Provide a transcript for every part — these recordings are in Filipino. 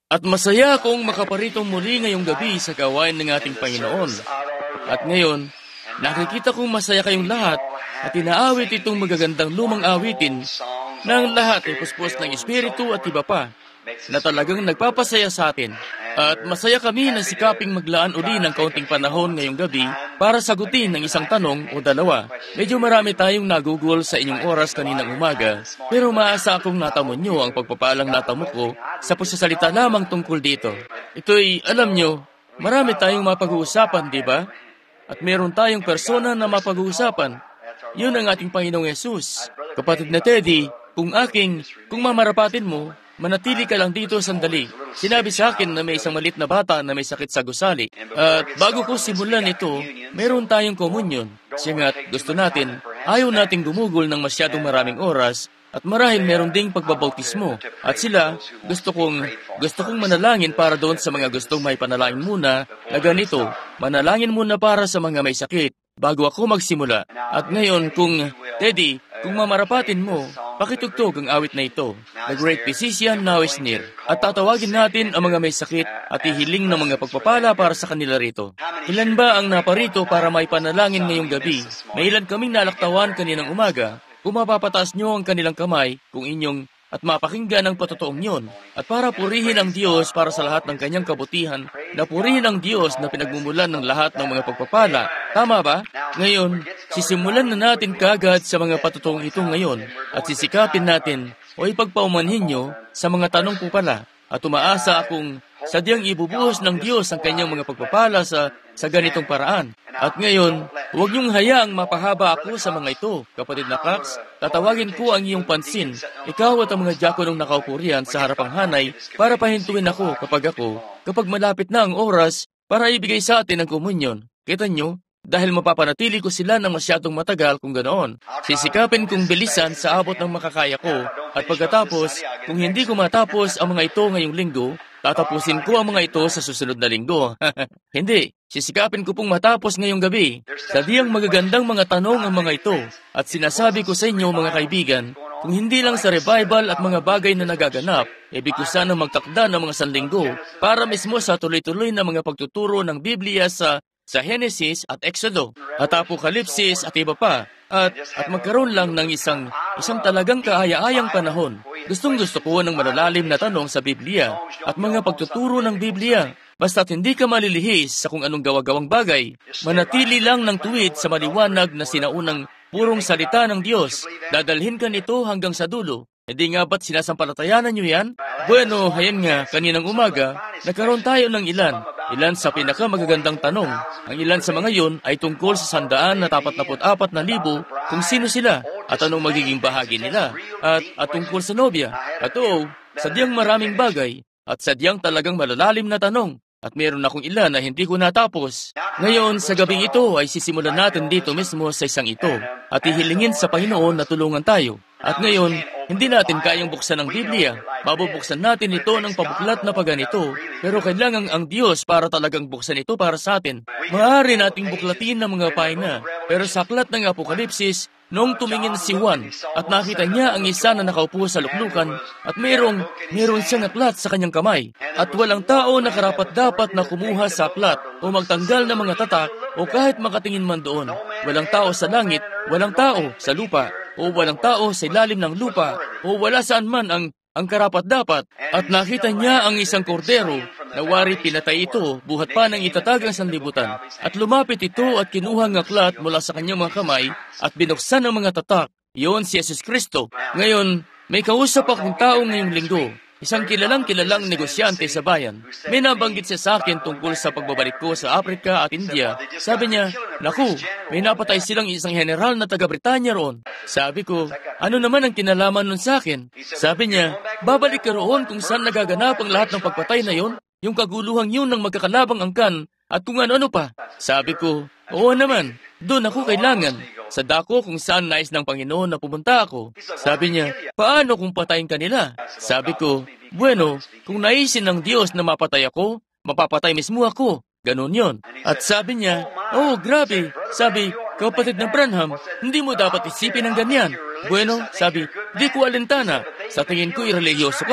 At masaya akong makaparito muli ngayong gabi sa gawain ng ating Panginoon. At ngayon, nakikita kong masaya kayong lahat at inaawit itong magagandang lumang awitin na ang lahat ay puspos ng Espiritu at iba pa na talagang nagpapasaya sa atin. At masaya kami na sikaping maglaan uli ng kaunting panahon ngayong gabi para sagutin ng isang tanong o dalawa. Medyo marami tayong nagugol sa inyong oras kaninang umaga, pero maasa akong natamo nyo ang pagpapalang natamo ko sa pagsasalita lamang tungkol dito. Ito'y, alam nyo, marami tayong mapag-uusapan, di ba? At meron tayong persona na mapag-uusapan. Yun ang ating Panginoong Yesus. Kapatid na Teddy, kung mamarapatin mo, manatili ka lang dito sandali. Sinabi sa akin na may isang malit na bata na may sakit sa gusali. At bago ko simulan ito, meron tayong komunyon. Singat gusto natin, ayaw nating gumugol ng masyadong maraming oras at marahil meron ding pagbabautismo. At sila, gusto kong manalangin para doon sa mga gustong may panalangin muna na ganito, manalangin muna para sa mga may sakit bago ako magsimula. At ngayon, Teddy, kung mamarapatin mo, pakitugtog ang awit na ito. The Great Physician Now is Near. At tatawagin natin ang mga may sakit at ihiling ng mga pagpapala para sa kanila rito. Ilan ba ang naparito para may panalangin ngayong gabi? May ilan kaming nalaktawan kaninang umaga. Kung mapapataas nyo ang kanilang kamay, at mapakinggan ang patotoong yon, at para purihin ang Diyos para sa lahat ng kanyang kabutihan, na purihin ang Diyos na pinagmumulan ng lahat ng mga pagpapala. Tama ba? Ngayon, sisimulan na natin kagad sa mga patotoong ito ngayon, at sisikapin natin o ipagpaumanhin nyo sa mga tanong po pala, at umaasa akong sadyang ibubuhos ng Diyos ang kanyang mga pagpapala sa ganitong paraan. At ngayon, huwag niyong hayaang mapahaba ako sa mga ito. Kapatid na Cax, tatawagin ko ang iyong pansin. Ikaw at ang mga diakonong nakaupo riyan sa harapang hanay para pahintuin ako kapag malapit na ang oras para ibigay sa atin ang komunyon. Kita niyo? Dahil mapapanatili ko sila ng masyadong matagal kung ganoon. Sisikapin kong bilisan sa abot ng makakaya ko. At pagkatapos, kung hindi ko matapos ang mga ito ngayong linggo, tatapusin ko ang mga ito sa susunod na linggo. Hindi, sisikapin ko pong matapos ngayong gabi. Sadyang magagandang mga tanong ang mga ito. At sinasabi ko sa inyo mga kaibigan, kung hindi lang sa revival at mga bagay na nagaganap, ibig ko sana magtakda ng mga sanlinggo para mismo sa tuloy-tuloy na mga pagtuturo ng Biblia sa Genesis at Exodo, at Apokalipsis at iba pa, at magkaroon lang ng isang talagang kaaya-ayang panahon. Gustong-gusto ko ng malalalim na tanong sa Biblia at mga pagtuturo ng Biblia. Basta't hindi ka malilihis sa kung anong gawa-gawang bagay, manatili lang ng tuwid sa maliwanag na sinaunang purong salita ng Diyos. Dadalhin ka nito hanggang sa dulo. Hindi nga ba't sinasampalatayanan nyo yan? Bueno, hayan nga, kaninang umaga, nagkaroon tayo ng ilan sa pinakamagagandang tanong. Ang ilan sa mga yun ay tungkol sa 144,000 kung sino sila at anong magiging bahagi nila. At tungkol sa nobya. At oo, sadyang maraming bagay at sadyang talagang malalalim na tanong. At meron akong ilan na hindi ko natapos. Ngayon, sa gabing ito ay sisimulan natin dito mismo sa isang ito at ihilingin sa Panginoon na tulungan tayo. At ngayon, hindi natin kayang buksan ang Biblia. Mabubuksan natin ito ng pabuklat na paganito, pero kailangan ang Diyos para talagang buksan ito para sa atin. Maaari nating buklatin ng mga pahina, pero sa aklat ng Apokalipsis, noong tumingin si Juan at nakita niya ang isa na nakaupo sa luklukan at meron siyang aklat sa kanyang kamay. At walang tao na karapat-dapat na kumuha sa aklat o magtanggal ng mga tatak o kahit makatingin man doon. Walang tao sa langit, walang tao sa lupa, o walang tao sa ilalim ng lupa, o wala saan man ang karapat-dapat. At nakita niya ang isang kordero na wari pinatay ito, buhat pa ng itatag ang sanlibutan. At lumapit ito at kinuha ang aklat mula sa kanyang mga kamay at binuksan ang mga tatak. Iyon si Jesus Kristo. Ngayon, may kausap akong tao ngayong linggo. Isang kilalang negosyante sa bayan. May nabanggit siya sa akin tungkol sa pagbabalik ko sa Africa at India. Sabi niya, naku, may napatay silang isang general na taga-Britanya roon. Sabi ko, ano naman ang kinalaman nun sa akin? Sabi niya, babalik ka roon kung saan nagaganap ang lahat ng pagpatay na yon, yung kaguluhang yun ng magkakalabang angkan, at kung ano-ano pa. Sabi ko, oo naman, doon ako kailangan. Sa dako kung saan nais ng Panginoon na pumunta ako. Sabi niya, paano kung patayin ka nila? Sabi ko, bueno, kung naisin ng Diyos na mapatay ako, mapapatay mismo ako. Ganun yon. At sabi niya, oh, grabe. Sabi, kapatid ng Branham, hindi mo dapat isipin ng ganyan. Bueno, sabi, di ko alintana. Sa tingin ko, ireliyoso ka.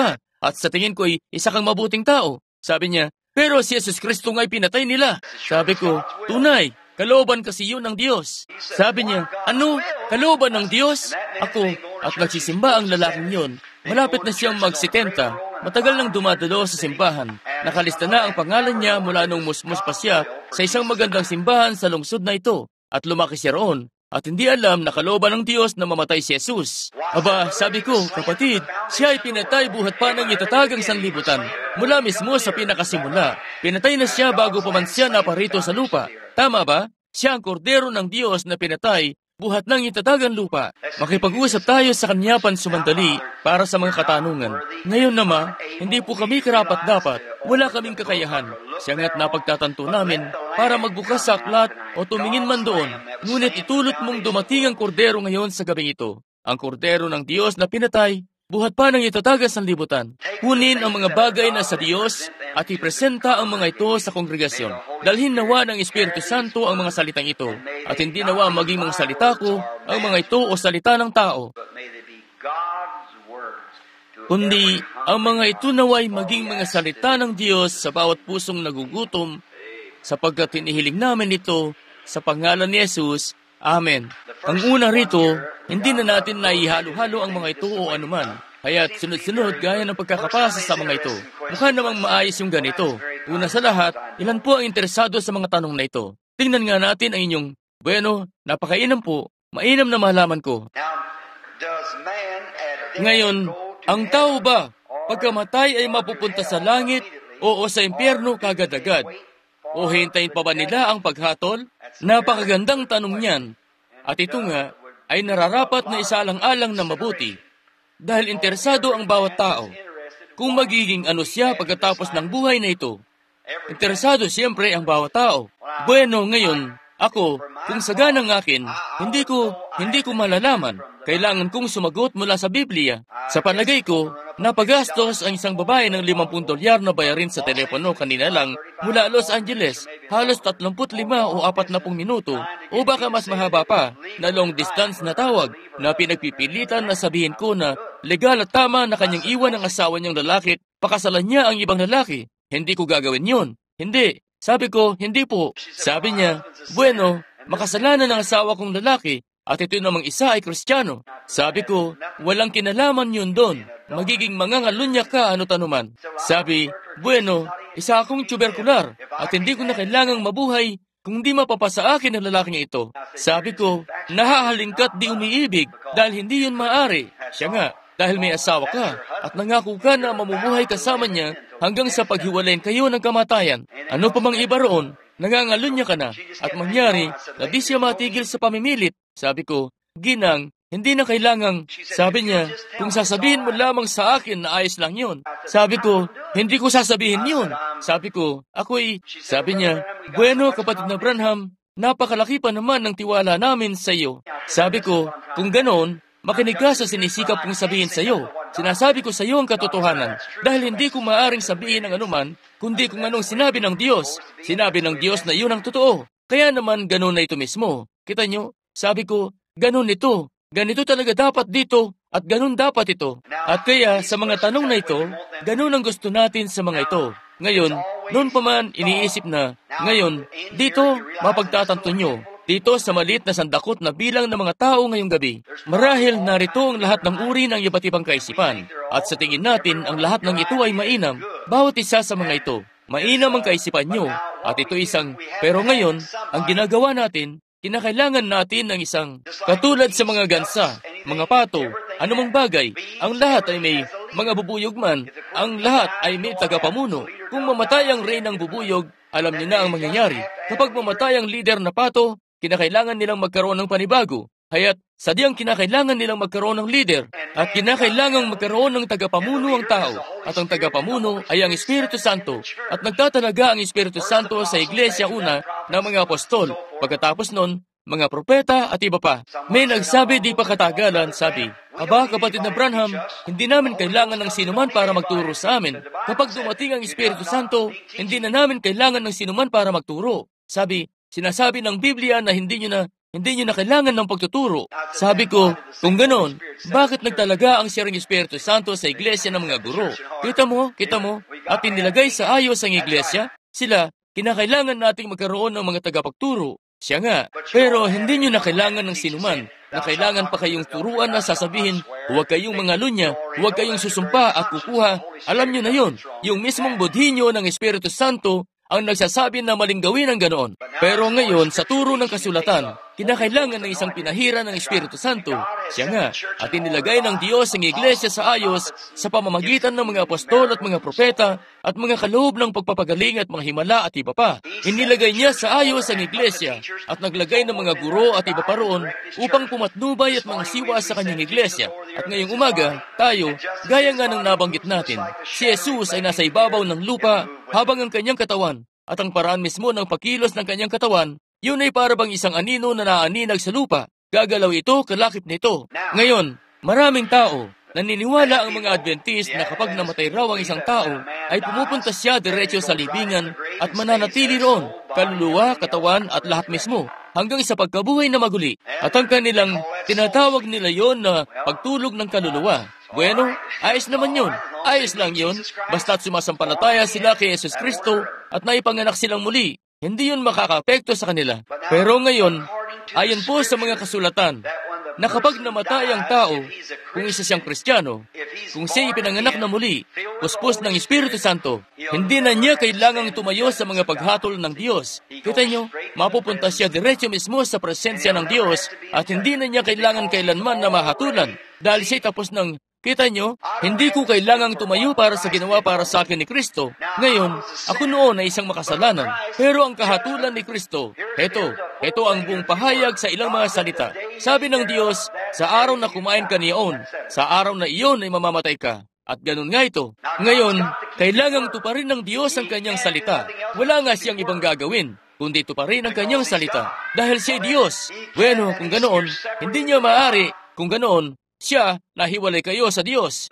at sa tingin ko ay isa kang mabuting tao. Sabi niya, pero si Jesus Kristo nga'y pinatay nila. Sabi ko, tunay, kalooban kasi yun ng Diyos. Sabi niya, ano? Kalooban ng Diyos? Ako, at nagsisimba ang lalaking yun. Malapit na siyang mag-70. Matagal nang dumadalo sa simbahan. Nakalista na ang pangalan niya mula nung musmus pa siya sa isang magandang simbahan sa lungsod na ito. At lumaki siya roon. At hindi alam na kalooban ng Diyos na mamatay si Jesus. Aba, sabi ko, kapatid, siya ay pinatay buhat pa ng itatagang sanlibutan. Mula mismo sa pinakasimula. Pinatay na siya bago pa man siya naparito sa lupa. Tama ba? Siya ang kordero ng Diyos na pinatay buhat ng itatagang lupa. Makipag-usap tayo sa kanya pansumandali para sa mga katanungan. Ngayon naman, hindi po kami karapat-dapat. Wala kaming kakayahan. Siya nga't napagtatanto namin para magbukas sa aklat o tumingin man doon. Ngunit itulot mong dumating ang kordero ngayon sa gabing ito. Ang kordero ng Diyos na pinatay, buhat pa ng itatagas ng libutan. Kunin ang mga bagay na sa Diyos at ipresenta ang mga ito sa kongregasyon. Dalhin nawa ng Espiritu Santo ang mga salitang ito, at hindi nawa maging mga salita ko ang mga ito o salita ng tao. Kundi ang mga ito naway maging mga salita ng Diyos sa bawat pusong nagugutom, sapagkat hinihiling namin ito sa pangalan ni Jesus. Amen. Ang una rito, hindi na natin naihalo-halo ang mga ito o anuman. Kaya't sunod-sunod gaya ng pagkakapasa sa mga ito. Mukha namang maayos yung ganito. Una sa lahat, ilan po ang interesado sa mga tanong na ito? Tingnan nga natin ang inyong, bueno, napakainam po, mainam na malaman ko. Ngayon, ang tao ba, pagkamatay ay mapupunta sa langit o sa impyerno kagad-agad? O hintayin pa ba nila ang paghatol? Napakagandang tanong niyan. At ito nga, ay nararapat na isalang-alang na mabuti. Dahil interesado ang bawat tao kung magiging ano siya pagkatapos ng buhay na ito. Interesado siyempre ang bawat tao. Bueno, ngayon, ako, kung saganang akin, hindi ko malalaman. Kailangan kong sumagot mula sa Biblia. Sa palagay ko, napagastos ang isang babae ng $50 na bayarin sa telepono kanina lang mula Los Angeles, halos 35 o 40 minuto, o baka mas mahaba pa, na long distance na tawag, na pinagpipilitan na sabihin ko na legal at tama na kanyang iwan ang asawa niyang lalaki, pakasalan niya ang ibang lalaki. Hindi ko gagawin yon. Hindi. Sabi ko, hindi po. Sabi niya, bueno, makasalanan ng asawa kong lalaki, at ito namang isa ay Kristiyano. Sabi ko, walang kinalaman yun doon. Magiging mangangalunya ka ano tanuman. Sabi, bueno, isa akong tuberkular at hindi ko na kailangang mabuhay kung di mapapasa akin ang lalaking ito. Sabi ko, nahahalingkat di umiibig dahil hindi yun maaari. Siya nga, dahil may asawa ka at nangako ka na mamumuhay kasama niya hanggang sa paghiwalayin kayo ng kamatayan. Ano pa mang iba roon, nangangalunya ka na at mangyari na di siya matigil sa pamimilit. Sabi ko, Ginang, hindi na kailangang, sabi niya, kung sasabihin mo lamang sa akin na ayos lang yun. Sabi ko, hindi ko sasabihin yun. Sabi ko, sabi niya, bueno kapatid na Branham, napakalaki pa naman ng tiwala namin sa iyo. Sabi ko, kung ganon, makinig ka sa sinisikap kong sabihin sa iyo. Sinasabi ko sa iyo ang katotohanan dahil hindi ko maaaring sabihin ang anuman, kundi kung anong sinabi ng Diyos. Sinabi ng Diyos na iyon ang totoo. Kaya naman ganon na ito mismo. Kita nyo? Sabi ko, ganon ito. Ganito talaga dapat dito at ganon dapat ito. At kaya sa mga tanong na ito, ganon ang gusto natin sa mga ito. Ngayon, noon pa man iniisip na, ngayon, dito mapagtatanto nyo. Dito sa maliit na sandakot na bilang ng mga tao ngayong gabi. Marahil narito ang lahat ng uri ng iba't ibang kaisipan. At sa tingin natin, ang lahat ng ito ay mainam. Bawat isa sa mga ito, mainam ang kaisipan nyo. At ito isang, pero ngayon, ang ginagawa natin, kinakailangan natin ng isang katulad sa mga gansa, mga pato, anumang bagay. Ang lahat ay may mga bubuyog man. Ang lahat ay may tagapamuno. Kung mamatay ang rey ng bubuyog, alam niyo na ang mangyayari. Kapag mamatay ang leader na pato, kinakailangan nilang magkaroon ng panibago. Kaya't sadyang kinakailangan nilang magkaroon ng leader at kinakailangang magkaroon ng tagapamuno ang tao. At ang tagapamuno ay ang Espiritu Santo. At nagtatalaga ang Espiritu Santo sa iglesia una ng mga apostol. Pagkatapos nun, mga propeta at iba pa. May nagsabi di pa katagalan, sabi, aba kapatid na Branham, hindi namin kailangan ng sinuman para magturo sa amin. Kapag dumating ang Espiritu Santo, hindi na namin kailangan ng sinuman para magturo. Sabi, sinasabi ng Biblia na hindi hindi nyo na kailangan ng pagtuturo. Sabi ko, kung ganon, bakit nagtalaga ang siyang Espiritu Santo sa iglesia ng mga guro? Kita mo, at inilagay sa ayos ang iglesia, sila, kinakailangan nating magkaroon ng mga tagapagturo. Siya nga, pero hindi nyo na kailangan ng sinuman, na kailangan pa kayong turuan na sasabihin, huwag kayong mga lunya, huwag kayong susumpa at kukuha. Alam nyo na yon, yung mismong budhi nyo ng Espiritu Santo ang nagsasabi na maling gawin ang ganoon. Pero ngayon, sa turo ng kasulatan, kinakailangan ng isang pinahira ng Espiritu Santo. Siya nga, at inilagay ng Diyos ang iglesia sa ayos sa pamamagitan ng mga apostol at mga propeta at mga kaloob ng pagpapagaling at mga himala at iba pa. Inilagay niya sa ayos ang iglesia at naglagay ng mga guro at iba pa roon upang pumatnubay at mga siwa sa kanyang iglesia. At ngayong umaga, tayo, gaya nga ng nabanggit natin, si Jesus ay nasa ibabaw ng lupa habang ang kanyang katawan at ang paraan mismo ng pagkilos ng kanyang katawan, yun ay para bang isang anino na naaninag sa lupa. Gagalaw ito, kalakip nito. Ngayon, maraming tao, naniniwala ang mga Adventist na kapag namatay raw ang isang tao, ay pumupunta siya diretso sa libingan at mananatili roon, kaluluwa, katawan at lahat mismo, hanggang sa pagkabuhay na maguli. At ang kanilang tinatawag nila yon na pagtulog ng kaluluwa. Bueno, ayos naman yun. Ayos lang yun, basta't sumasampalataya sila kay Jesus Kristo at naipanganak silang muli. Hindi yun makakaapekto sa kanila. Pero ngayon, ayon po sa mga kasulatan, na kapag namatay ang tao, kung isa siyang Kristiyano, kung siya ipinanganak na muli, puspos ng Espiritu Santo, hindi na niya kailangang tumayo sa mga paghatol ng Diyos. Kita niyo, mapupunta siya diretso mismo sa presensya ng Diyos at hindi na niya kailangan kailanman na mahatulan dahil siya tapos ng kita nyo, hindi ko kailangang tumayo para sa ginawa para sa akin ni Kristo. Ngayon, ako noon ay isang makasalanan. Pero ang kahatulan ni Kristo, ito ang buong pahayag sa ilang mga salita. Sabi ng Diyos, sa araw na kumain ka niyon, sa araw na iyon ay mamamatay ka. At ganun nga ito. Ngayon, kailangang tuparin ng Diyos ang kanyang salita. Wala nga siyang ibang gagawin, kundi tuparin ang kanyang salita. Dahil siya Diyos. Bueno, kung ganoon, hindi niya maaari, kung ganoon, siya, nahiwalay kayo sa Diyos.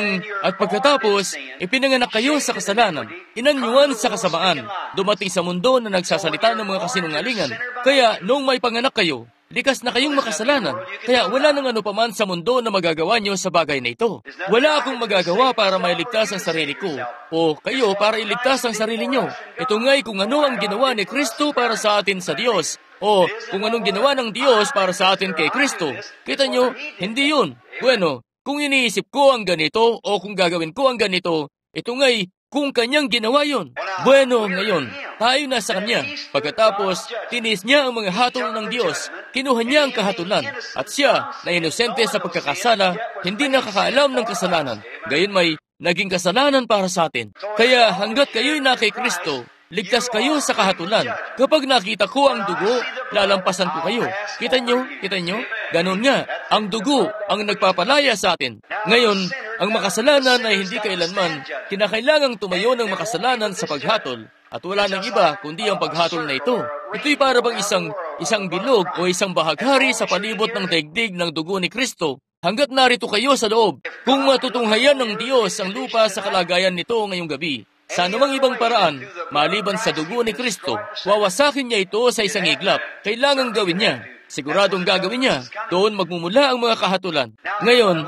At pagkatapos, ipinanganak kayo sa kasalanan, inanyuan sa kasamaan, dumating sa mundo na nagsasalita ng mga kasinungalingan. Kaya, noong may panganak kayo, likas na kayong makasalanan. Kaya wala nang ano paman sa mundo na magagawa nyo sa bagay na ito. Wala akong magagawa para mailigtas ang sarili ko, o kayo para iligtas ang sarili nyo. Ito nga'y kung ano ang ginawa ni Kristo para sa atin sa Diyos, o kung anong ginawa ng Diyos para sa atin kay Kristo. Kita nyo, hindi yun. Bueno, kung iniisip ko ang ganito o kung gagawin ko ang ganito, ito nga'y kung kanyang ginawa yun. Bueno, ngayon, tayo na sa kanya. Pagkatapos, tinis niya ang mga hatol ng Diyos. Kinuha niya ang kahatulan. At siya, na inosente sa pagkakasala, hindi nakakaalam ng kasalanan. Gayon may naging kasalanan para sa atin. Kaya hanggat kayo'y na kay Kristo, ligtas kayo sa kahatulan. Kapag nakita ko ang dugo, lalampasan ko kayo. Kita nyo? Ganon nga, ang dugo ang nagpapalaya sa atin. Ngayon, ang makasalanan ay hindi kailanman kinakailangang tumayo ng makasalanan sa paghatol. At wala nang iba kundi ang paghatol na ito. Ito'y para bang isang bilog o isang bahaghari sa palibot ng daigdig ng dugo ni Kristo. Hanggat narito kayo sa loob, kung matutunghayan ng Diyos ang lupa sa kalagayan nito ngayong gabi, sa anumang ibang paraan, maliban sa dugo ni Kristo, wawasakin niya ito sa isang iglap. Kailangang gawin niya. Siguradong gagawin niya. Doon magmumula ang mga kahatulan. Ngayon,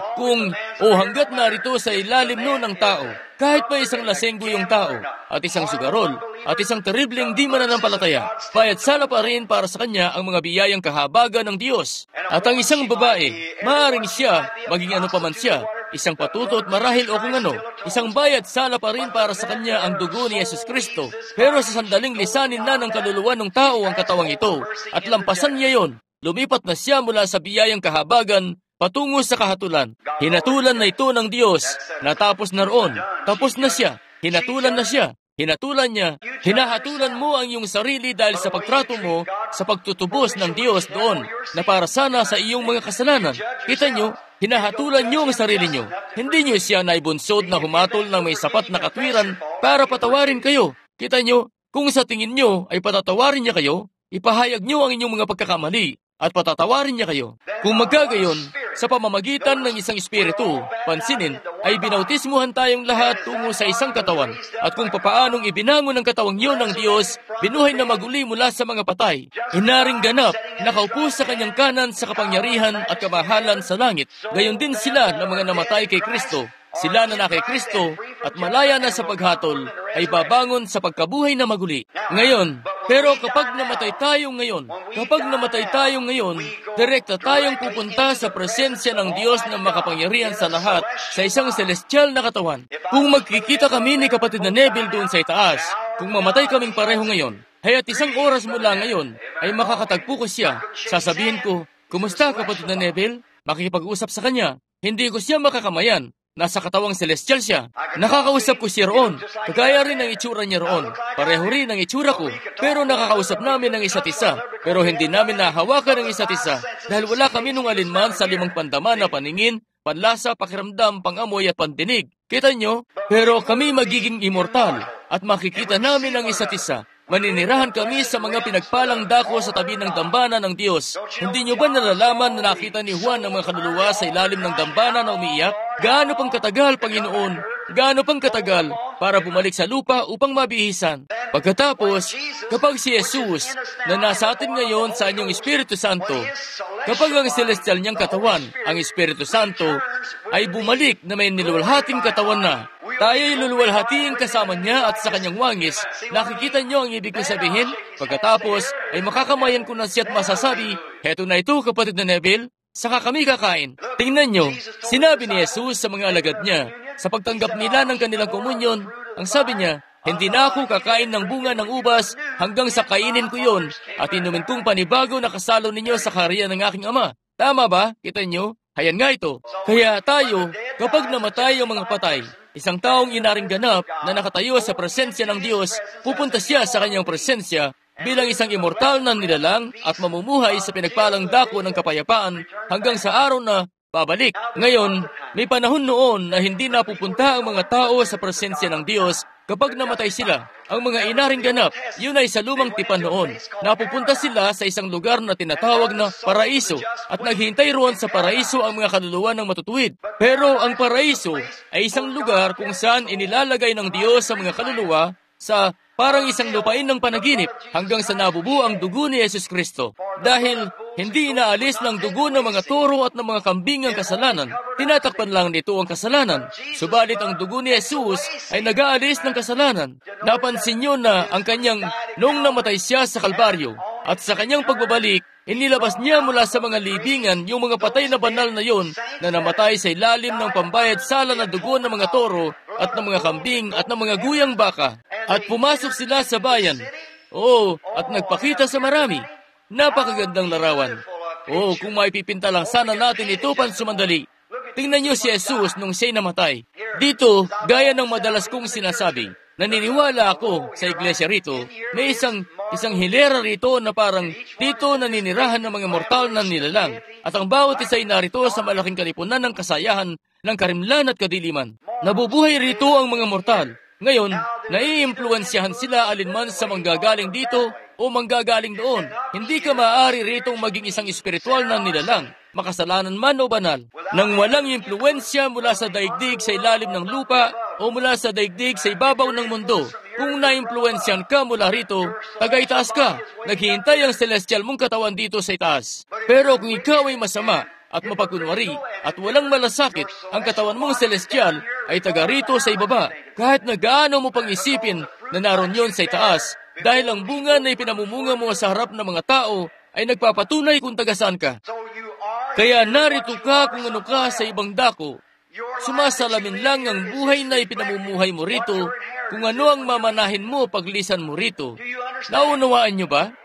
hanggat narito sa ilalim noon ng tao, kahit pa isang lasenggo yung tao, at isang sugarol, at isang terribleng di mananampalataya, bayad sala pa rin para sa kanya ang mga biyayang kahabagan ng Diyos. At ang isang babae, maaaring siya, maging ano pa man siya, isang patutot marahil o kung ano, isang bayad sala pa rin para sa kanya ang dugo ni Jesus Kristo. Pero sa sandaling lisanin na ng kaluluwa ng tao ang katawang ito, at lampasan niya yon, lumipat na siya mula sa biyayang kahabagan patungo sa kahatulan. Hinatulan na ito ng Diyos. Natapos na roon. Tapos na siya. Hinatulan na siya. Hinatulan niya. Hinahatulan mo ang iyong sarili dahil sa pagtrato mo sa pagtutubos ng Diyos doon na para sana sa iyong mga kasalanan. Kita nyo, hinahatulan nyo ang sarili nyo. Hindi nyo siya naibunsod na humatol ng may sapat na katwiran para patawarin kayo. Kita nyo, kung sa tingin nyo ay patatawarin niya kayo, ipahayag nyo ang inyong mga pagkakamali at patatawarin niya kayo. Kung magkagayon, sa pamamagitan ng isang espiritu, pansinin, ay binautismuhan tayong lahat tungo sa isang katawan. At kung papaanong ibinangon ng katawang yun ng Diyos, binuhay na maguli mula sa mga patay, inaring ganap, nakaupo sa kanyang kanan sa kapangyarihan at kamahalan sa langit. Gayon din sila na mga namatay kay Kristo. Sila na kay Kristo at malaya na sa paghatol ay babangon sa pagkabuhay na maguli. Ngayon, pero kapag namatay tayo ngayon, direkta tayong pupunta sa presensya ng Diyos na makapangyarihan sa lahat sa isang celestial na katawan. Kung magkikita kami ni kapatid na Neville doon sa itaas, kung mamatay kaming pareho ngayon, haya't isang oras mula ngayon ay makakatagpo ko siya. Sasabihin ko, "Kumusta kapatid na Neville?" Makikipag-usap sa kanya. Hindi ko siya makakamayan. Nasa katawang celestial siya. Nakakausap ko siya roon. Kagaya rin ang itsura niya roon. Pareho rin ang itsura ko. Pero nakakausap namin ng isa't isa. Pero hindi namin nahawakan ng isa't isa. Dahil wala kami nung alinman sa 5 pandama na paningin, panlasa, pakiramdam, pangamoy at pandinig. Kita nyo? Pero kami magiging immortal at makikita namin ang isa't isa. Maninirahan kami sa mga pinagpalang dako sa tabi ng dambana ng Diyos. Hindi nyo ba nalalaman na nakita ni Juan ang mga kaluluwa sa ilalim ng dambana na umiiyak? Gaano pang katagal, Panginoon? Gaano pang katagal para bumalik sa lupa upang mabihisan? Pagkatapos, kapag si Jesus na nasa atin ngayon sa anyong Espiritu Santo, kapag ang celestial niyang katawan, ang Espiritu Santo, ay bumalik na may nilulhating katawan na, tayo'y luluwalhating kasama niya at sa kanyang wangis. Nakikita niyo ang ibig ko sabihin? Pagkatapos, ay makakamayan ko na siya at masasabi, "Heto na ito, kapatid na Neville, saka kami kakain." Tingnan niyo, sinabi ni Jesus sa mga alagad niya, sa pagtanggap nila ng kanilang komunyon, ang sabi niya, "Hindi na ako kakain ng bunga ng ubas hanggang sa kainin ko yon at inumin kong panibago na kasalo ninyo sa kaharian ng aking Ama." Tama ba? Kita niyo? Hayan nga ito. Kaya tayo, kapag namatay ang mga patay, isang taong inaring ganap na nakatayo sa presensya ng Diyos, pupunta siya sa kanyang presensya bilang isang immortal na nilalang at mamumuhay sa pinagpalang dako ng kapayapaan hanggang sa araw na babalik. Ngayon, may panahon noon na hindi napupunta ang mga tao sa presensya ng Diyos kapag namatay sila. Ang mga inaring ganap, yun ay sa lumang tipan noon. Napupunta sila sa isang lugar na tinatawag na paraiso at naghihintay roon sa paraiso ang mga kaluluwa ng matutuwid. Pero ang paraiso ay isang lugar kung saan inilalagay ng Diyos sa mga kaluluwa sa parang isang lupain ng panaginip hanggang sa nabubuo ang dugo ni Jesus Kristo. Dahil hindi inaalis ng dugo ng mga toro at ng mga kambing ang kasalanan. Tinatakpan lang nito ang kasalanan. Subalit ang dugo ni Jesus ay nag-aalis ng kasalanan. Napansin niyo na ang kanyang nung namatay siya sa Kalbaryo at sa kanyang pagbabalik, inilabas niya mula sa mga libingan yung mga patay na banal na yon na namatay sa ilalim ng pambayad sala na dugo ng mga toro at ng mga kambing at ng mga guyang baka. At pumasok sila sa bayan. At nagpakita sa marami. Napakagandang larawan. Kung maipipinta lang sana natin ito pansumandali. Tingnan niyo si Jesus nung siya'y namatay. Dito, gaya ng madalas kong sinasabi, naniniwala ako sa iglesia rito, may isang hilera rito na parang dito naninirahan ng mga mortal na nilalang. At ang bawat isa'y narito sa malaking kalipunan ng kasayahan, ng karimlan at kadiliman. Nabubuhay rito ang mga mortal. Ngayon, naiimpluwensyahan sila alinman sa manggagaling dito o manggagaling doon. Hindi ka maaari ritong maging isang espiritual na nilalang, makasalanan man o banal, nang walang impluwensya mula sa daigdig sa ilalim ng lupa o mula sa daigdig sa ibabaw ng mundo. Kung naimpluwensyahan ka mula rito, tagaitaas ka. Naghihintay ang celestial mong katawan dito sa itaas. Pero kung ikaw ay masama at mapagkunwari at walang malasakit, ang katawan mong celestial ay taga rito sa ibaba. Kahit na gaano mo pang isipin na naroon yon sa itaas, dahil ang bunga na ipinamumunga mo sa harap ng mga tao ay nagpapatunay kung taga saan ka. Kaya narito ka kung ano ka sa ibang dako. Sumasalamin lang ang buhay na ipinamumuhay mo rito kung ano ang mamanahin mo paglisan mo rito. Naunawaan niyo ba?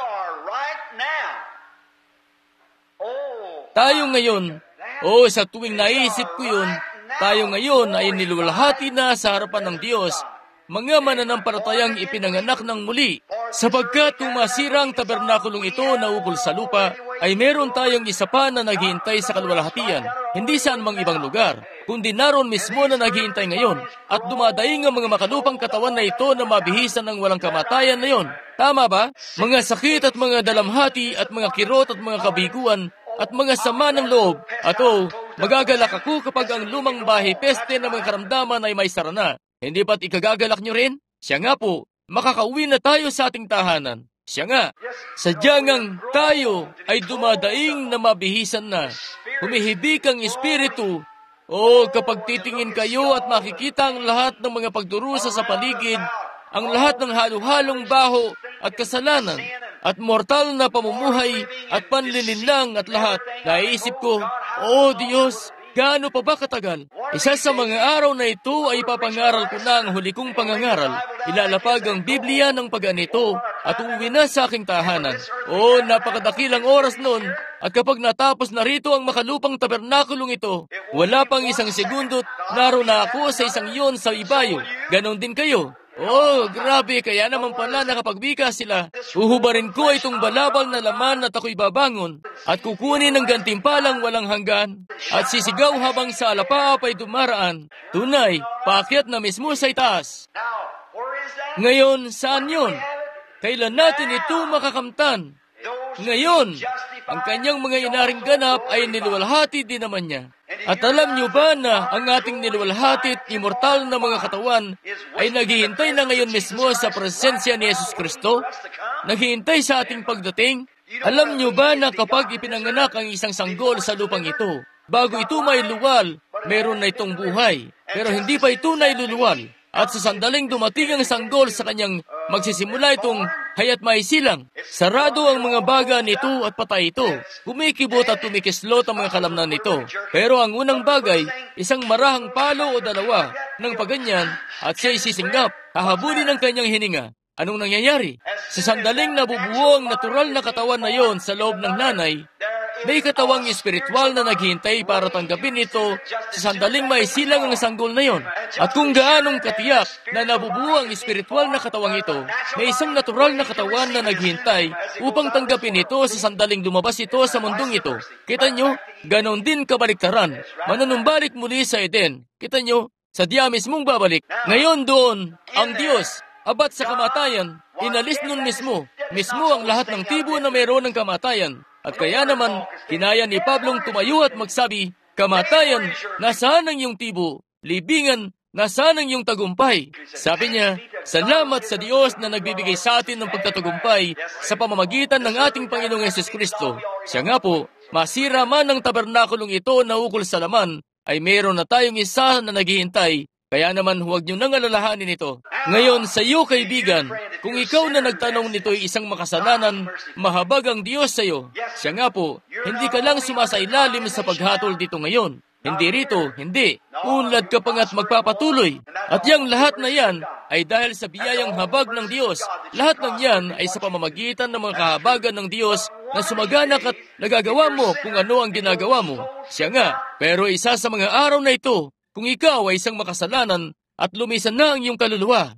Tayo ngayon, sa tuwing naisip ko yun, tayo ngayon ay niluwalhati na sa harapan ng Diyos mga mananampalatayang ipinanganak ng muli. Sapagkat kung masira ang tabernakulong ito na ukol sa lupa, ay meron tayong isa pa na naghihintay sa kaluwalhatian, hindi sa anumang ibang lugar, kundi naroon mismo na naghihintay ngayon, at dumadaing ang mga makalupang katawan na ito na mabihisan ng walang kamatayan na yon. Tama ba? Mga sakit at mga dalamhati at mga kirot at mga kabiguan at mga sama ng loob. At magagalak ako kapag ang lumang bahay peste ng mga karamdaman ay may sara na. Hindi ba't ikagagalak nyo rin? Siya nga po, makakauwi na tayo sa ating tahanan. Siya nga, sadyang tayo ay dumadaing na mabihisan na. Humihibik ang espiritu. Kapag titingin kayo at makikita ang lahat ng mga pagdurusa sa paligid, ang lahat ng halo-halong baho at kasalanan, at mortal na pamumuhay at panlilinlang at lahat, naisip ko, Diyos, gaano pa ba katagal? Isa sa mga araw na ito ay papangaral ko na ang huli kong pangangaral. Ilalapag ang Biblia ng pagganito at uuwi na sa aking tahanan. Napakadakilang oras noon. At kapag natapos na rito ang makalupang tabernakulong ito, wala pang isang segundot, naroon na ako sa isang iyon sa ibayo. Ganon din kayo. Grabe, kaya naman pala nakapagbika sila. Uhubarin ko itong balabal na laman at ako'y babangon at kukunin ng gantimpalang walang hanggan at sisigaw habang sa alapaap ay dumaraan. Tunay, paakyat na mismo sa itaas. Ngayon, saan yun? Kailan natin ito makakamtan? Ngayon, ang kanyang mga inaring ganap ay niluwalhati din naman niya. At alam niyo ba na ang ating niluwalhati at immortal na mga katawan ay naghihintay na ngayon mismo sa presensya ni Jesus Kristo? Naghihintay sa ating pagdating? Alam niyo ba na kapag ipinanganak ang isang sanggol sa lupang ito, bago ito may luwal, meron na itong buhay, pero hindi pa ito nailuluwal. At sa sandaling dumating ang sanggol sa kanyang magsisimula itong hayat may silang. Sarado ang mga baga nito at patay ito. Kumikibot at tumikislot ang mga kalamnan nito. Pero ang unang bagay, isang marahang palo o dalawa ng paganyan at siya'y sisinggap. Hahabulin ang kanyang hininga. Anong nangyayari? Sa sandaling nabubuo ang natural na katawan na yon sa loob ng nanay, may katawang espiritual na naghihintay para tanggapin ito sa sandaling may silang ang sanggol na yon. At kung gaanong katiyak na nabubuo ang espiritual na katawang ito, may isang natural na katawan na naghihintay upang tanggapin ito sa sandaling lumabas ito sa mundong ito. Kita nyo, ganon din kabaliktaran. Manunumbalik muli sa Eden. Kita nyo, sa diya mismong babalik. Ngayon doon, ang Diyos, abat sa kamatayan, inalis nun mismo ang lahat ng tibo na mayroon ng kamatayan. At kaya naman, kinaya ni Pablong tumayo at magsabi, kamatayan, nasaan ang iyong tibo? Libingan, nasaan ang iyong tagumpay? Sabi niya, salamat sa Diyos na nagbibigay sa atin ng pagtatagumpay sa pamamagitan ng ating Panginoong Yesus Kristo. Siya nga po, masira man ang tabernakulong ito na ukol sa laman, ay mayroon na tayong isa na naghihintay. Kaya naman huwag niyo nang alalahanin ito. Ngayon, sa iyo kaibigan, kung ikaw na nagtanong nito ay isang makasalanan, mahabag ang Diyos sa iyo. Siya nga po, hindi ka lang sumasailalim sa paghatol dito ngayon. Hindi rito, hindi. Unlad ka pa nga't magpapatuloy. At yang lahat na yan ay dahil sa biyayang habag ng Diyos. Lahat ng yan ay sa pamamagitan ng mga kahabagan ng Diyos na sumaganak at nagagawa mo kung ano ang ginagawa mo. Siya nga, pero isa sa mga araw na ito, kung ikaw ay isang makasalanan at lumisan na ang iyong kaluluwa,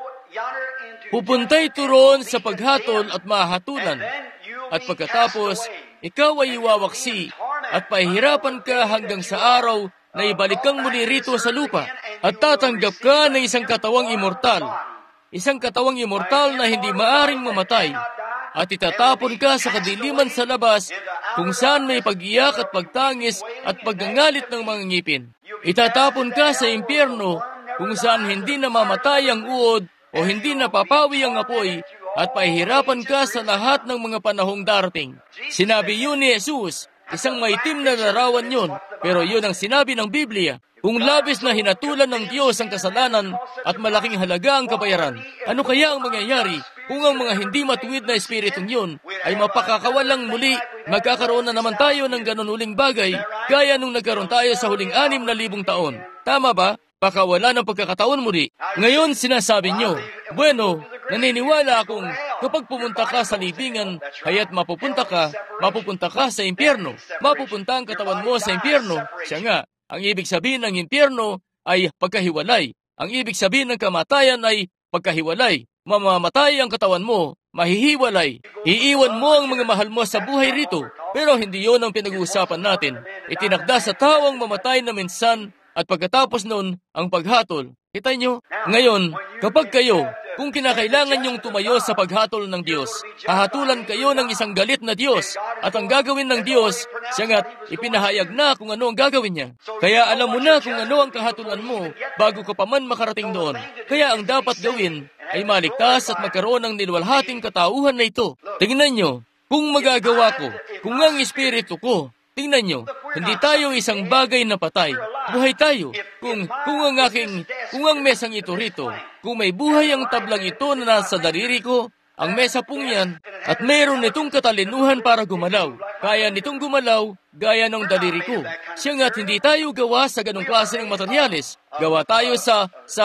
pupuntay turon sa paghatol at mahatulan. At pagkatapos, ikaw ay iwawaksi at pahihirapan ka hanggang sa araw na ibalik kang muli rito sa lupa at tatanggap ka ng isang katawang immortal. Isang katawang immortal na hindi maaring mamatay. At itatapon ka sa kadiliman sa labas kung saan may pag-iyak at pagtangis at pagngangalit ng mga ngipin. Itatapon ka sa impyerno kung saan hindi namamatay ang uod o hindi napapawi ang apoy at pahihirapan ka sa lahat ng mga panahong darating. Sinabi yun ni Jesus, isang maitim na larawan yun, pero yun ang sinabi ng Biblia. Kung labis na hinatulan ng Diyos ang kasalanan at malaking halaga ang kabayaran, ano kaya ang mangyayari kung ang mga hindi matuwid na espiritong yun ay mapakakawalang muli? Magkakaroon na naman tayo ng ganun uling bagay gaya nung nagkaroon tayo sa huling 6,000 taon. Tama ba? Baka wala ng pagkakataon muli. Ngayon sinasabi nyo, bueno, naniniwala akong kapag pumunta ka sa libingan, kaya't mapupunta ka sa impyerno. Mapupunta ang katawan mo sa impyerno. Siya nga, ang ibig sabihin ng impyerno ay pagkahiwalay. Ang ibig sabihin ng kamatayan ay pagkahiwalay. Mamamatay ang katawan mo, mahihiwalay. Iiwan mo ang mga mahal mo sa buhay rito. Pero hindi yon ang pinag-uusapan natin. Itinakda sa tao ang mamatay na minsan at pagkatapos noon ang paghatol. Kita nyo? Ngayon, kapag kayo, kung kinakailangan niyong tumayo sa paghatol ng Diyos, hahatulan kayo ng isang galit na Diyos. At ang gagawin ng Diyos, siya nga't ipinahayag na kung ano ang gagawin niya. Kaya alam mo na kung ano ang kahatulan mo bago ka pa man makarating doon. Kaya ang dapat gawin ay maligtas at magkaroon ng niluwalhating katauhan na ito. Tingnan nyo, kung magagawa ko, kung ang espiritu ko, tingnan nyo, hindi tayo isang bagay na patay. Buhay tayo. Kung ang mesang ito rito, kung may buhay ang tablang ito na nasa daliri ko, ang mesa pong yan, at mayroon nitong katalinuhan para gumalaw. Kaya nitong gumalaw, gaya ng daliri ko. Siya nga't hindi tayo gawa sa ganong klase ng materyales. Gawa tayo sa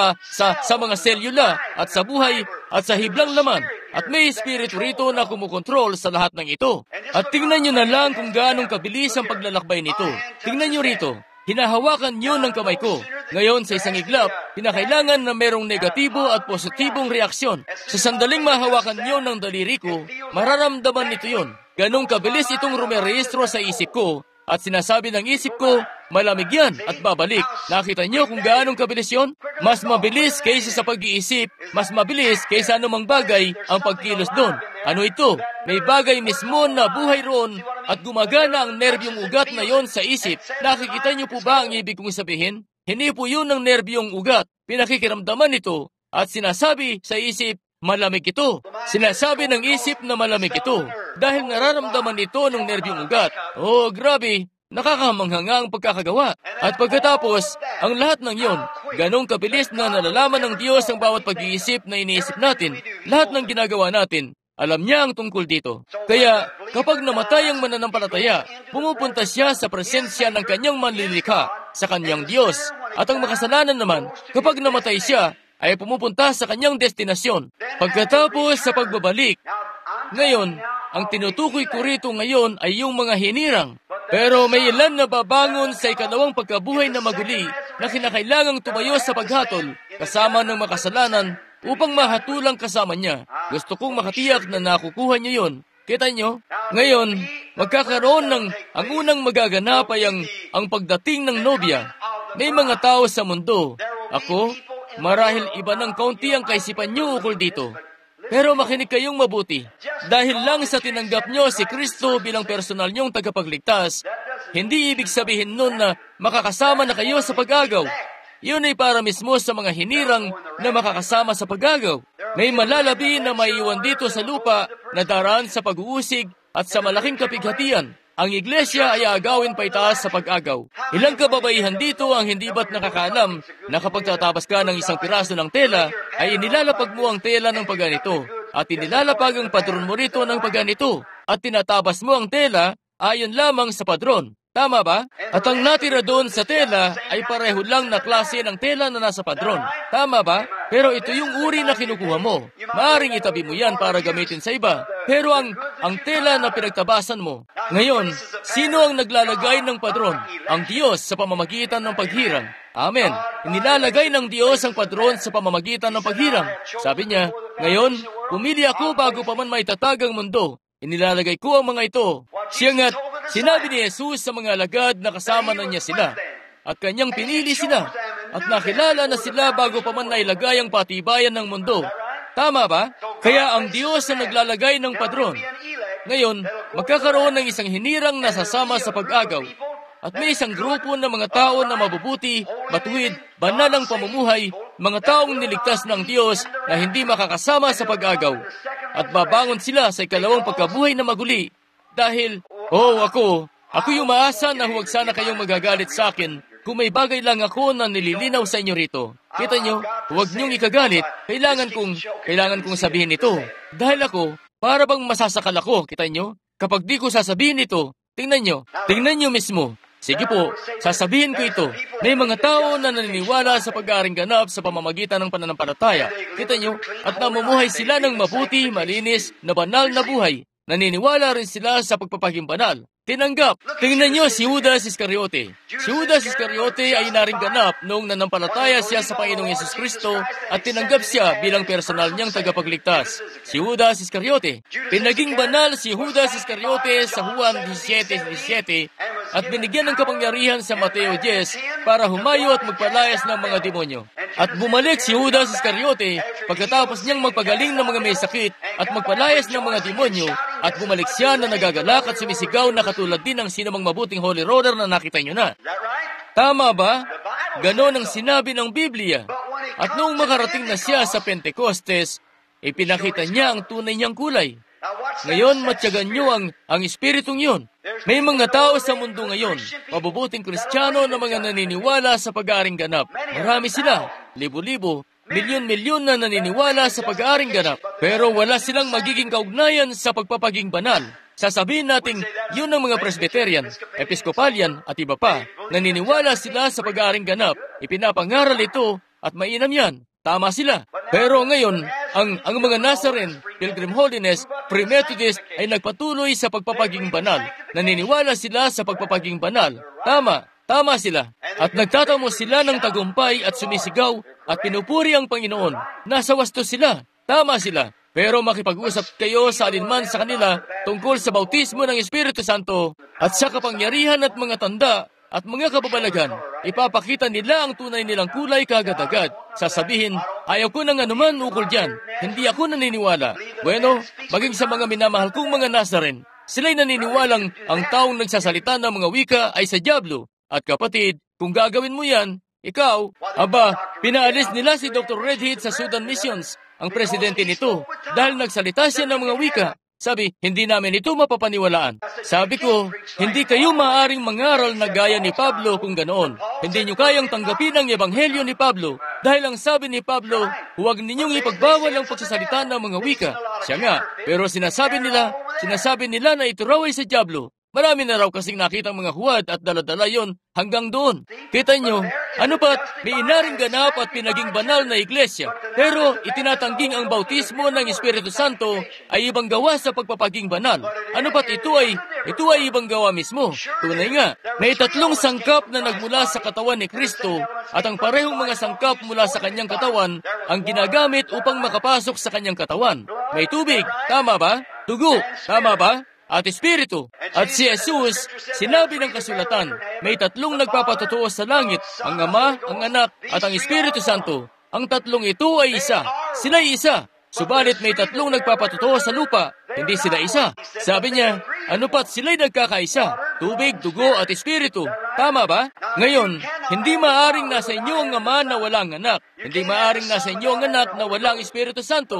mga selula at sa buhay at sa hiblang laman. At may espiritu rito na kumukontrol sa lahat ng ito. At tingnan nyo na lang kung gaanong kabilis ang paglalakbay nito. Tingnan nyo rito. Hinahawakan nyo ng kamay ko. Ngayon sa isang iglap, kinakailangan na merong negatibo at positibong reaksyon. Sa sandaling mahawakan nyo ng daliri ko, mararamdaman nito yon. Ganong kabilis itong rumerehistro sa isip ko at sinasabi ng isip ko, malamig yan at babalik. Nakita nyo kung gaanong kabilis yon? Mas mabilis kaysa sa pag-iisip, mas mabilis kaysa anumang bagay ang pagkilos doon. Ano ito? May bagay mismo na buhay roon at gumagana ang nerbyong ugat na yon sa isip. Nakikita nyo po ba ang ibig kong sabihin? Hindi po yun ang nerbyong ugat. Pinakikiramdaman ito at sinasabi sa isip, malamig ito. Sinasabi ng isip na malamig ito dahil nararamdaman ito ng nerbyong ugat. Oh, grabe! Nakakamanghanga ang pagkakagawa. At pagkatapos, ang lahat ng yon, ganong kabilis na nalalaman ng Diyos ang bawat pag-iisip na iniisip natin. Lahat ng ginagawa natin, alam niya ang tungkol dito. Kaya, kapag namatay ang mananampalataya, pumupunta siya sa presensya ng kanyang manlilikha, sa kanyang Diyos. At ang makasalanan naman, kapag namatay siya, ay pumupunta sa kanyang destinasyon. Pagkatapos sa pagbabalik, ngayon, ang tinutukoy ko rito ngayon ay yung mga hinirang. Pero may ilan na babangon sa ikalawang pagkabuhay na maguli na kinakailangang tumayo sa paghatol kasama ng makasalanan upang mahatulang kasama niya. Gusto kong makatiyak na nakukuha niyo yon. Kita nyo? Ngayon, magkakaroon ng ang unang magaganap ay ang pagdating ng nobya. May mga tao sa mundo. Ako, marahil iba ng kaunti ang kaisipan niyo ukol dito. Pero makinig kayong mabuti. Dahil lang sa tinanggap nyo si Kristo bilang personal nyong tagapagligtas, hindi ibig sabihin nun na makakasama na kayo sa pag-agaw. Yun ay para mismo sa mga hinirang na makakasama sa pag-agaw. May malalabi na maiiwan dito sa lupa na daraan sa pag-uusig at sa malaking kapighatian. Ang iglesia ay aagawin pa itaas sa pag-agaw. Ilang kababaihan dito ang hindi ba't nakakaalam na kapag tatabas ka ng isang piraso ng tela, ay inilalapag mo ang tela ng pagganito, at inilalapag ang padron mo rito ng pagganito, at tinatabas mo ang tela ayon lamang sa padron. Tama ba? At ang natira doon sa tela ay pareho lang na klase ng tela na nasa padron. Tama ba? Pero ito yung uri na kinukuha mo. Maaring itabi mo yan para gamitin sa iba. Pero ang tela na pinagtabasan mo. Ngayon, sino ang naglalagay ng padron? Ang Diyos sa pamamagitan ng paghirang. Amen. Inilalagay ng Diyos ang padron sa pamamagitan ng paghirang. Sabi niya, ngayon, pumili ako bago pa man maitatag ang mundo. Inilalagay ko ang mga ito. Siya nga't sinabi ni Jesus sa mga alagad na kasama na niya sila. At kanyang pinili sila. At nakilala na sila bago pa man nailagay ang patibayan ng mundo. Tama ba? Kaya ang Diyos ang naglalagay ng padron. Ngayon, magkakaroon ng isang hinirang na sasama sa pag-agaw. At may isang grupo ng mga tao na mabubuti, matuwid, banalang pamumuhay, mga taong niligtas ng Diyos na hindi makakasama sa pag-agaw. At babangon sila sa ikalawang pagkabuhay na maguli. Dahil, ako yung maasa na huwag sana kayong magagalit sa akin kung may bagay lang ako na nililinaw sa inyo rito. Kita nyo, huwag niyong ikagalit, kailangan kong sabihin ito. Dahil ako, para bang masasakal ako, kita nyo? Kapag di ko sasabihin ito, tingnan nyo mismo. Sige po, sasabihin ko ito. May mga tao na naniniwala sa pag-aaring ganap sa pamamagitan ng pananampalataya. Kita nyo, at namumuhay sila ng mabuti, malinis, na banal na buhay. Naniniwala rin sila sa pagpapaging banal. tinanggap. Tingnan niyo si Judas Iscariote. Si Judas Iscariote ay naring ganap noong nanampalataya siya sa Panginoong Yesus Kristo at tinanggap siya bilang personal niyang tagapagligtas. Si Judas Iscariote. Pinaging banal si Judas Iscariote sa Juan 17:17 at binigyan ng kapangyarihan sa Mateo 10 para humayo at magpalayas ng mga demonyo. At bumalik si Judas Iscariote pagkatapos niyang magpagaling ng mga may sakit at magpalayas ng mga demonyo, at bumalik siya na nagagalak at sumisigaw na katulad din ng sinumang mabuting holy roller na nakita niyo na. Tama ba? Ganon ang sinabi ng Biblia. At noong makarating na siya sa Pentecostes, ipinakita niya ang tunay niyang kulay. Ngayon, matyagan niyo ang espiritong yun. May mga tao sa mundo ngayon, mabubuting Kristiyano na mga naniniwala sa pag-aaring ganap. Marami sila, libo-libo, milyon-milyon na naniniwala sa pag-aaring ganap, pero wala silang magiging kaugnayan sa pagpapaging banal. Sasabihin natin, yun ang mga Presbyterian, Episcopalian at iba pa. Naniniwala sila sa pag-aaring ganap, ipinapangaral ito at mainam yan. Tama sila. Pero ngayon, ang mga Nazarene, Pilgrim Holiness, Pre-Methodist ay nagpatuloy sa pagpapaging banal. Naniniwala sila sa pagpapaging banal. Tama sila. At nagtatamo sila ng tagumpay at sumisigaw at pinupuri ang Panginoon. Nasa wasto sila. Tama sila. Pero makipag-usap kayo sa alinman sa kanila tungkol sa bautismo ng Espiritu Santo at sa kapangyarihan at mga tanda at mga kababalagan. Ipapakita nila ang tunay nilang kulay kagad-agad. Sasabihin, ayaw ko ng anuman ukol dyan. Hindi ako naniniwala. Bueno, maging sa mga minamahal kong mga Nazarene, sila'y naniniwalang ang taong nagsasalita ng mga wika ay sa dyablo. At kapatid, kung gagawin mo yan, ikaw, pinaalis nila si Dr. Redhead sa Sudan Missions, ang presidente nito, dahil nagsalita siya ng mga wika. Sabi, hindi namin ito mapapaniwalaan. Sabi ko, hindi kayo maaaring mangaral na gaya ni Pablo kung ganoon. Hindi nyo kayang tanggapin ang ebanghelyo ni Pablo. Dahil ang sabi ni Pablo, huwag ninyong ipagbawal ang pagsasalita ng mga wika. Siya nga, pero sinasabi nila na ito raw ay sa dyablo. Marami na raw kasing nakitang mga huwad at daladala yon hanggang doon. Kita nyo, ano pat, may inaring ganap at pinaging banal na iglesia. Pero itinatangging ang bautismo ng Espiritu Santo ay ibang gawa sa pagpapaging banal. Ano pat, ito ay ibang gawa mismo. Tunay nga, may tatlong sangkap na nagmula sa katawan ni Kristo at ang parehong mga sangkap mula sa kanyang katawan ang ginagamit upang makapasok sa kanyang katawan. May tubig, tama ba? Dugo, tama ba? At Espiritu. At si Jesus, sinabi ng kasulatan, may tatlong nagpapatotoo sa langit, ang Ama, ang Anak, at ang Espiritu Santo. Ang tatlong ito ay isa. Sila'y isa. Subalit may tatlong nagpapatotoo sa lupa, hindi sila isa. Sabi niya, ano pat sila'y nagkakaisa? Tubig, dugo, at Espiritu. Tama ba? Ngayon, hindi maaring nasa inyo ang Ama na walang anak. Hindi maaring nasa inyo ang anak na walang Espiritu Santo.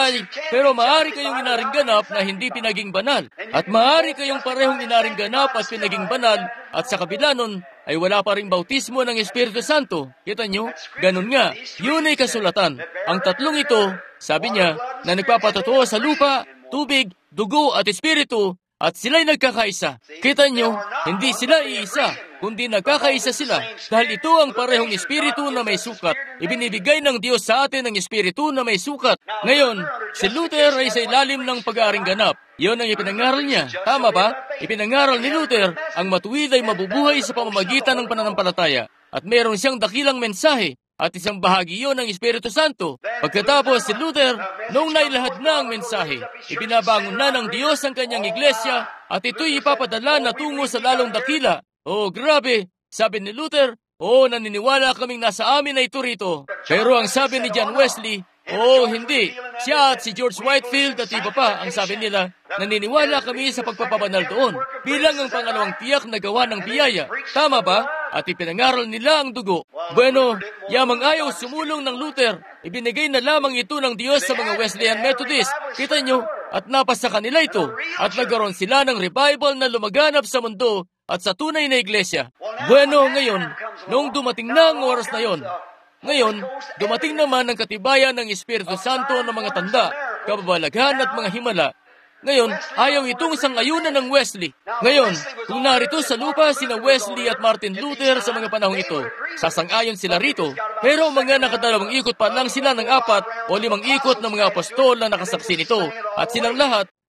Pero maaari kayong inaring ganap na hindi pinaging banal. At maaari kayong parehong inaring ganap at pinaging banal. At sa kabila nun, ay wala pa ring bautismo ng Espiritu Santo. Kita nyo? Ganun nga. Yun ay kasulatan. Ang tatlong ito, sabi niya, na nagpapatotoo sa lupa, tubig, dugo at Espiritu, at sila'y nagkakaisa. Kita nyo, hindi sila iisa, kundi nagkakaisa sila. Dahil ito ang parehong Espiritu na may sukat. Ibinibigay ng Diyos sa atin ang Espiritu na may sukat. Ngayon, si Luther ay sa ilalim ng pag-aaring ganap. Iyon ang ipinangaral niya. Tama ba? Ipinangaral ni Luther, ang matuwid ay mabubuhay sa pamamagitan ng pananampalataya. At mayroon siyang dakilang mensahe. At isang bahagi yun ng Espiritu Santo. Pagkatapos si Luther, noong nailahad na ang mensahe, ipinabangon na ng Diyos ang kanyang iglesia at ito'y ipapadala na tungo sa lalong dakila. Oh, grabe! Sabi ni Luther, naniniwala kaming nasa amin na ito rito. Pero ang sabi ni John Wesley, hindi. Siya at si George Whitefield at iba pa, ang sabi nila, naniniwala kami sa pagpapabanal doon bilang ang pangalawang tiyak na gawa ng biyaya. Tama ba? At ipinangaral nila ang dugo. Bueno, yamang ayaw sumulong ng Luther, ibinigay na lamang ito ng Diyos sa mga Wesleyan Methodist. Kita nyo, at napasa kanila ito. At nagkaroon sila ng revival na lumaganap sa mundo at sa tunay na iglesia. Bueno, ngayon, noong dumating na ang oras na yon, ngayon, dumating naman ang katibayan ng Espiritu Santo ng mga tanda, kababalaghan at mga himala. Ngayon, ayaw itong sangayunan ng Wesley. Ngayon, kung narito sa lupa sina Wesley at Martin Luther sa mga panahong ito, sasang-ayon sila rito. Pero mga nakadalawang ikot pa lang sila ng 4 o 5 ikot ng mga apostol na nakasaksi nito. At silang lahat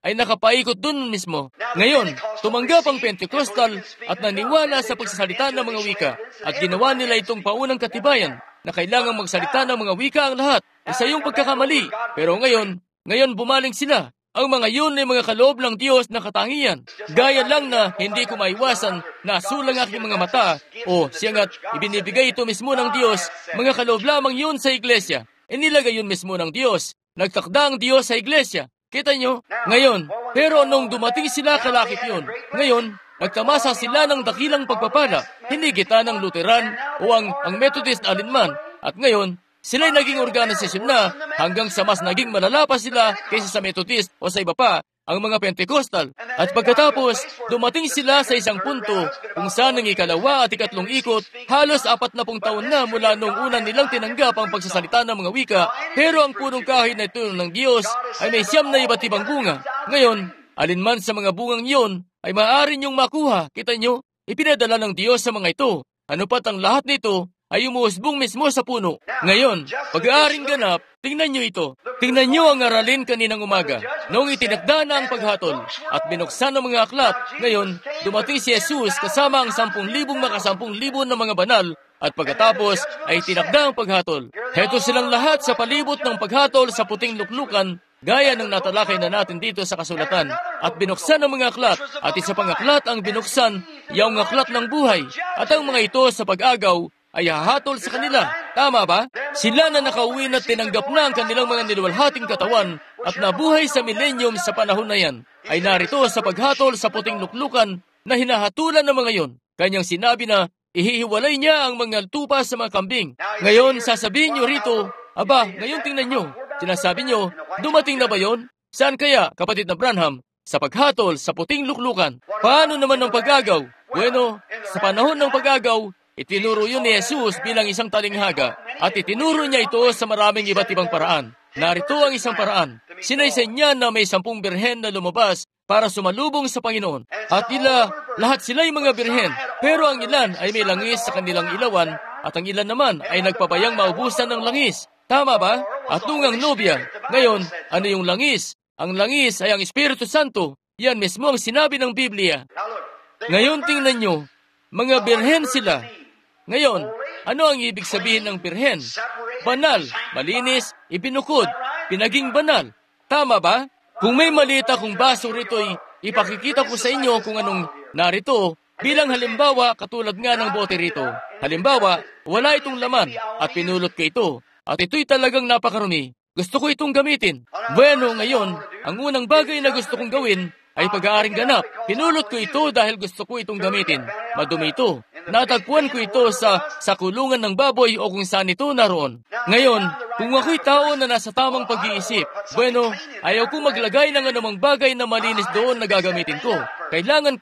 ay nakapaikot dun mismo. Ngayon, tumanggap ang Pentecostal at naniwala sa pagsasalita ng mga wika at ginawa nila itong paunang katibayan na kailangang magsalita ng mga wika ang lahat. Isa yung pagkakamali. Pero ngayon bumaling sila. Ang mga yun ay mga kaloob ng Diyos na katangian. Gaya lang na hindi ko maiwasan na sulang aking mga mata o siyangat ibinibigay ito mismo ng Diyos. Mga kaloob lamang yun sa iglesia. Inilagay yun mismo ng Diyos. Nagtakda ang Diyos sa iglesia. Kita nyo? Ngayon, pero nung dumating sila kalakip yun, ngayon, nagtamasa sila ng dakilang pagpapala. Hindi kita ng Lutheran o ang Methodist alinman. At ngayon, sila'y naging organisasyon na hanggang sa mas naging malala pa sila kaysa sa Methodist o sa iba pa, ang mga Pentecostal. At pagkatapos, dumating sila sa isang punto kung saan ang ikalawa at ikatlong ikot, halos 40 taon na mula nung una nilang tinanggap ang pagsasalita ng mga wika, pero ang punong kahoy na ito ng Diyos ay may siyam na iba't ibang bunga. Ngayon, alinman sa mga bungang iyon ay maaari niyong makuha. Kita niyo, ipinadala ng Diyos sa mga ito. Ano pat ang lahat nito ay umuusbong mismo sa puno. Ngayon, pag-aaring ganap, tingnan nyo ito. Tingnan nyo ang aralin kaninang umaga. Noong itinakda na ang paghatol at binuksan ng mga aklat, ngayon, dumating si Jesus kasama ang 10,000 maka-10,000 na mga banal at pagkatapos ay tinakda ang paghatol. Heto silang lahat sa palibot ng paghatol sa puting luklukan, gaya ng natalakay na natin dito sa kasulatan. At binuksan ang mga aklat, at isa pang aklat ang binuksan, yung aklat ng buhay. At ang mga ito sa pag-agaw, ay hahatol sa kanila. Tama ba? Sila na nakauwi na tinanggap na ang kanilang mga niluwalhating katawan at nabuhay sa millennium sa panahon na yan, ay narito sa paghatol sa puting luklukan na hinahatulan ng mga yon. Kanyang sinabi na ihihiwalay niya ang mga tupa sa mga kambing. Ngayon, sasabihin nyo rito, aba, ngayon tingnan nyo. Sinasabi nyo, dumating na ba yon? Saan kaya, kapatid na Branham? Sa paghatol sa puting luklukan. Paano naman ang pag-agaw? Bueno, sa panahon ng pag-agaw, itinuro yun ni Jesus bilang isang talinghaga at itinuro niya ito sa maraming iba't ibang paraan. Narito ang isang paraan. Sinaysay niya na may 10 birhen na lumabas para sumalubong sa Panginoon. At lahat sila'y mga birhen, pero ang ilan ay may langis sa kanilang ilawan at ang ilan naman ay nagpabayang maubusan ng langis. Tama ba? At nung ang nobya, ngayon, ano yung langis? Ang langis ay ang Espiritu Santo. Yan mismo ang sinabi ng Biblia. Ngayon tingnan nyo, mga birhen sila. Ngayon, ano ang ibig sabihin ng birhen? Banal, malinis, ibinukod, pinaging banal. Tama ba? Kung may maliit akong baso rito'y ipakikita ko sa inyo kung anong narito bilang halimbawa katulad nga ng bote rito. Halimbawa, wala itong laman at pinulot ko ito at ito'y talagang napakarumi. Gusto ko itong gamitin. Bueno, ngayon, ang unang bagay na gusto kong gawin ay pag-aaring ganap. Pinulot ko ito dahil gusto ko itong gamitin. Madumi ito. Natagpuan ko ito sa kulungan ng baboy o kung saan ito naroon. Ngayon, kung ako'y tao na nasa tamang pag-iisip, bueno, ayaw ko maglagay ng anumang bagay na malinis doon na gagamitin ko. Kailangan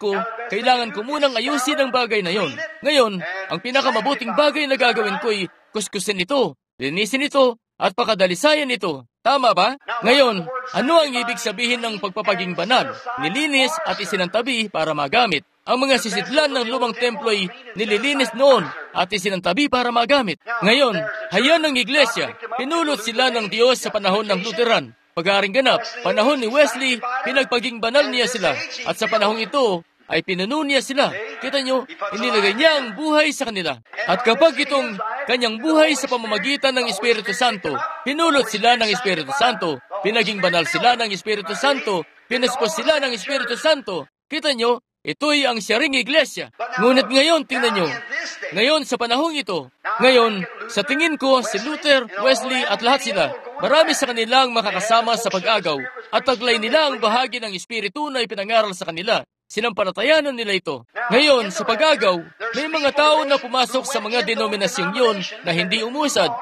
ko munang ayusin ang bagay na yon. Ngayon, ang pinakamabuting bagay na gagawin ko ay kuskusin ito, linisin ito, at pakadalisayan ito. Tama ba? Ngayon, ano ang ibig sabihin ng pagpapaging banal? Nilinis at isinantabi para magamit. Ang mga sisidlan ng lumang templo ay nililinis noon at isinantabi para magamit. Ngayon, hayan ng iglesia, pinulot sila ng Diyos sa panahon ng Lutheran. Pag-aaring ganap, panahon ni Wesley, pinagpaging banal niya sila. At sa panahong ito, ay pinuno niya sila. Kita nyo, inilagay niya ang buhay sa kanila. At kapag itong kanyang buhay sa pamamagitan ng Espiritu Santo, pinulot sila ng Espiritu Santo, pinaging banal sila ng Espiritu Santo, pinuspos sila ng Espiritu Santo. Kita nyo, ito'y ang siyaring iglesia. Ngunit ngayon, tingnan nyo, ngayon sa panahong ito, ngayon, sa tingin ko, si Luther, Wesley at lahat sila, marami sa kanilang makakasama sa pag-agaw at taglay nila ang bahagi ng Espiritu na ipinangaral sa kanila. Sinampalatayanan nila ito. Ngayon, sa pag-agaw, may mga tao na pumasok sa mga denominasyong yun na hindi umusad.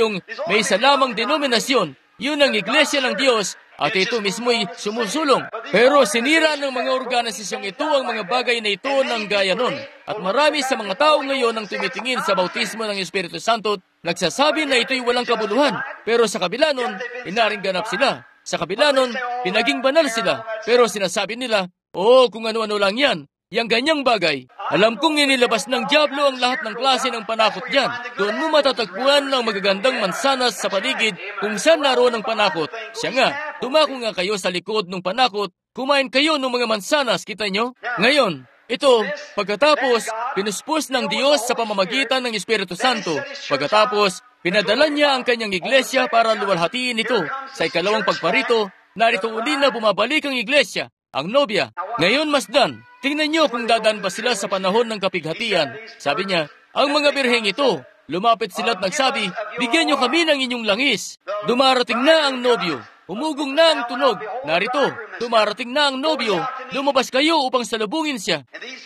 May isa lamang denominasyon. Yun ang iglesia ng Diyos at ito mismo'y sumusulong. Pero sinira ng mga organisasyong ito ang mga bagay na ito ng gaya nun. At marami sa mga tao ngayon ang tumitingin sa bautismo ng Espiritu Santo, nagsasabi na ito'y walang kabuluhan. Pero sa kabila nun, inaring ganap sila. Sa kabila nun, pinaging banal sila. Pero sinasabi nila, kung ano-ano lang yan. Yang ganyang bagay. Alam kong inilabas ng dyablo ang lahat ng klase ng panakot dyan. Doon mo matatagpuan ng magagandang mansanas sa paligid kung saan naroon ang panakot. Siya nga, dumako nga kayo sa likod ng panakot kumain kayo ng mga mansanas, kita nyo? Ngayon, ito, pagkatapos, pinuspos ng Diyos sa pamamagitan ng Espiritu Santo. Pagkatapos, pinadala niya ang kanyang iglesia para luwalhatiin ito. Sa ikalawang pagparito, narito uli na bumabalik ang iglesia, ang nobya. Ngayon, masdan, tingnan nyo kung dadaan ba sila sa panahon ng kapighatian. Sabi niya, ang mga birheng ito, lumapit sila at nagsabi, bigyan nyo kami ng inyong langis. Dumarating na ang nobyo. Umugong na ang tunog. Narito, dumarating na ang nobyo. Lumabas kayo upang salubungin siya.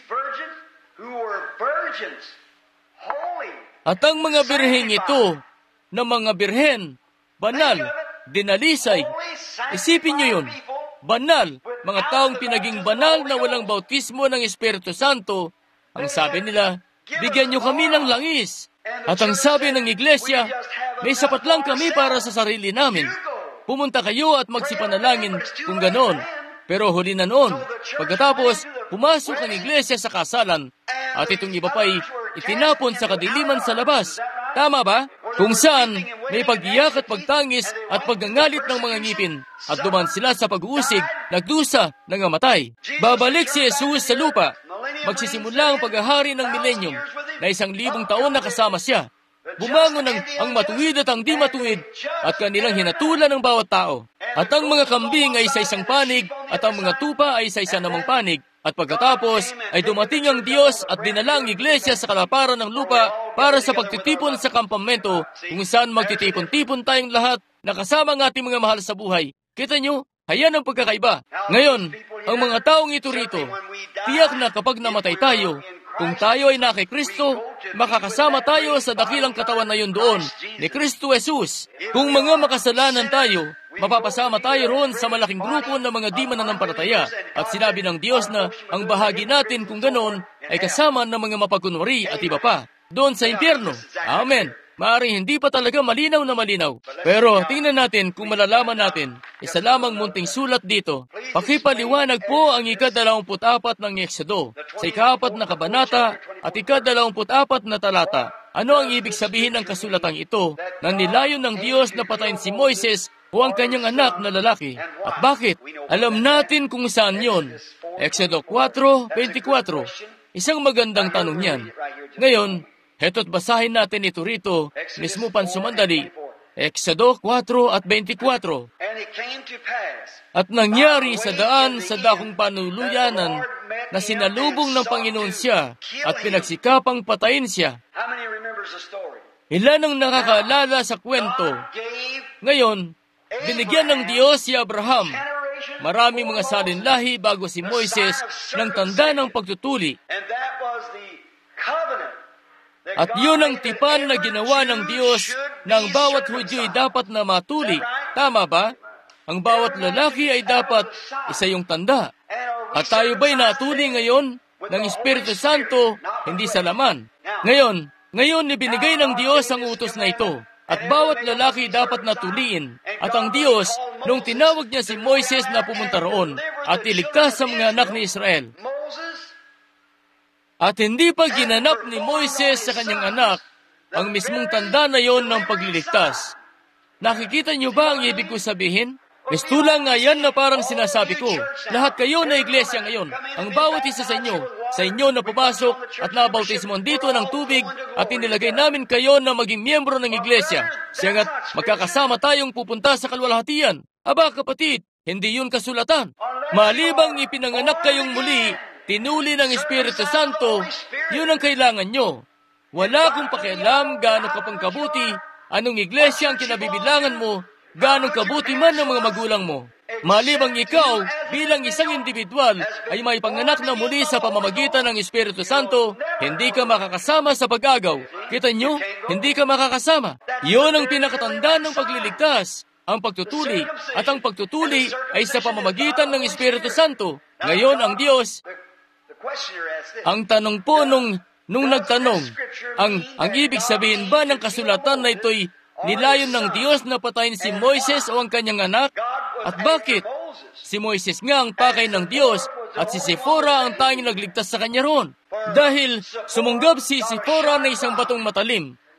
At ang mga birheng ito, na mga birhen, banal, dinalisay. Isipin nyo yun. Banal, mga taong pinaging banal na walang bautismo ng Espiritu Santo. Ang sabi nila, bigyan nyo kami ng langis. At ang sabi ng iglesia, may sapat lang kami para sa sarili namin. Pumunta kayo at magsipanalangin kung ganoon. Pero huli na noon, pagkatapos, pumasok ang iglesia sa kasalan at itong iba pa'y itinapon sa kadiliman sa labas. Tama ba? Kung saan may pag-iyak at pagtangis at pagngangalit ng mga ngipin at duman sila sa pag-uusig, nagdusa, nangamatay. Babalik si Jesus sa lupa. Magsisimula ang paghahari ng milenyum na 1,000 taon na kasama siya. Bumangon ang matuwid at ang di matuwid at kanilang hinatulan ng bawat tao. At ang mga kambing ay sa isang panig at ang mga tupa ay sa isa namang panig. At pagkatapos ay dumating ang Diyos at dinala ang iglesia sa kalaparan ng lupa para sa pagtitipon sa kampamento kung saan magtitipon-tipon tayong lahat na kasama ang ating mga mahal sa buhay. Kita nyo, ayan ang pagkakaiba. Ngayon, ang mga taong ito rito, tiyak na kapag namatay tayo, kung tayo ay na kay Kristo, makakasama tayo sa dakilang katawan na yun doon, ni Kristo Jesus. Kung mga makasalanan tayo, mapapasama tayo roon sa malaking grupo ng mga di mananampalataya. At sinabi ng Diyos na ang bahagi natin kung ganoon ay kasama ng mga mapagkunwari at iba pa, doon sa impyerno. Amen. Maaaring hindi pa talaga malinaw na malinaw. Pero tingnan natin kung malalaman natin. Isa lamang munting sulat dito. Pakipaliwanag po ang ika-24 ng Exodo sa ika-4 na kabanata at ika-24 na talata. Ano ang ibig sabihin ng kasulatang ito na nilayon ng Diyos na patayin si Moises o ang kanyang anak na lalaki? At bakit? Alam natin kung saan yon. Exodo 4:24. Isang magandang tanong yan. Ngayon, heto't basahin natin ito rito, mismo pansumandali, Exodo 4:24. At nangyari sa daan sa dakong panuluyanan na sinalubong ng Panginoon siya at pinagsikapang patayin siya. Ilan ang nakakaalala sa kwento? Ngayon, binigyan ng Diyos si Abraham, maraming mga salinlahi bago si Moises, ng tanda ng pagtutuli. At yun ang tipan na ginawa ng Diyos na ang bawat Hudyo ay dapat na matuli. Tama ba? Ang bawat lalaki ay dapat isa yung tanda. At tayo ba'y natuli ngayon ng Espiritu Santo, hindi sa laman? Ngayon ibinigay ng Diyos ang utos na ito. At bawat lalaki dapat natuliin. At ang Diyos, nung tinawag niya si Moises na pumunta roon at iligtas sa mga anak ni Israel, at hindi pa ginanap ni Moises sa kanyang anak ang mismong tanda na yon ng pagliligtas. Nakikita niyo ba ang ibig ko sabihin? Mistulang nga yan na parang sinasabi ko, lahat kayo na iglesia ngayon, ang bawat isa sa inyo na pumasok at nabautismon dito ng tubig at inilagay namin kayo na maging miyembro ng iglesia. Siyangat magkakasama tayong pupunta sa kalwalhatian. Aba kapatid, hindi yun kasulatan. Malibang ipinanganak kayong muli, tinuli ng Espiritu Santo, yun ang kailangan nyo. Wala akong pakialam gaano ka pang kabuti, anong iglesia ang kinabibilangan mo, gaano kabuti man ng mga magulang mo. Malibang ikaw, bilang isang individual, ay may panganak na muli sa pamamagitan ng Espiritu Santo, hindi ka makakasama sa pag-agaw. Kita nyo, hindi ka makakasama. Yun ang pinakatanda ng pagliligtas, ang pagtutuli, at ang pagtutuli ay sa pamamagitan ng Espiritu Santo. Ngayon, ang Diyos, ang tanong po nung nagtanong, ang ibig sabihin ba ng kasulatan na ito'y nilayon ng Diyos na patayin si Moises o ang kanyang anak? At bakit? Si Moises nga ang pakay ng Diyos at si Sipora ang tanging nagligtas sa kanya roon. Dahil sumunggab si Sipora na isang batong matalim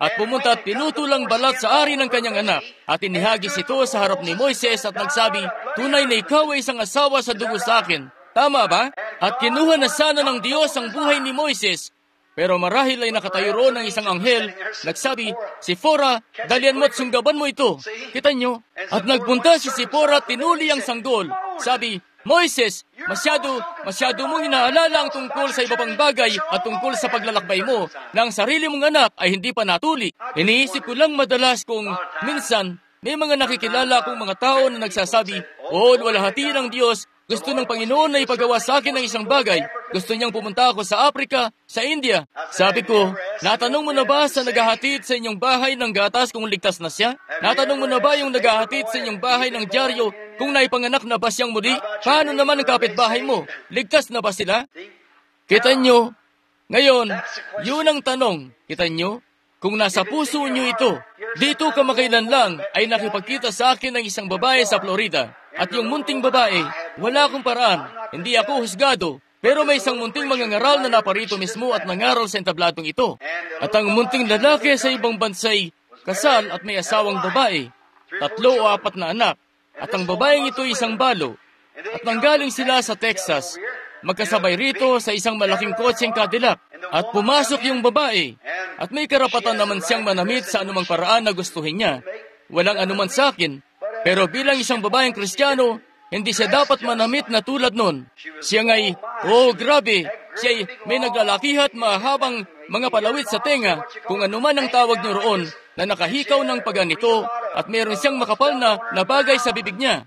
at pumunta at pinutulang balat sa ari ng kanyang anak. At inihagis ito sa harap ni Moises at nagsabi, tunay na ikaw ay isang asawa sa dugo sa akin. Tama ba? At kinuha na sana ng Diyos ang buhay ni Moises. Pero marahil ay nakatayo roon ng isang anghel, nagsabi, Sipora, dalian mo at sunggaban mo ito. Kita nyo? At nagpunta si Sipora at tinuli ang sanggol. Sabi, Moises, masyado mong inaalala ang tungkol sa iba pang bagay at tungkol sa paglalakbay mo na ang sarili mong anak ay hindi pa natuli. Iniisip ko lang madalas kung minsan may mga nakikilala akong mga tao na nagsasabi, walhati ng Diyos, gusto ng Panginoon na ipagawa sa akin ng isang bagay. Gusto niyang pumunta ako sa Africa, sa India. Sabi ko, natanong mo na ba sa naghahatid sa inyong bahay ng gatas kung ligtas na siya? Natanong mo na ba yung naghahatid sa inyong bahay ng dyaryo kung naipanganak na ba siyang muli? Paano naman ang kapitbahay mo? Ligtas na ba sila? Kita nyo? Ngayon, yun ang tanong. Kita nyo? Kung nasa puso nyo ito, dito kamakailan lang ay nakipagkita sa akin ng isang babae sa Florida. At yung munting babae, wala akong paraan. Hindi ako husgado. Pero may isang munting mangangaral na naparito mismo at nangaral sa entabladong ito. At ang munting lalaki sa ibang bansay, kasal at may asawang babae, 3 o 4 na anak. At ang babaeng ito isang balo. At nanggaling sila sa Texas. Magkasabay rito sa isang malaking kotseng Cadillac. At pumasok yung babae. At may karapatan naman siyang manamit sa anumang paraan na gustuhin niya. Walang anuman sa akin. Pero bilang isang babaeng Kristiyano, hindi siya dapat manamit na tulad nun. Siya nga'y, grabe, siya'y may naglalakihat mahabang mga palawit sa tenga, kung anuman ang tawag niyo roon, na nakahikaw ng paganito, at mayroon siyang makapal na bagay sa bibig niya.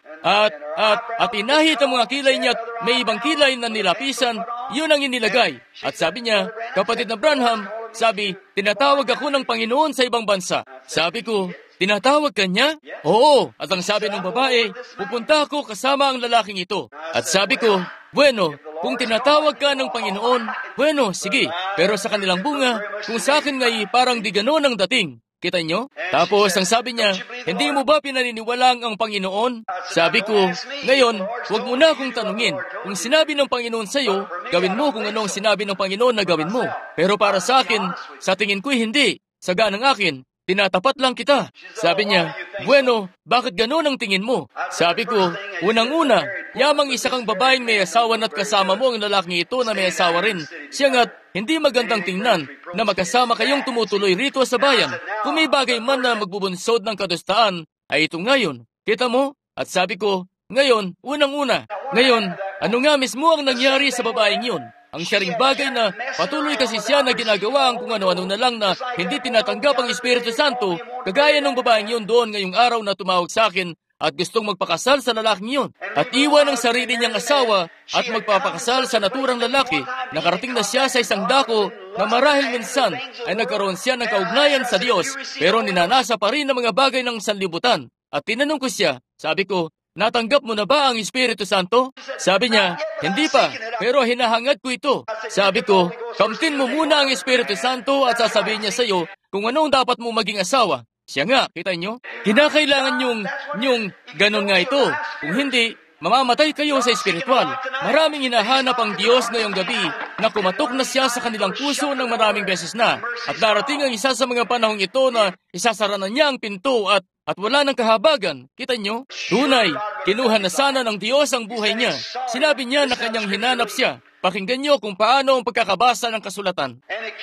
At inahit ang mga kilay niya at may ibang kilay na nilapisan, yun ang inilagay. At sabi niya, kapatid na Branham, sabi, tinatawag ako ng Panginoon sa ibang bansa. Sabi ko, tinatawag ka niya? Oo. At ang sabi ng babae, pupunta ako kasama ang lalaking ito. At sabi ko, bueno, kung tinatawag ka ng Panginoon, bueno, sige. Pero sa kanilang bunga, kung sa akin nga'y parang di ganon ang dating. Kita nyo? Tapos ang sabi niya, hindi mo ba pinaniniwalang ang Panginoon? Sabi ko, ngayon, huwag mo na akong tanungin. Kung sinabi ng Panginoon sa'yo, gawin mo kung anong sinabi ng Panginoon na gawin mo. Pero para sa akin, sa tingin ko'y hindi. Saga ng akin, tinatapat lang kita. Sabi niya, bueno, bakit gano'n ang tingin mo? Sabi ko, unang-una, yamang isa kang babaeng may asawa at kasama mo ang lalaking ito na may asawa rin. Siya nga't hindi magandang tingnan na magkasama kayong tumutuloy rito sa bayan. Kung may bagay man na magbubunsod ng kadustaan, ay ito ngayon. Kita mo? At sabi ko, ngayon, unang-una. Ngayon, ano nga mismo ang nangyari sa babaeng yun? Ang siya ring bagay na patuloy kasi siya na ginagawa ang kung ano-ano na lang na hindi tinatanggap ang Espiritu Santo, kagaya ng babaeng yun doon ngayong araw na tumawag sa akin at gustong magpakasal sa lalaking yun. At iwan ang sarili niyang asawa at magpapakasal sa naturang lalaki. Nakarating na siya sa isang dako na marahil minsan ay nagkaroon siya ng kaugnayan sa Diyos, pero ninanasa pa rin ang mga bagay ng sanlibutan. At tinanong ko siya, sabi ko, natanggap mo na ba ang Espiritu Santo? Sabi niya, hindi pa, pero hinahangad ko ito. Sabi ko, kamtin mo muna ang Espiritu Santo at sasabihin niya sa iyo kung anong dapat mo maging asawa. Siya nga, kita nyo, kinakailangan yung ganon nga ito. Kung hindi, mamamatay kayo sa espiritual. Maraming hinahanap ang Diyos ngayong gabi na kumatok na siya sa kanilang puso ng maraming beses na. At darating ang isa sa mga panahong ito na isasara na niya ang pinto at wala ng kahabagan. Kita nyo? Tunay, kinuha na sana ng Diyos ang buhay niya. Sinabi niya na kanyang hinanap siya. Pakinggan nyo kung paano ang pagkakabasa ng kasulatan.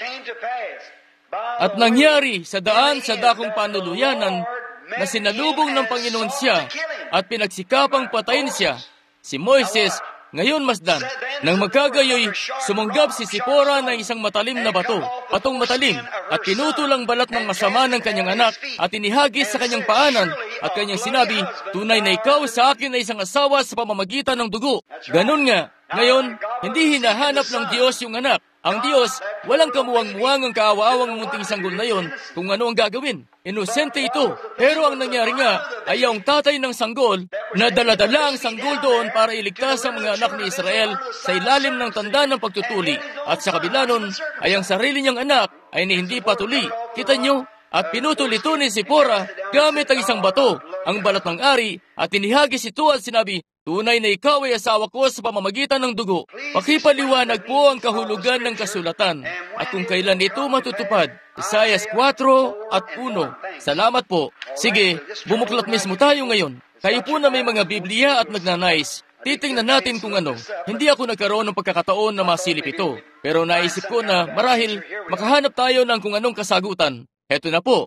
At nangyari sa daan sa dakong panuluyanan na sinalubong ng Panginoon siya at pinagsikapang patayin siya. Si Moises, ngayon masdan, nang magkagayoy, sumunggab si Sipora ng isang matalim na bato, patong matalim, at pinutulang balat ng masama ng kanyang anak at inihagis sa kanyang paanan at kanyang sinabi, tunay na ikaw sa akin ay isang asawa sa pamamagitan ng dugo. Ganun nga, ngayon, hindi hinahanap ng Diyos yung anak. Ang Diyos, walang kamuwang-muwang ang kaawa-awang munting sanggol na yon kung ano ang gagawin. Inosente ito. Pero ang nangyari nga ay ang tatay ng sanggol na daladala ang sanggol doon para iligtas ang mga anak ni Israel sa ilalim ng tanda ng pagtutuli. At sa kabila nun ay ang sarili niyang anak ay hindi patuli. Kita nyo, at pinutol ito ni Sipora gamit ang isang bato, ang balat ng ari, at inihagis ito at sinabi, tunay na ikaw ay asawa ko sa pamamagitan ng dugo. Pakipaliwanag po ang kahulugan ng kasulatan at kung kailan ito matutupad. Isaias 4 at 1. Salamat po. Sige, bumuklat mismo tayo ngayon. Kayo po na may mga Biblia at nagnanais. Titingnan natin kung ano. Hindi ako nagkaroon ng pagkakataon na masilip ito. Pero naisip ko na marahil makahanap tayo ng kung anong kasagutan. Heto na po.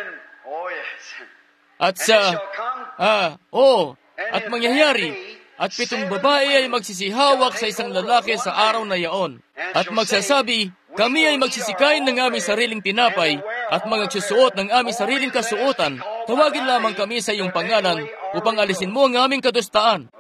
At at mangyayari, at 7 babae ay magsisihawak sa isang lalaki sa araw na yaon. At magsasabi, kami ay magsisikain ng aming sariling tinapay at magsusuot ng aming sariling kasuotan. Tawagin lamang kami sa iyong pangalan upang alisin mo ang aming kadustaan.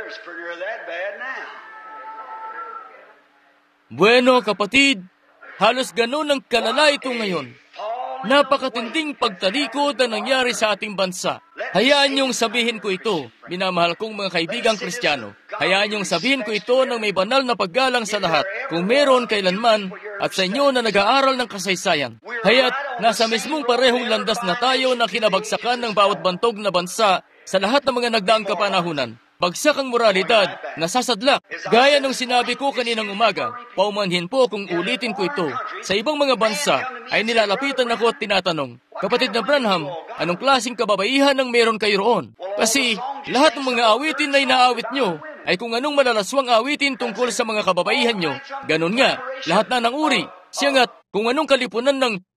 Bueno, kapatid, halos ganun ang kalala ito ngayon. Napakatinding pagtalikod na nangyari sa ating bansa. Hayaan niyong sabihin ko ito, minamahal kong mga kaibigang Kristiyano. Hayaan niyong sabihin ko ito ng may banal na paggalang sa lahat, kung meron kailanman at sa inyo na nag-aaral ng kasaysayan. Haya't nasa mismong parehong landas na tayo na kinabagsakan ng bawat bantog na bansa sa lahat ng mga nagdaang kapanahunan. Bagsak ang moralidad, nasasadlak. Gaya nung sinabi ko kaninang umaga, paumanhin po kung ulitin ko ito. Sa ibang mga bansa ay nilalapitan ako at tinatanong, kapatid na Branham, anong klaseng kababaihan ang meron kayo roon? Kasi lahat ng mga awitin na inaawit nyo ay kung anong malalaswang awitin tungkol sa mga kababaihan nyo. Ganon nga, lahat na ng uri. Siya nga't kung anong kalipunan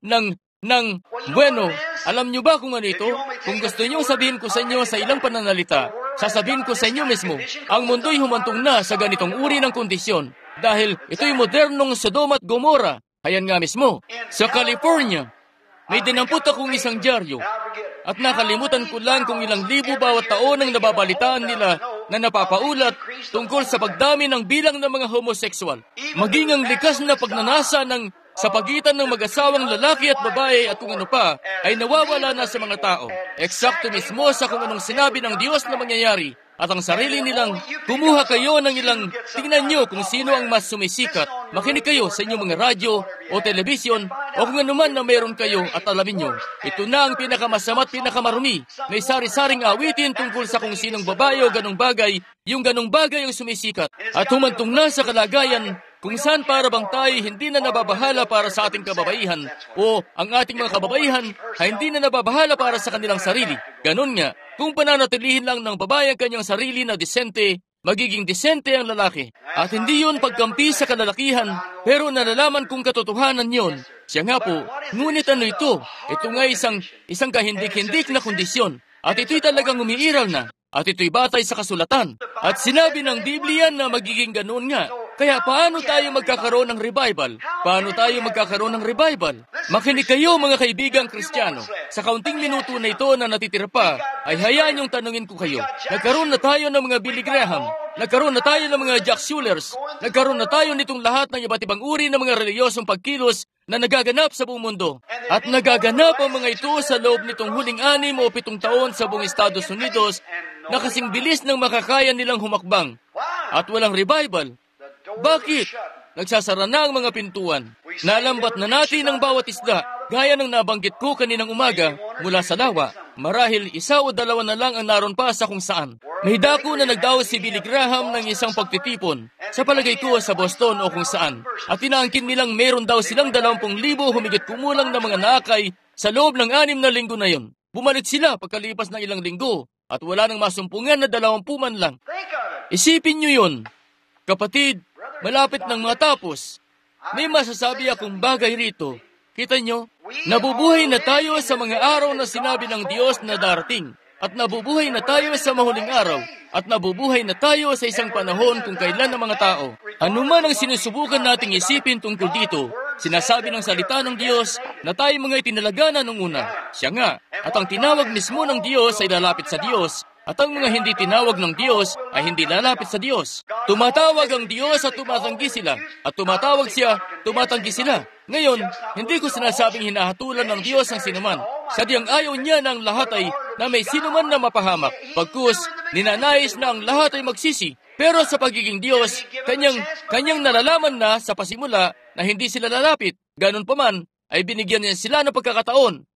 bueno, alam nyo ba kung ano ito? Kung gusto nyo sabihin ko sa inyo sa ilang pananalita, sasabihin ko sa inyo mismo, ang mundo'y humantong na sa ganitong uri ng kondisyon dahil ito'y modernong Sodom at Gomorrah. Ayan nga mismo, sa California, may dinampot akong isang dyaryo at nakalimutan ko lang kung ilang libo bawat taon ang nababalitaan nila na napapaulat tungkol sa pagdami ng bilang ng mga homoseksual. Maging ang likas na pagnanasa sa pagitan ng mag-asawang lalaki at babae at kung ano pa, ay nawawala na sa mga tao. Eksakto mismo sa kung anong sinabi ng Diyos na mangyayari. At ang sarili nilang, kumuha kayo ng ilang, tingnan nyo kung sino ang mas sumisikat. Makinig kayo sa inyong mga radyo o telebisyon o kung ano man na meron kayo at alamin nyo. Ito na ang pinakamasama at pinakamarumi. May sari-saring awitin tungkol sa kung sinong babae o ganong bagay, yung ganong bagay ang sumisikat. At humantong na sa kalagayan kung saan para bang tayo hindi na nababahala para sa ating kababaihan o ang ating mga kababaihan ay hindi na nababahala para sa kanilang sarili. Ganon nga, kung pananatilihin lang ng babae ang kanyang sarili na disente, magiging disente ang lalaki. At hindi yun pagkampi sa kalalakihan, pero nalalaman kung katotohanan yun. Siya nga po, ngunit ano ito? Ito nga isang kahindik-hindik na kondisyon. At ito'y talagang umiiral na. At ito'y batay sa kasulatan. At sinabi ng Biblia na magiging ganoon nga. Kaya paano tayo magkakaroon ng revival? Paano tayo magkakaroon ng revival? Makinig kayo mga kaibigang Kristiyano. Sa kaunting minuto na ito na natitira pa, ay hayaan niyong tanungin ko kayo. Nagkaroon na tayo ng mga Billy Graham. Nagkaroon na tayo ng mga Jack Shullers. Nagkaroon na tayo nitong lahat ng iba't ibang uri ng mga reliyosong pagkilos na nagaganap sa buong mundo. At nagaganap ang mga ito sa loob nitong huling 6 o 7 taon sa buong Estados Unidos na kasing bilis ng makakaya nilang humakbang. At walang revival. Bakit? Nagsasara na ang mga pintuan. Nalambat na natin ang bawat isda, gaya ng nabanggit ko kaninang umaga mula sa lawa. Marahil 1 o 2 na lang ang naroon pa sa kung saan. May dako na nagdaos si Billy Graham ng isang pagtitipon, sa palagay ko sa Boston o kung saan. At inaangkin nilang meron daw silang 20,000 humigit kumulang na mga naakay sa loob ng 6 na linggo na yon. Bumalik sila pagkalipas ng ilang linggo at wala nang masumpungan na 20 man lang. Isipin nyo yun. Kapatid, malapit nang matapos. May masasabi akong bagay rito. Kita nyo, nabubuhay na tayo sa mga araw na sinabi ng Diyos na darating. At nabubuhay na tayo sa mahuling araw. At nabubuhay na tayo sa isang panahon kung kailan ng mga tao. Ano man ang sinusubukan nating isipin tungkol dito, sinasabi ng salita ng Diyos na tayo mga itinalaga na nung una. Siya nga, at ang tinawag mismo ng Diyos ay lalapit sa Diyos. At ang mga hindi tinawag ng Diyos ay hindi lalapit sa Diyos. Tumatawag ang Diyos at tumatanggi sila. At tumatawag siya, tumatanggi sila. Ngayon, hindi ko sinasabing hinahatulan ng Diyos ang sinuman. Sadyang ayaw niya na ang lahat ay na may sinuman na mapahamak. Pagkus, ninanais na ang lahat ay magsisi. Pero sa pagiging Diyos, kanyang nalalaman na sa pasimula na hindi sila lalapit. Ganun pa man, ay binigyan niya sila ng pagkakataon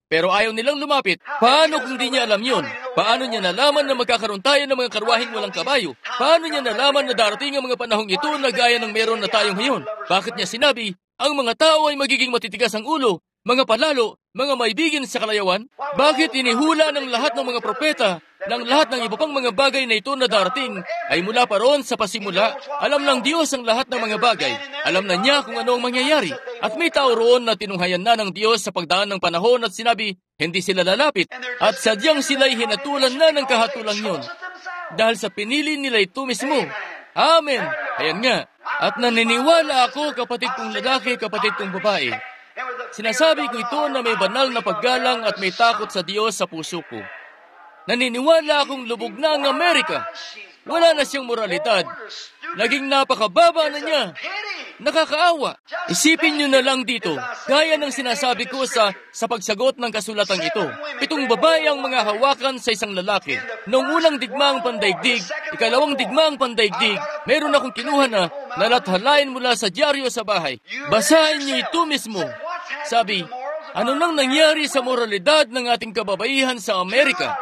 pero ayaw nilang lumapit. Paano kung di niya alam yun? Paano niya nalaman na magkakaroon tayo ng mga karwaheng walang kabayo? Paano niya nalaman na darating ang mga panahong ito na gaya ng meron na tayo ngayon? Bakit niya sinabi, ang mga tao ay magiging matitigas ang ulo, mga palalo, mga maibigin sa kalayawan? Bakit inihula ng lahat ng mga propeta, ng lahat ng iba pang mga bagay na ito na darating, ay mula pa roon sa pasimula? Alam ng Diyos ang lahat ng mga bagay. Alam na niya kung ano ang mangyayari. At may tao roon na tinunghayan na ng Diyos sa pagdaan ng panahon at sinabi, hindi sila lalapit. At sadyang sila'y hinatulan na ng kahatulang yun. Dahil sa pinili nila ito mismo. Amen. Ayan nga. At naniniwala ako, kapatid kong lalaki, kapatid kong babae. Sinasabi ko ito na may banal na paggalang at may takot sa Diyos sa puso ko. Naniniwala akong lubog na ang Amerika. Wala na siyang moralidad. Naging napakababa na niya. Nakakaawa. Isipin niyo na lang dito, gaya ng sinasabi ko sa pagsagot ng kasulatang ito. 7 babae ang mga hawakan sa isang lalaki. Noong unang digmaang pandaigdig, ikalawang digmaang pandaigdig, meron akong kinuha na nalathalain mula sa dyaryo sa bahay. Basahin niyo ito mismo. Sabi, ano nang nangyari sa moralidad ng ating kababaihan sa Amerika?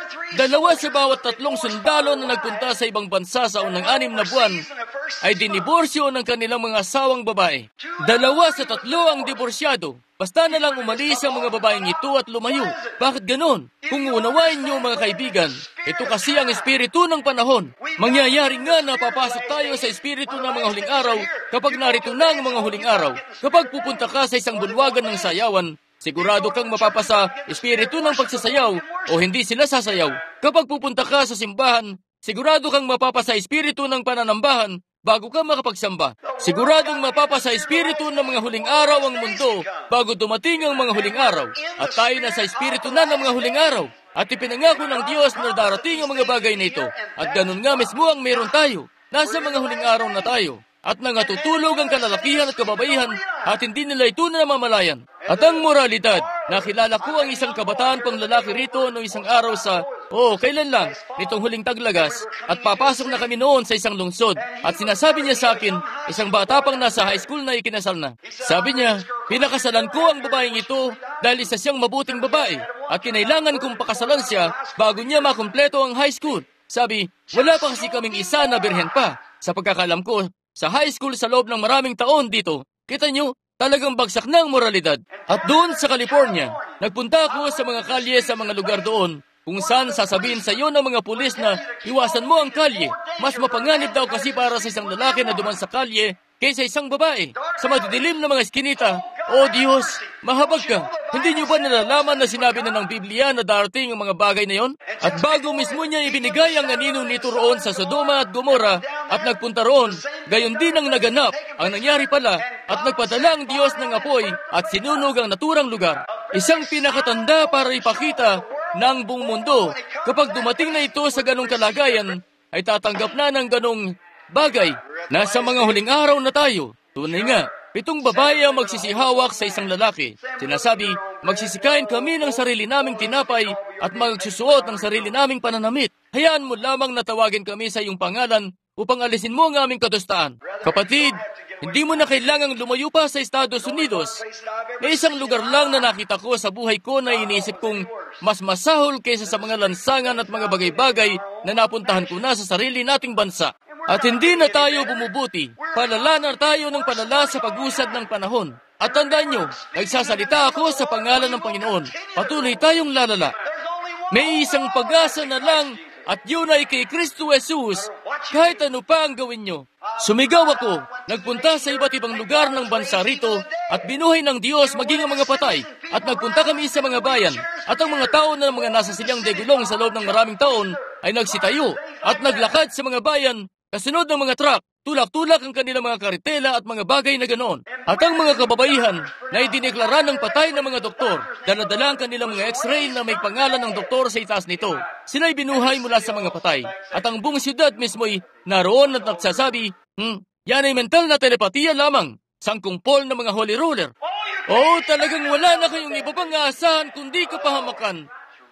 2 sa bawat 3 sundalo na nagpunta sa ibang bansa sa unang 6 na buwan ay diniborsyo ng kanilang mga asawang babae. 2 sa 3 ang diborsyado. Basta na lang umalis ang mga babaeng ito at lumayo. Bakit ganon? Kung unawain niyo mga kaibigan, ito kasi ang espiritu ng panahon. Mangyayari nga na papasok tayo sa espiritu ng mga huling araw kapag narito na ang mga huling araw. Kapag pupunta ka sa isang bulwagan ng sayawan, sigurado kang mapapasa espiritu ng pagsasayaw o hindi sila sasayaw. Kapag pupunta ka sa simbahan, sigurado kang mapapasa espiritu ng pananambahan bago ka makapagsamba. Siguradong mapapasa espiritu ng mga huling araw ang mundo bago dumating ang mga huling araw. At tayo na sa espiritu na ng mga huling araw. At ipinangako ng Diyos na darating ang mga bagay na ito. At ganun nga mismo ang meron tayo. Nasa mga huling araw na tayo. At nangatutulog ang kalalakihan at kababaihan at hindi nila ito na namamalayan. At ang moralidad, nakilala ko ang isang kabataan pang lalaki rito noong isang araw sa, kailan lang, nitong huling taglagas, at papasok na kami noon sa isang lungsod. At sinasabi niya sa akin, isang bata pang nasa high school na ikinasal na. Sabi niya, pinakasalan ko ang babaeng ito dahil isa siyang mabuting babae at kinailangan kong pakasalan siya bago niya makumpleto ang high school. Sabi, wala pa kasi kaming isa na birhen pa. Sa pagkakalam ko, sa high school sa loob ng maraming taon dito, kita nyo, talagang bagsak na ang moralidad. At doon sa California, nagpunta ako sa mga kalye sa mga lugar doon, kung saan sasabihin sa iyo ng mga pulis na iwasan mo ang kalye. Mas mapanganib daw kasi para sa isang lalaki na duman sa kalye kaysa isang babae. Sa madidilim na mga eskinita, O Diyos, mahabag ka. Hindi niyo ba nalalaman na sinabi na ng Biblia na darating ang mga bagay na yon? At bago mismo niya ibinigay ang anino nito roon sa Sodoma at Gomora at nagpunta roon, gayon din ang naganap. Ang nangyari pala at nagpadala ang Diyos ng apoy at sinunog ang naturang lugar. Isang pinakatanda para ipakita ng buong mundo. Kapag dumating na ito sa ganong kalagayan, ay tatanggap na ng ganong bagay. Nasa mga huling araw na tayo. Tunay nga, 7 babae ang magsisihawak sa isang lalaki. Sinasabi, magsisikain kami ng sarili naming tinapay at magsusuot ng sarili naming pananamit. Hayaan mo lamang na tawagin kami sa iyong pangalan upang alisin mo ang aming kadustaan. Kapatid, hindi mo na kailangang lumayo pa sa Estados Unidos. May isang lugar lang na nakita ko sa buhay ko na iniisip kong mas masahol kaysa sa mga lansangan at mga bagay-bagay na napuntahan ko na sa sarili nating bansa. At hindi na tayo bumubuti. Palala na tayo ng palala sa pag-usad ng panahon. At tandaan nyo, nagsasalita ako sa pangalan ng Panginoon. Patuloy tayong lalala. May isang pag-asa na lang at yun ay kay Kristo Jesus. Kahit ano pa ang gawin nyo. Sumigaw ako, nagpunta sa iba't ibang lugar ng bansa rito at binuhay ng Diyos maging ang mga patay. At nagpunta kami sa mga bayan. At ang mga tao na mga nasa silyang degulong sa loob ng maraming taon ay nagsitayo at naglakad sa mga bayan. Kasunod ng mga truck, tulak-tulak ang kanilang mga karitela at mga bagay na ganoon. At ang mga kababaihan na idineklara ng patay ng mga doktor, daladala ang kanilang mga x-ray na may pangalan ng doktor sa itaas nito. Sila'y binuhay mula sa mga patay. At ang buong siyudad mismo'y naroon at nagsasabi, yan ay mental na telepatiya lamang, sangkumpol ng mga holy roller. Talagang wala na kayong iba pang aasahan kundi kapahamakan.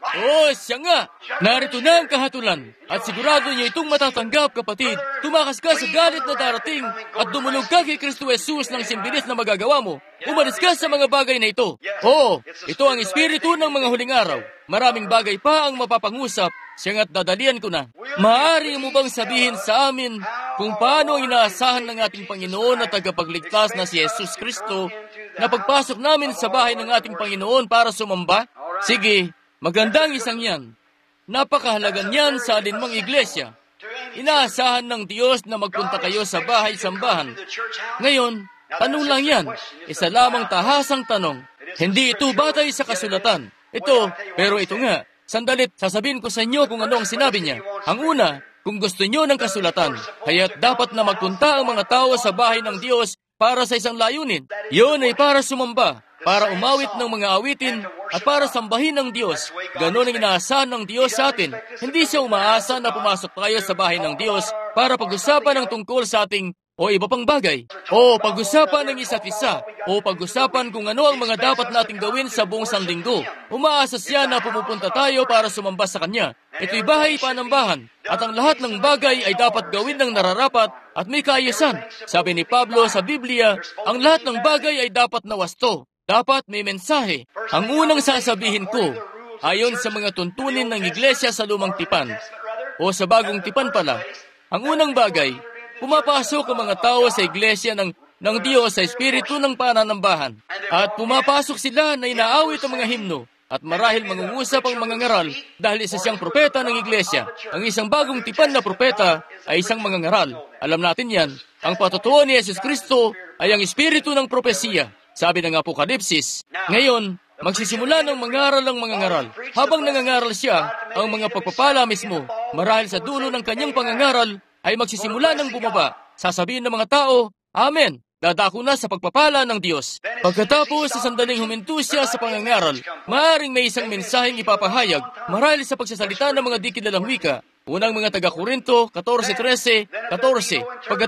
Oh, siya nga! Narito na ang kahatulan. At sigurado niyo itong matatanggap, kapatid. Tumakas ka sa galit na darating at dumulog ka kay Kristo Jesus ng simbilis na magagawa mo. Umalis ka sa mga bagay na ito. Oo, ito ang espiritu ng mga huling araw. Maraming bagay pa ang mapapangusap. Siyanga't dadalian ko na. Maaari mo bang sabihin sa amin kung paano ang inaasahan ng ating Panginoon at tagapagligtas na si Jesus Kristo na pagpasok namin sa bahay ng ating Panginoon para sumamba? Sige, magandang isang yan. Napakahalaga niyan sa alinmang iglesia. Inaasahan ng Diyos na magpunta kayo sa bahay-sambahan. Ngayon, tanong lang yan. Isa lamang tahasang tanong. Hindi ito batay sa kasulatan. Pero ito nga. Sandalit, sasabihin ko sa inyo kung ano ang sinabi niya. Ang una, kung gusto niyo ng kasulatan, kaya't dapat na magpunta ang mga tao sa bahay ng Diyos para sa isang layunin. Yun ay para sumamba, para umawit ng mga awitin, at para sambahin ng Diyos. Ganon ang inaasahan ng Diyos sa atin. Hindi siya umaasa na pumasok tayo sa bahay ng Diyos para pag-usapan ng tungkol sa ating o iba pang bagay, o pag-usapan ng isa't isa, o pag-usapan kung ano ang mga dapat nating gawin sa buong sanlinggo. Umaasa siya na pumupunta tayo para sumamba sa Kanya. Ito'y bahay panambahan, at ang lahat ng bagay ay dapat gawin ng nararapat at may kaayusan. Sabi ni Pablo sa Biblia, ang lahat ng bagay ay dapat na wasto. Dapat may mensahe. Ang unang sasabihin ko, ayon sa mga tuntunin ng iglesia sa lumang tipan, o sa bagong tipan pala, ang unang bagay, pumapasok ang mga tao sa iglesia ng Diyos sa espiritu ng pananambahan. At pumapasok sila na inaawit ang mga himno at marahil mangungusap ang mga ngaral dahil isa siyang propeta ng iglesia. Ang isang bagong tipan na propeta ay isang mga ngaral. Alam natin yan. Ang patutuo ni Jesus Kristo ay ang espiritu ng propesiya. Sabi ng Apokalipsis. Ngayon, magsisimula ng mangaral ang mga ngaral. Habang nangangaral siya, ang mga pagpapala mismo, marahil sa dulo ng kanyang pangangaral, ay magsisimula ng bumaba. Sasabihin ng mga tao, Amen, dadako na sa pagpapala ng Diyos. Pagkatapos sa sandaling huminto siya sa pangangaral, maaaring may isang mensaheng ipapahayag marahil sa pagsasalita ng mga di kilalang wika. Unang mga taga-Korinto, 14:13, 14.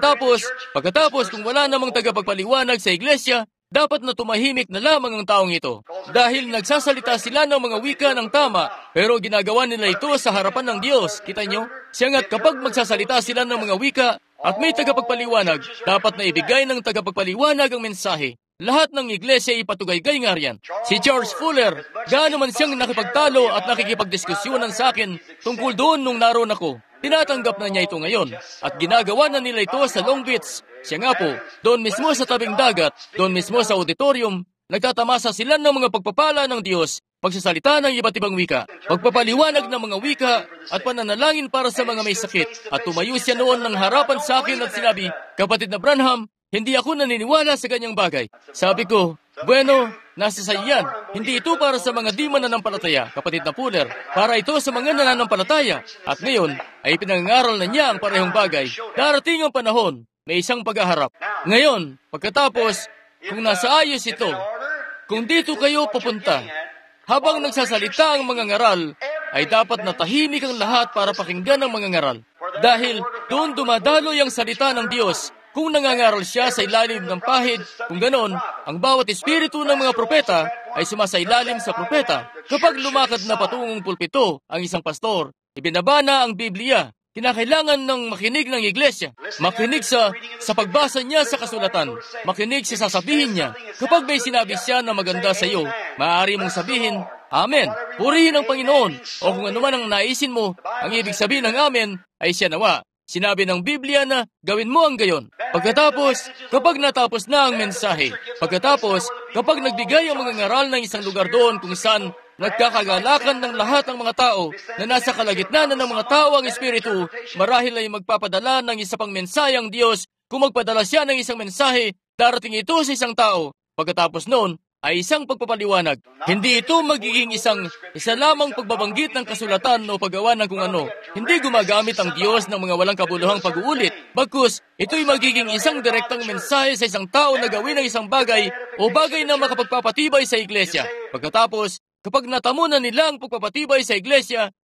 Pagkatapos kung wala namang tagapagpaliwanag sa iglesia, dapat na tumahimik na lamang ang taong ito. Dahil nagsasalita sila ng mga wika ng tama, pero ginagawa nila ito sa harapan ng Diyos. Kita nyo? Siyanga't kapag magsasalita sila ng mga wika at may tagapagpaliwanag, dapat na ibigay ng tagapagpaliwanag ang mensahe. Lahat ng iglesia ipatugaygay nga riyan. Si Charles Fuller, gaano man siyang nakipagtalo at nakikipagdiskusyonan sa akin tungkol doon nung naroon ako. Tinatanggap na niya ito ngayon at ginagawa na nila ito sa Long Beach. Siya nga po, doon mismo sa tabing dagat, doon mismo sa auditorium, nagtatamasa sila ng mga pagpapala ng Diyos, pagsasalita ng iba't ibang wika, pagpapaliwanag ng mga wika at pananalangin para sa mga may sakit. At tumayo siya noon ng harapan sa akin at sinabi, Kapatid na Branham, hindi ako naniniwala sa ganyang bagay. Sabi ko, bueno, nasa sa iyan. Hindi ito para sa mga di mananampalataya, kapatid na Fuller. Para ito sa mga nananampalataya. At ngayon, ay pinangangaral na niya ang parehong bagay. Darating ang panahon, may isang paghaharap. Ngayon, pagkatapos, kung nasa ayos ito, kung dito kayo pupunta, habang nagsasalita ang mga ngaral, ay dapat na tahimik ang lahat para pakinggan ang mga ngaral. Dahil doon dumadaloy ang salita ng Diyos. Kung nangangaral siya sa ilalim ng pahid, kung ganon, ang bawat espiritu ng mga propeta ay sumasailalim sa propeta. Kapag lumakad na patungong pulpito ang isang pastor, ibinabana ang Biblia. Kinakailangan ng makinig ng iglesia. Makinig sa pagbasa niya sa kasulatan. Makinig sa sasabihin niya. Kapag may sinabi siya na maganda sa iyo, maaari mong sabihin, Amen. Purihin ang Panginoon. O kung ano man ang naisin mo, ang ibig sabihin ng Amen ay siya nawa. Sinabi ng Biblia na gawin mo ang gayon. Pagkatapos, kapag natapos na ang mensahe, kapag nagbigay ang mga ngaral ng isang lugar doon kung saan nagkakagalakan ng lahat ng mga tao na nasa kalagitnaan ng mga tao ang Espiritu, marahil ay magpapadala ng isa pang mensahe ang Diyos. Kung magpadala siya ng isang mensahe, darating ito sa isang tao. Pagkatapos noon, ay isang pagpapaliwanag. Hindi ito magiging isa lamang pagbabanggit ng kasulatan o paggawa ng kung ano. Hindi gumagamit ang Diyos ng mga walang kabuluhang pag-uulit. Bagkus, ito'y magiging isang direktang mensahe sa isang tao na gawin ng isang bagay o bagay na makapagpapatibay sa iglesia. Pagkatapos, kapag natamo na nila ang pagpapatibay sa iglesia,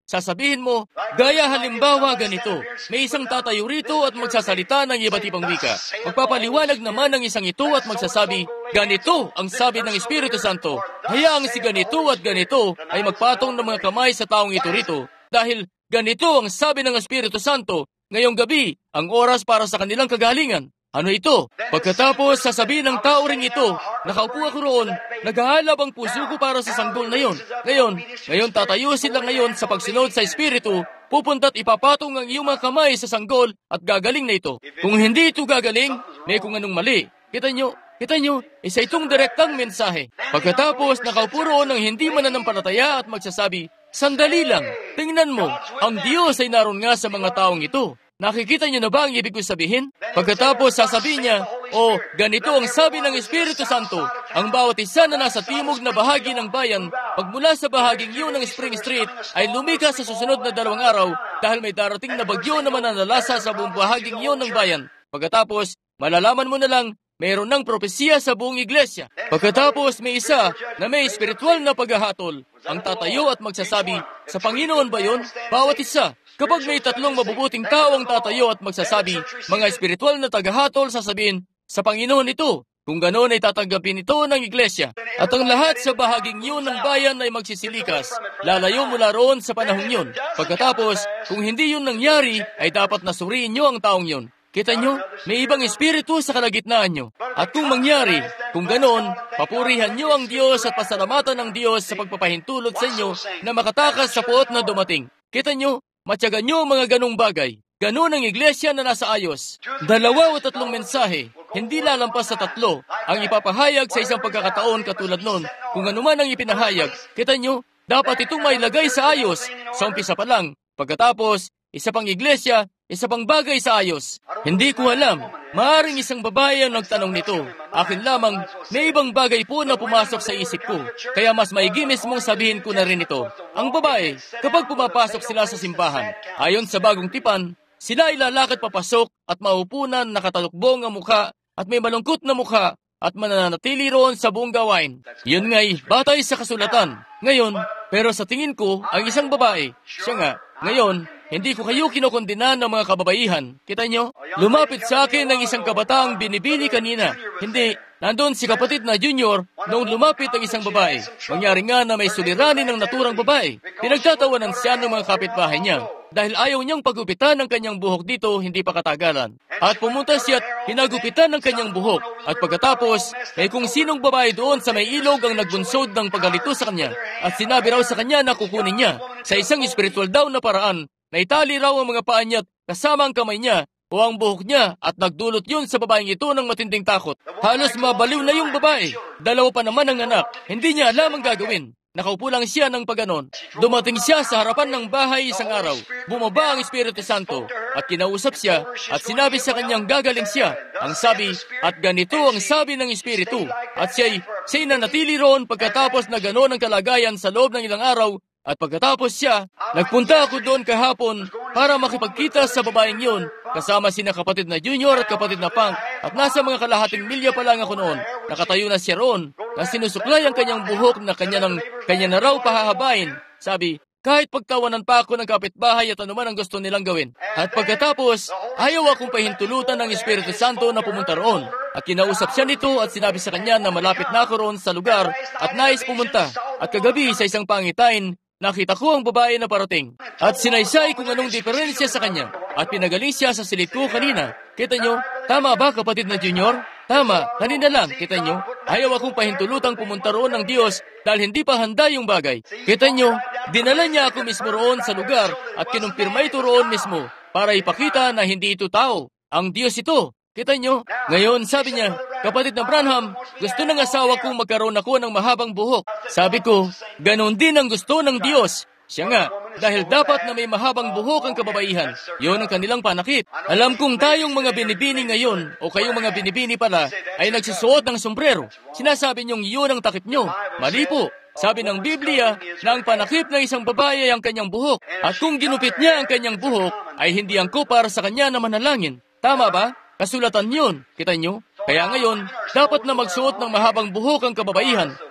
sasabihin mo, gaya halimbawa ganito, may isang tatayo rito at magsasalita ng iba't ibang wika. Magpapaliwanag naman ng isang ito at magsasabi, ganito ang sabi ng Espiritu Santo. Hayaang si ganito at ganito ay magpatong ng mga kamay sa taong ito rito. Dahil ganito ang sabi ng Espiritu Santo, ngayong gabi, ang oras para sa kanilang kagalingan. Ano ito? Pagkatapos sasabihin ng tao ring ito, nakaupo ako roon, naghahalab ang puso ko para sa sanggol na yon. Ngayon tatayo sila ngayon sa pagsunod sa Espiritu, pupunta't ipapatong ang iyong mga kamay sa sanggol at gagaling na ito. Kung hindi ito gagaling, may kung anong mali. Kita nyo, isa itong direktang mensahe. Pagkatapos nakaupo roon ang hindi mananampalataya at magsasabi, sandali lang, tingnan mo, ang Diyos ay naroon nga sa mga taong ito. Nakikita niyo na ba ang ibig kong sabihin? Pagkatapos sasabihin niya, ganito ang sabi ng Espiritu Santo, ang bawat isa na nasa timog na bahagi ng bayan, pagmula sa bahaging iyon ng Spring Street, ay lumikas sa susunod na 2 araw dahil may darating na bagyo na mananalasa sa buong bahaging iyon ng bayan. Pagkatapos, malalaman mo na lang, mayroon ng propesiya sa buong iglesia. Pagkatapos may isa na may espiritual na paghahatol, ang tatayo at magsasabi, sa Panginoon ba yun? Bawat isa. Kapag may 3 mabubuting tao ang tatayo at magsasabi, mga espiritual na tagahatol sasabihin, sa Panginoon ito. Kung ganoon ay tatanggapin ito ng iglesia. At ang lahat sa bahaging yun ng bayan ay magsisilikas. Lalayo mula roon sa panahong yun. Pagkatapos, kung hindi yun nangyari, ay dapat nasuriin nyo ang taong yun. Kita nyo, may ibang espiritu sa kalagitnaan nyo. At kung mangyari, kung ganoon, papurihan nyo ang Diyos at pasalamatan ng Diyos sa pagpapahintulot sa inyo na makatakas sa puot na dumating. Kita nyo, matyagan nyo ang mga ganong bagay. Ganon ang iglesia na nasa ayos. 2 o 3 mensahe, hindi lalampas sa 3, ang ipapahayag sa isang pagkakataon katulad nun. Kung ano man ang ipinahayag, kita nyo, dapat itong mailagay sa ayos. Sa umpisa pa lang. Pagkatapos, isa pang iglesia, isa pang bagay sa ayos. Hindi ko alam. Maaring isang babae ang nagtanong nito. Akin lamang, may ibang bagay po na pumasok sa isip ko. Kaya mas maigi mismong sabihin ko na rin ito. Ang babae, kapag pumapasok sila sa simbahan, ayon sa bagong tipan, sila ay lalakad papasok at maupunan, nakatalukbong ang mukha at may malungkot na mukha at mananatili roon sa buong gawain. Yun nga'y batay sa kasulatan. Ngayon, pero sa tingin ko, ang isang babae, siya nga, ngayon, hindi ko kayo kinokondena ng mga kababaihan. Kita nyo? Lumapit sa akin ng isang kabataang binibili kanina. Hindi, nandun si kapatid na junior noong lumapit ang isang babae. Mangyari nga na may suliranin ng naturang babae. Pinagtatawanan siya ng mga kapitbahay niya. Dahil ayaw niyang pagupitan ng kanyang buhok dito, hindi pa katagalan. At pumunta siya at hinagupitan ng kanyang buhok. At pagkatapos, may kung sinong babae doon sa may ilog ang nagbunsod ng paggalito sa kanya. At sinabi raw sa kanya na kukunin niya. Sa isang espiritual daw na paraan, naitali raw ang mga paa niya kasama ang kamay niya o ang buhok niya at nagdulot yun sa babaeng ito ng matinding takot. Halos mabaliw na yung babae. 2 pa naman ang anak. Hindi niya alam ang gagawin. Nakaupo lang siya ng paganon. Dumating siya sa harapan ng bahay isang araw. Bumaba ang Espiritu Santo at kinausap siya at sinabi sa kanyang gagaling siya. Ang sabi, at ganito ang sabi ng Espiritu. At siya'y nanatili roon pagkatapos na ganon ang kalagayan sa loob ng ilang araw. At pagkatapos siya, nagpunta ako doon kahapon para makipagkita sa babaeng yun, kasama sina kapatid na junior at kapatid na punk, at nasa mga kalahating milya pa lang ako noon. Nakatayo na siya roon, na sinusuklay ang kanyang buhok na kanya na raw pahahabain. Sabi, kahit pagtawanan pa ako ng kapitbahay at anuman ang gusto nilang gawin. At pagkatapos, ayaw akong pahintulutan ng Espiritu Santo na pumunta roon. At kinausap siya nito at sinabi sa kanya na malapit na ako roon sa lugar at nais pumunta. At kagabi sa isang pangitain, nakita ko ang babae na parating at sinaysay kung anong diferensya sa kanya at pinagaling siya sa silid ko kanina. Kita nyo, tama ba kapatid na junior? Tama, kanina lang, kita nyo. Ayaw akong pahintulutang pumunta roon ng Diyos dahil hindi pa handa yung bagay. Kita nyo, dinala niya ako mismo roon sa lugar at kinumpirma ito roon mismo para ipakita na hindi ito tao. Ang Diyos ito. Kita nyo? Ngayon, sabi niya, kapatid na Branham, gusto ng asawa kong magkaroon ako ng mahabang buhok. Sabi ko, ganon din ang gusto ng Diyos. Siya nga, dahil dapat na may mahabang buhok ang kababaihan. Yun ang kanilang panakip. Alam kong tayong mga binibini ngayon, o kayong mga binibini pala, ay nagsusuot ng sombrero. Sinasabi niyong yun ang takip nyo. Mali po. Sabi ng Biblia na ang panakip ng isang babae ay ang kanyang buhok. At kung ginupit niya ang kanyang buhok, ay hindi angko para sa kanya na manalangin. Tama ba? Kasulatan yun, kita nyo? Kaya ngayon, dapat na magsuot ng mahabang buhok ang kababaihan.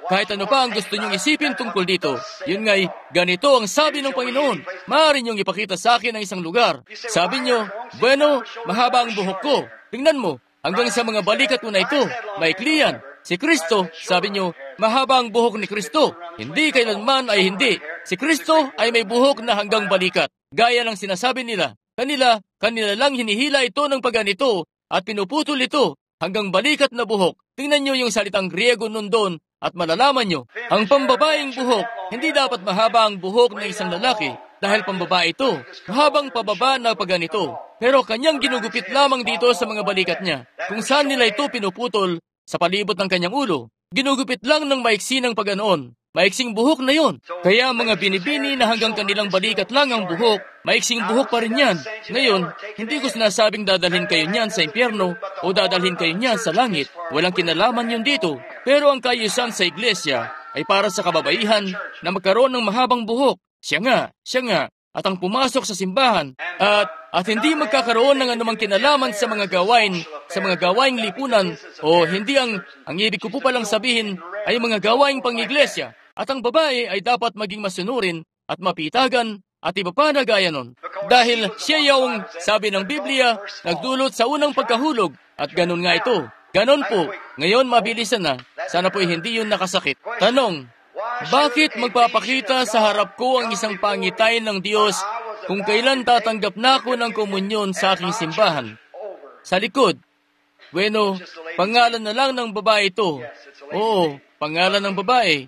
kahit ano pa ang gusto niyong isipin tungkol dito. Yun nga'y, ganito ang sabi ng Panginoon. Maaari niyong ipakita sa akin ang isang lugar. Sabi niyo, bueno, mahaba ang buhok ko. Tingnan mo, hanggang sa mga balikat ko na ito, maikli yan. Si Kristo, sabi niyo, mahaba ang buhok ni Kristo. Hindi kailanman ay hindi. Si Kristo ay may buhok na hanggang balikat. Gaya ng sinasabi nila. Kanila lang hinihila ito ng paganito at pinuputol ito hanggang balikat na buhok. Tingnan niyo yung salitang Griego nun doon at malalaman niyo, ang pambabaeng buhok, hindi dapat mahaba ang buhok ng isang lalaki dahil pambabae ito, mahabang pababa na paganito. Pero kanyang ginugupit lamang dito sa mga balikat niya, kung saan nila ito pinuputol sa palibot ng kanyang ulo. Ginugupit lang ng maiksi ng paganoon. Maiksing buhok na yon. Kaya mga binibini na hanggang kanilang balikat lang ang buhok, maiksing buhok pa rin yan. Ngayon, hindi ko sinasabing dadalhin kayo niyan sa impyerno o dadalhin kayo niyan sa langit. Walang kinalaman yun dito. Pero ang kaayusan sa iglesia ay para sa kababaihan na magkaroon ng mahabang buhok. Siya nga. At ang pumasok sa simbahan at hindi magkakaroon ng anumang kinalaman sa mga gawaing lipunan o hindi ang ibig ko po palang sabihin ay mga gawaing pang-iglesia. At ang babae ay dapat maging masunurin at mapitagan at iba pa na gaya nun. Dahil siya yung, sabi ng Biblia, nagdulot sa unang pagkahulog at ganun nga ito. Ganon po. Ngayon mabilisan na. Sana po'y hindi yun nakasakit. Tanong, bakit magpapakita sa harap ko ang isang pangitain ng Diyos kung kailan tatanggap na ako ng komunyon sa aking simbahan? Sa likod. Bueno, pangalan na lang ng babae ito. Oo, pangalan ng babae.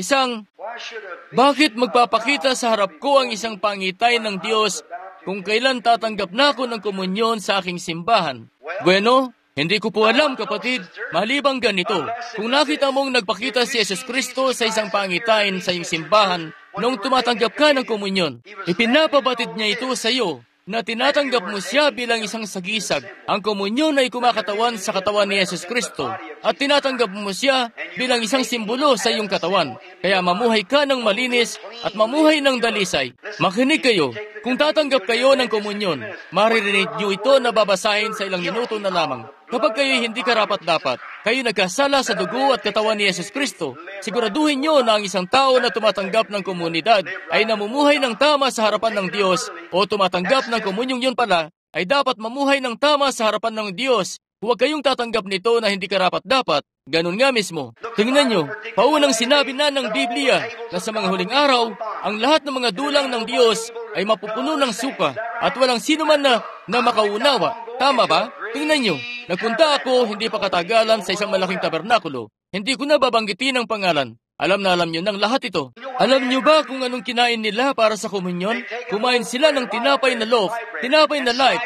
Bakit magpapakita sa harap ko ang isang pangitain ng Diyos kung kailan tatanggap na ako ng komunyon sa aking simbahan? Bueno, hindi ko po alam, kapatid, malibang ganito. Kung nakita mong nagpakita si Jesus Kristo sa isang pangitain sa iyong simbahan nung tumatanggap ka ng komunyon, ipinapabatid niya ito sa iyo na tinatanggap mo siya bilang isang sagisag. Ang komunyon ay kumakatawan sa katawan ni Jesus Kristo at tinatanggap mo siya bilang isang simbolo sa iyong katawan. Kaya mamuhay ka ng malinis at mamuhay ng dalisay. Makinig kayo. Kung tatanggap kayo ng komunyon, maririnig niyo ito na babasahin sa ilang minuto na lamang. Kapag kayo hindi karapat-dapat, kayo nagkasala sa dugo at katawan ni Jesus Kristo, siguraduhin niyo na ang isang tao na tumatanggap ng komunidad ay namumuhay ng tama sa harapan ng Diyos o tumatanggap ng komunyong yun pala ay dapat mamuhay ng tama sa harapan ng Diyos. Huwag kayong tatanggap nito na hindi karapat-dapat. Ganun nga mismo. Tingnan nyo, paunang sinabi na ng Biblia na sa mga huling araw, ang lahat ng mga dulang ng Diyos ay mapupuno ng suka at walang sino man na makaunawa. Tama ba? Tingnan nyo, nagpunta ako hindi pa katagalan sa isang malaking tabernakulo. Hindi ko na babanggitin ang pangalan. Alam nyo ng lahat ito. Alam nyo ba kung anong kinain nila para sa komunyon? Kumain sila ng tinapay na loaf, tinapay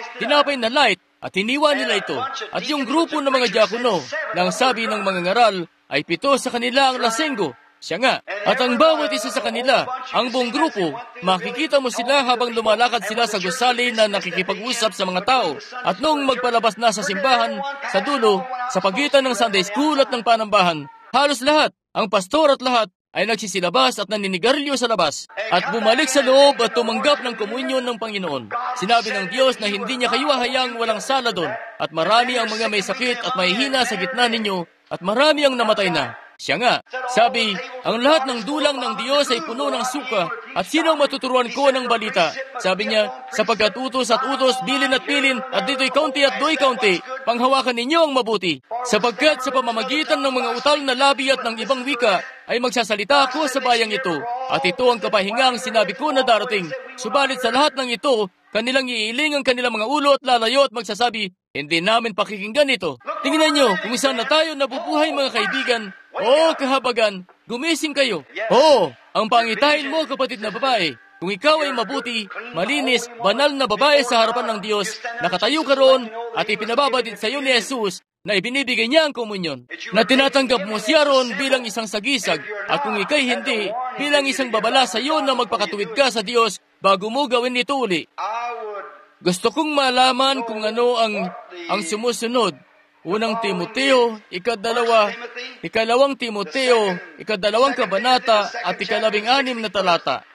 na light, at hiniwa nila ito. At yung grupo ng mga diakono, na ang sabi ng mga ngaral, ay 7 sa kanila ang lasenggo. Siya nga. At ang bawat isa sa kanila, ang buong grupo, makikita mo sila habang lumalakad sila sa gusali na nakikipag-usap sa mga tao. At noong magpalabas na sa simbahan, sa dulo, sa pagitan ng Sunday School at ng panambahan, halos lahat, ang pastor at lahat, ay nagsisilabas at naninigarilyo sa labas at bumalik sa loob at tumanggap ng komunyon ng Panginoon. Sinabi ng Diyos na hindi niya kayo hahayang walang sala doon at marami ang mga may sakit at mahihina sa gitna ninyo at marami ang namatay na. Siya nga, sabi, ang lahat ng dulang ng Diyos ay puno ng suka at sino ang matuturuan ko ng balita? Sabi niya, sapagkat utos at utos, bilin at pilin at dito'y kaunti at do'y kaunti, panghawakan ninyo ang mabuti. Sapagkat sa pamamagitan ng mga utal na labi at ng ibang wika, ay magsasalita ako sa bayang ito. At ito ang kapahingang sinabi ko na darating. Subalit sa lahat ng ito, kanilang iiling ang kanilang mga ulo at lalayo at magsasabi, hindi namin pakikinggan ito. Tingnan nyo kung saan na tayo nabubuhay mga kaibigan. Oo, kahabagan, gumising kayo. Oo, ang pangitain mo kapatid na babae. Kung ikaw ay mabuti, malinis, banal na babae sa harapan ng Diyos, nakatayo ka roon at ipinababatid sa iyo ni Jesus na ibinibigay niya ang komunyon, na tinatanggap mo siya roon bilang isang sagisag, at kung ikay hindi, bilang isang babala sa iyo na magpakatuwid ka sa Diyos bago mo gawin ito uli. Gusto kong malaman kung ano ang sumusunod. Unang Timoteo, 2, 2 Timoteo, 2 kabanata at 16 na talata.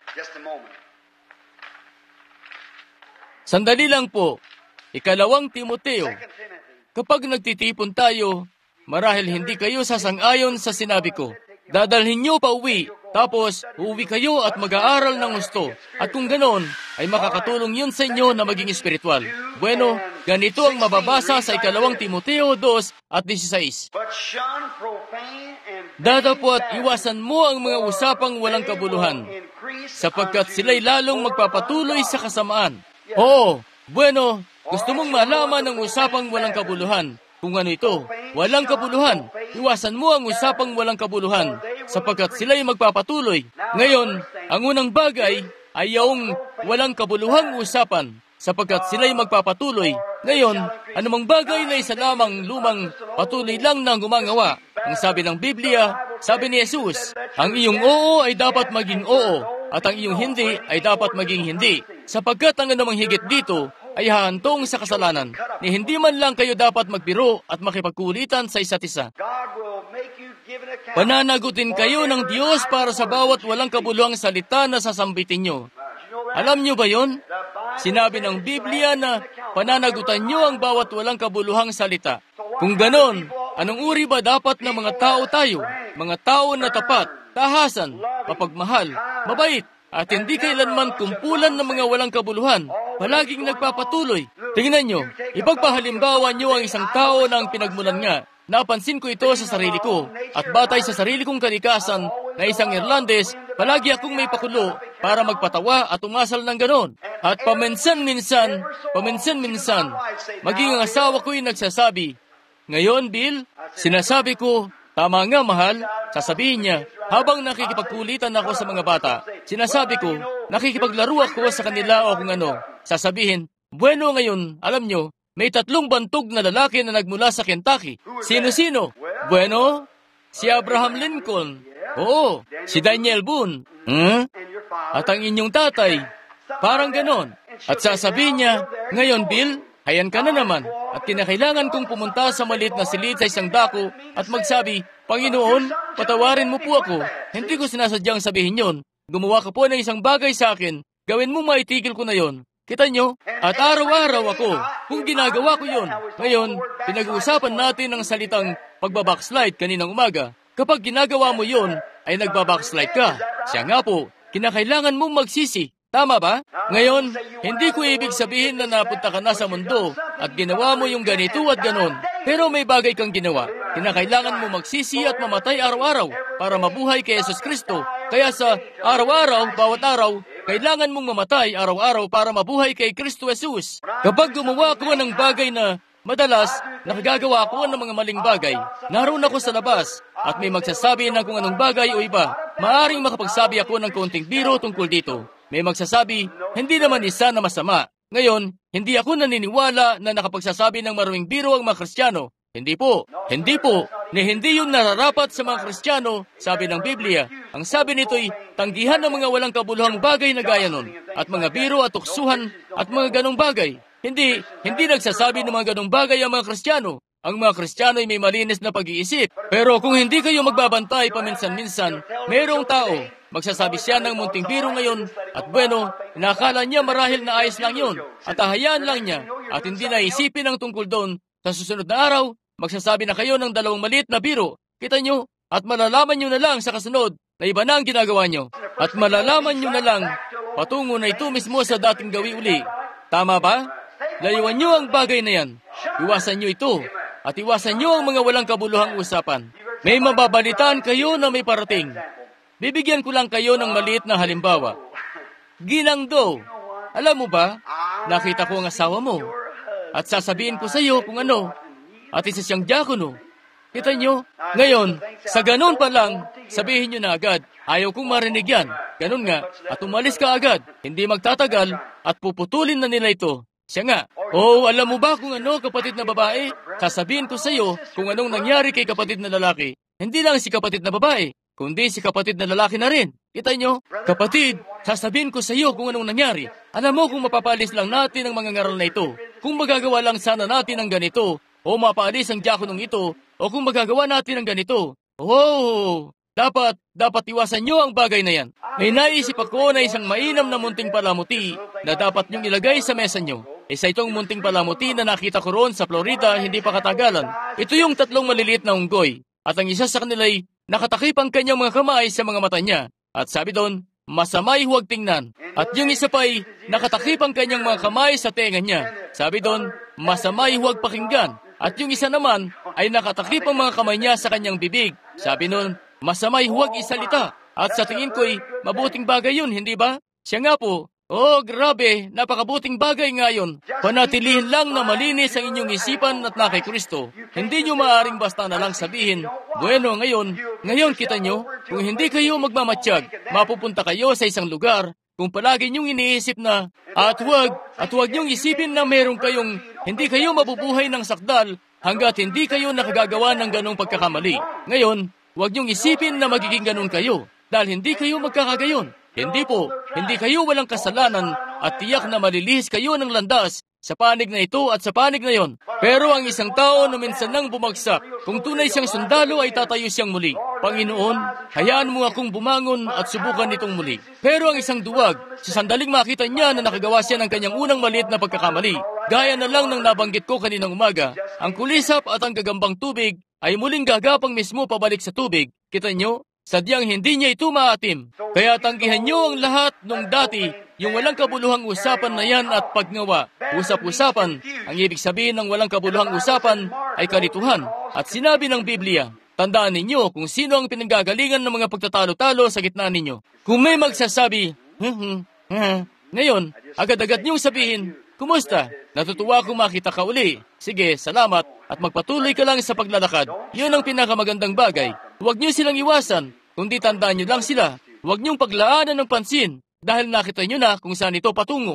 Sandali lang po. 2 Timoteo. Kapag nagtitipon tayo, marahil hindi kayo sasang-ayon sa sinabi ko. Dadalhin nyo pa uwi, tapos uuwi kayo at mag-aaral ng gusto. At kung ganon, ay makakatulong yun sa inyo na maging espiritual. Bueno, ganito ang mababasa sa 2 Timoteo 2:16. Datapwat iwasan mo ang mga usapang walang kabuluhan, sapagkat sila'y lalong magpapatuloy sa kasamaan. Oo, bueno, gusto mong malaman ang usapang walang kabuluhan. Kung ano ito, walang kabuluhan. Iwasan mo ang usapang walang kabuluhan, sapagkat sila'y magpapatuloy. Ngayon, ang unang bagay ay yung walang kabuluhang usapan, sapagkat sila'y magpapatuloy. Ngayon, anumang bagay na isa lamang lumang patuloy lang na gumagawa. Ang sabi ng Biblia, sabi ni Jesus, ang iyong oo ay dapat maging oo, at ang iyong hindi ay dapat maging hindi. Sapagkat ang anumang higit dito ay hahantong sa kasalanan, ni hindi man lang kayo dapat magbiro at makipagkulitan sa isa't isa. Pananagutin kayo ng Diyos para sa bawat walang kabuluhang salita na sasambitin nyo. Alam nyo ba yon? Sinabi ng Biblia na pananagutan nyo ang bawat walang kabuluhang salita. Kung ganon, anong uri ba dapat ng mga tao tayo? Mga tao na tapat, tahasan, mapagmahal, mabait, at hindi kailanman kumpulan ng mga walang kabuluhan, palaging nagpapatuloy. Tingnan nyo, ipagpahalimbawa nyo ang isang tao na ang pinagmulan nga. Napansin ko ito sa sarili ko, at batay sa sarili kong kalikasan na isang Irlandes, palagi akong may pakulo para magpatawa at umasal ng ganon. At paminsan-minsan, maging ang asawa ko'y nagsasabi, ngayon, Bill, sinasabi ko, tama nga, mahal, sasabihin niya, habang nakikipagkulitan ako sa mga bata, sinasabi ko, nakikipaglaro ako sa kanila o kung ano, sasabihin, bueno ngayon, alam nyo, may 3 bantog na lalaki na nagmula sa Kentucky. Sino-sino? Bueno, si Abraham Lincoln. Oo, si Daniel Boone. At ang inyong tatay, parang ganon. At sasabihin niya, ngayon, Bill, hayan ka na naman. At kinakailangan kong pumunta sa maliit na silid sa isang dako at magsabi, Panginoon, patawarin mo po ako. Hindi ko sinasadyang sabihin yon. Gumawa ka po ng isang bagay sa akin. Gawin mo maitigil ko na yon. Kita nyo? At araw-araw ako, kung ginagawa ko yon. Ngayon, pinag-uusapan natin ang salitang pagbabackslide kaninang umaga. Kapag ginagawa mo yon, ay nagbabackslide ka. Siya nga po, kinakailangan mong magsisi. Tama ba? Ngayon, hindi ko ibig sabihin na napunta ka na sa mundo at ginawa mo yung ganito at ganon. Pero may bagay kang ginawa. Kinakailangan mo magsisi at mamatay araw-araw para mabuhay kay Jesus Kristo. Kaya sa araw-araw, bawat araw, kailangan mong mamatay araw-araw para mabuhay kay Kristo Jesus. Kapag gumawa ako ng bagay na madalas, nakagagawa ako ng mga maling bagay. Naroon ako sa labas at may magsasabi ng kung anong bagay o iba. Maaring makapagsabi ako ng kaunting biro tungkol dito. May magsasabi, hindi naman isa na masama. Ngayon, hindi ako naniniwala na nakapagsasabi ng maraming biro ang mga Kristiyano. Hindi po. Hindi yun nararapat sa mga Kristiyano, sabi ng Biblia. Ang sabi nito'y tanggihan ng mga walang kabuluhang bagay na gaya nun, at mga biro at tuksuhan at mga ganong bagay. Hindi nagsasabi ng mga ganong bagay ang mga Kristiyano. Ang mga Kristiyano ay may malinis na pag-iisip. Pero kung hindi kayo magbabantay paminsan-minsan, mayroong tao, magsasabi siya ng munting biro ngayon, at bueno, nakakala niya marahil na ayos lang yun, at ahayaan lang niya, at hindi na isipin ang tungkol doon. Sa susunod na araw, magsasabi na kayo ng 2 maliit na biro. Kita nyo? At malalaman nyo na lang sa kasunod na iba na ang ginagawa nyo. At malalaman nyo na lang, patungo na ito mismo sa dating gawi uli. Tama ba? Layuan nyo ang bagay na yan. Iwasan nyo ito. At iwasan nyo ang mga walang kabuluhang usapan. May mababalitaan kayo na may parating. Bibigyan ko lang kayo ng maliit na halimbawa. Ginangdo. Alam mo ba, nakita ko ang asawa mo. At sasabihin ko sa iyo kung ano. At isa siyang diakono. Kita nyo? Ngayon, sa ganun pa lang, sabihin nyo na agad, ayaw kong marinig yan. Ganun nga, at umalis ka agad. Hindi magtatagal, at puputulin na nila ito. Siya nga, alam mo ba kung ano, kapatid na babae? Sasabihin ko sa iyo kung anong nangyari kay kapatid na lalaki. Hindi lang si kapatid na babae, kundi si kapatid na lalaki na rin. Kita nyo? Kapatid, sasabihin ko sa iyo kung anong nangyari. Alam mo kung mapapalis lang natin ang mga ngaral na ito. Kung magagawa lang sana natin ang ganito, o mapaalis ang diakonong ito, o kung magagawa natin ang ganito. Dapat iwasan nyo ang bagay na yan. May naisip ako na isang mainam na munting palamuti na dapat nyong ilagay sa mesa nyo. Isa itong munting palamuti na nakita ko roon sa Florida hindi pa katagalan. Ito yung 3 maliliit na unggoy. At ang isa sa kanila'y nakatakip ang kanyang mga kamay sa mga mata niya. At sabi doon, masama'y huwag tingnan. At yung isa pa'y nakatakip ang kanyang mga kamay sa tenga niya. Sabi doon, masama'y huwag pakinggan. At yung isa naman ay nakatakip ang mga kamay niya sa kanyang bibig. Sabi noon, masama'y huwag isalita. At sa tingin ko'y mabuting bagay yun, hindi ba? Siya nga po, oh grabe, napakabuting bagay nga yun. Panatilihin lang na malinis ang inyong isipan at na kay Kristo. Hindi nyo maaaring basta na lang sabihin, bueno ngayon kita nyo, kung hindi kayo magmamatsyag, mapupunta kayo sa isang lugar kung palagi nyong iniisip na, at huwag nyong isipin na meron kayong, hindi kayo mabubuhay ng sakdal hanggat hindi kayo nakagagawa ng ganong pagkakamali. Ngayon, huwag nyong isipin na magiging ganon kayo, dahil hindi kayo magkakagayon. Hindi po, hindi kayo walang kasalanan at tiyak na malilihis kayo ng landas sa panig na ito at sa panig na yon. Pero ang isang tao na minsan nang bumagsak, kung tunay siyang sundalo ay tatayo siyang muli. Panginoon, hayaan mo akong bumangon at subukan itong muli. Pero ang isang duwag, sa sandaling makita niya na nakagawa siya ng kanyang unang maliit na pagkakamali, gaya na lang ng nabanggit ko kaninang umaga, ang kulisap at ang gagambang tubig ay muling gagapang mismo pabalik sa tubig. Kita nyo? Sadyang hindi niya ito maatim. Kaya tanggihan niyo ang lahat nung dati, yung walang kabuluhang usapan na yan at pagngawa. Usap-usapan, ang ibig sabihin ng walang kabuluhang usapan ay kalituhan. At sinabi ng Biblia, tandaan ninyo kung sino ang pinanggagalingan ng mga pagtatalo-talo sa gitna ninyo. Kung may magsasabi, ngayon, agad-agad niyong sabihin, kumusta? Natutuwa kung makita ka uli. Sige, salamat at magpatuloy ka lang sa paglalakad. Yun ang pinakamagandang bagay. Huwag niyo silang iwasan, kundi tandaan niyo lang sila. Huwag niyong paglaanan ng pansin dahil nakita niyo na kung saan ito patungo.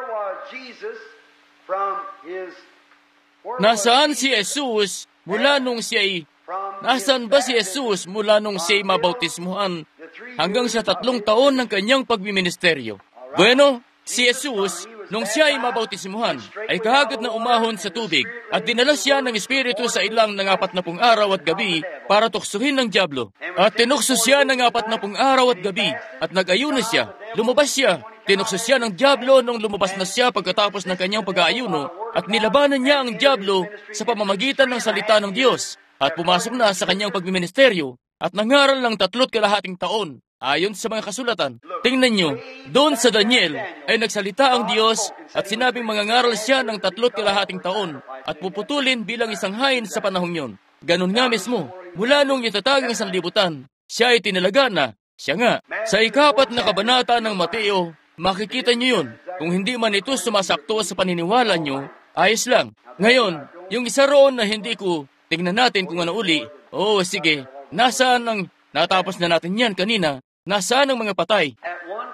Nasaan si Jesus mula nung siya'y... Nasaan ba si Jesus mula nung siya'y mabautismuhan hanggang sa 3 taon ng kanyang pagmiministeryo? Bueno, si Jesus, nung siya ay mabautismuhan, ay kahagad na umahon sa tubig at dinala siya ng Espiritu sa ilang ng 40 araw at gabi para tuksuhin ng dyablo. At tinukso siya ng 40 araw at gabi at nag-ayuno siya. Lumabas siya. Tinukso siya ng dyablo nung lumabas na siya pagkatapos ng kanyang pag-aayuno at nilabanan niya ang dyablo sa pamamagitan ng salita ng Diyos at pumasok na sa kanyang pagmiministeryo at nangaral ng 3.5 taon. Ayon sa mga kasulatan, tingnan nyo, doon sa Daniel ay nagsalita ang Diyos at sinabing mangangaral siya ng 3.5 taon at puputulin bilang isang hain sa panahong yon. Ganon nga mismo, mula nung itatag ang sanlibutan, siya ay tinalaga na. Siya nga, sa 4 na kabanata ng Mateo, makikita nyo yun. Kung hindi man ito sumasakto sa paniniwala nyo, ayos lang. Ngayon, yung isa roon na hindi ko, tingnan natin kung ano uli. Oo, sige, nasaan ang, natapos na natin yan kanina, nasaan ang mga patay? At one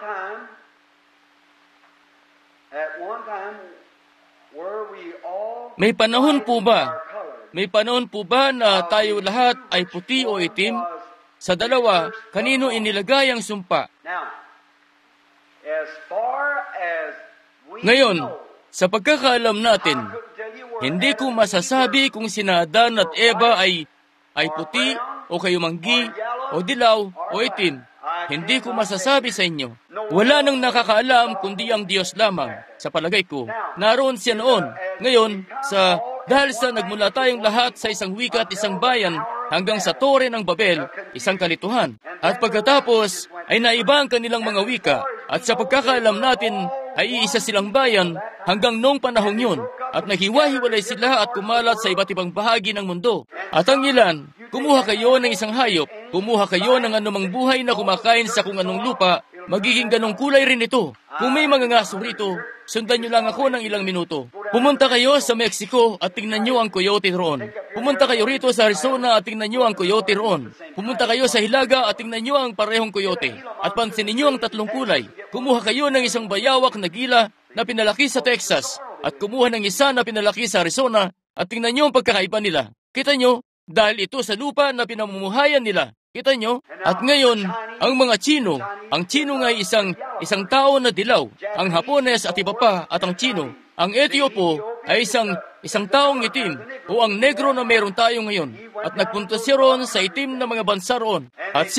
time, were we all... May panahon po ba? May panahon po ba na tayo lahat ay puti o itim? Sa dalawa, kanino inilagay ang sumpa? Now, as far as we Ngayon, know, sa pagkakaalam natin, hindi ko masasabi kung sina Adan at Eva ay puti o kayumanggi o dilaw o itim. Hindi ko masasabi sa inyo. Wala nang nakakaalam kundi ang Diyos lamang. Sa palagay ko, naroon siya noon. Ngayon, dahil sa nagmula tayong lahat sa isang wika at isang bayan hanggang sa Tore ng Babel, isang kalituhan. At pagkatapos ay naiba ang kanilang mga wika at sa pagkakaalam natin ay iisa silang bayan hanggang noong panahong yun at naghiwa-hiwalay sila at kumalat sa iba't ibang bahagi ng mundo. At ang ilan, kumuha kayo ng isang hayop, kumuha kayo ng anumang buhay na kumakain sa kung anong lupa, magiging ganong kulay rin ito. Kung may mga ngaso rito, sundan nyo lang ako ng ilang minuto. Pumunta kayo sa Mexico at tingnan nyo ang coyote roon. Pumunta kayo rito sa Arizona at tingnan nyo ang coyote roon. Pumunta kayo sa Hilaga at tingnan nyo ang parehong coyote. At pansinin nyo ang 3 kulay. Kumuha kayo ng isang bayawak na gila na pinalaki sa Texas at kumuha ng isa na pinalaki sa Arizona at tingnan nyo ang pagkakaiba nila. Kita nyo, dahil ito sa lupa na pinamumuhayan nila. Kita nyo? At ngayon, ang mga Chino, ang Chino nga ay isang tao na dilaw, ang Hapones at iba pa at ang Chino. Ang Etiopo ay isang taong itim o ang negro na meron tayo ngayon. At nagpunta siya roon sa itim na mga bansa roon. At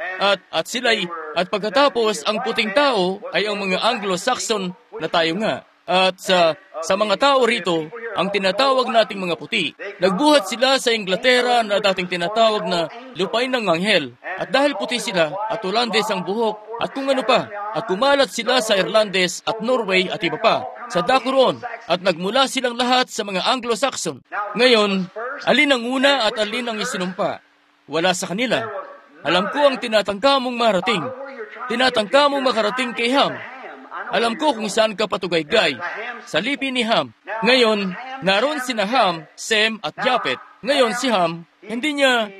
pagkatapos ang puting tao ay ang mga Anglo-Saxon na tayo nga. At sa mga tao rito, ang tinatawag nating mga puti. Nagbuhat sila sa Inglaterra na dating tinatawag na lupain ng anghel. At dahil puti sila at Holandes ang buhok at kung ano pa, at kumalat sila sa Irlandes at Norway at iba pa, sa Dakuron, at nagmula silang lahat sa mga Anglo-Saxon. Ngayon, alin ang una at alin ang isinumpa? Wala sa kanila. Alam ko ang tinatangka mong marating. Tinatangka mong makarating kay Ham. Alam ko kung saan ka patugaygay. Sa lipi ni Ham. Ngayon, naroon sina Ham, Sem at Japet. Ngayon si Ham, hindi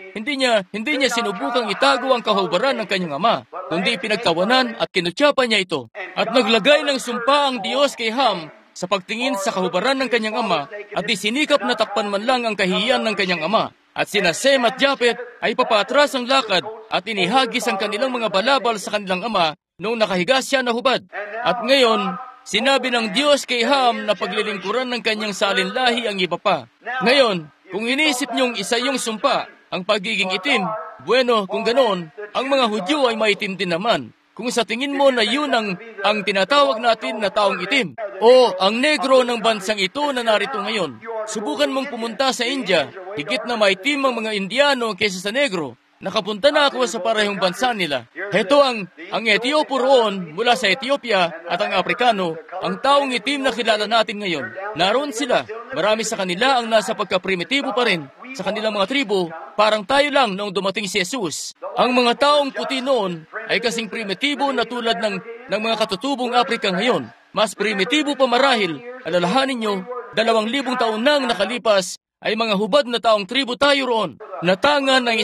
niya sinubukang itago ang kahubaran ng kanyang ama, kundi pinagtawanan at kinutyapan niya ito. At naglagay ng sumpa ang Diyos kay Ham sa pagtingin sa kahubaran ng kanyang ama at di sinikap na takpan man lang ang kahihiyan ng kanyang ama. At sina Sem at Japet ay papatras ang lakad at inihagis ang kanilang mga balabal sa kanilang ama noong nakahiga siya na hubad. At ngayon, sinabi ng Diyos kay Ham na paglilingkuran ng kanyang salinlahi ang iba pa. Ngayon, kung inisip niyong isa yung sumpa, ang pagiging itim, bueno, kung ganoon, ang mga Hudyo ay maitim din naman. Kung sa tingin mo na yun ang tinatawag natin na taong itim, o ang negro ng bansang ito na narito ngayon, subukan mong pumunta sa India, higit na maitim ang mga Indiano kaysa sa negro. Nakapunta na ako sa parehong bansa nila. Heto ang Etiopo roon mula sa Ethiopia at ang Aprikano, ang taong itim na kilala natin ngayon. Naroon sila. Marami sa kanila ang nasa pagka-primitibo pa rin. Sa kanilang mga tribo, parang tayo lang noong dumating si Jesus. Ang mga taong puti noon ay kasing primitibo na tulad ng mga katutubong Aprika ngayon. Mas primitibo pa marahil, alalahanin nyo, 2,000 taon nang nakalipas, ay mga hubad na taong tribo tayo roon, na tangan ng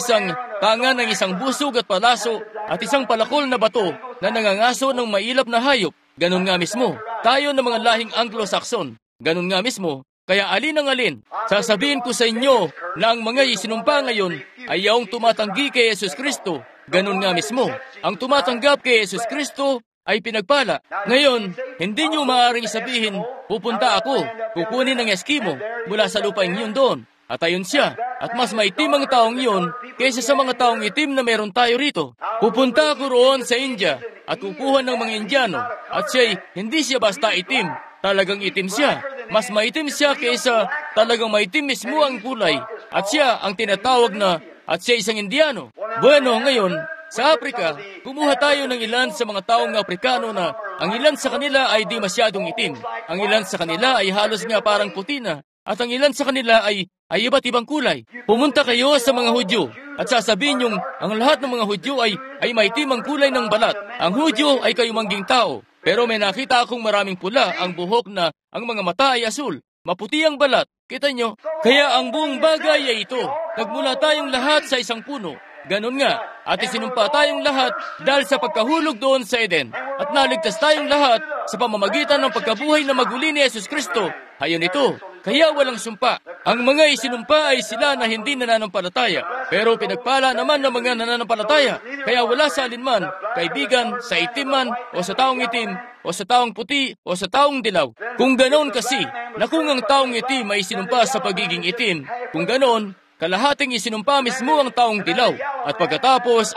isang busog at palaso at isang palakol na bato na nangangaso ng mailap na hayop. Ganun nga mismo, tayo ng mga lahing Anglo-Saxon. Ganun nga mismo, kaya alin ang alin. Sasabihin ko sa inyo na ang mga isinumpa ngayon ay yaong tumatanggi kay Jesus Kristo. Ganun nga mismo, ang tumatanggap kay Jesus Kristo ay pinagpala. Ngayon, hindi nyo maaaring sabihin, pupunta ako, kukunin ng Eskimo mula sa lupain yun doon. At ayun siya, at mas maitim ang taong yun kaysa sa mga taong itim na meron tayo rito. Pupunta ako roon sa India at kukuha ng mga Indiano. At hindi siya basta itim, talagang itim siya. Mas maitim siya kaysa talagang maitim mismo ang kulay. At siya ang tinatawag na, at siya isang Indiano. Bueno, ngayon, sa Afrika, kumuha tayo ng ilan sa mga taong Aprikano na ang ilan sa kanila ay di masyadong itim. Ang ilan sa kanila ay halos nga parang puti na. At ang ilan sa kanila ay iba't ibang kulay. Pumunta kayo sa mga Hudyo at sasabihin yung ang lahat ng mga Hudyo ay maitim ang kulay ng balat. Ang Hudyo ay kayumangging tao. Pero may nakita akong maraming pula ang buhok na ang mga mata ay asul. Maputi ang balat. Kita nyo? Kaya ang buong bagay ay ito. Nagmula tayong lahat sa isang puno. Ganon nga, at isinumpa tayong lahat dahil sa pagkahulog doon sa Eden. At naligtas tayong lahat sa pamamagitan ng pagkabuhay na maguli ni Jesus Kristo. Hayon ito, kaya walang sumpa. Ang mga isinumpa ay sila na hindi nananampalataya. Pero pinagpala naman ng mga nananampalataya. Kaya wala sa alinman, kaibigan, sa itim man, o sa taong itim, o sa taong puti, o sa taong dilaw. Kung ganon kasi, na kung ang taong itim ay isinumpa sa pagiging itim, kung ganon, kalahating isinumpa mismo ang taong dilaw, at pagkatapos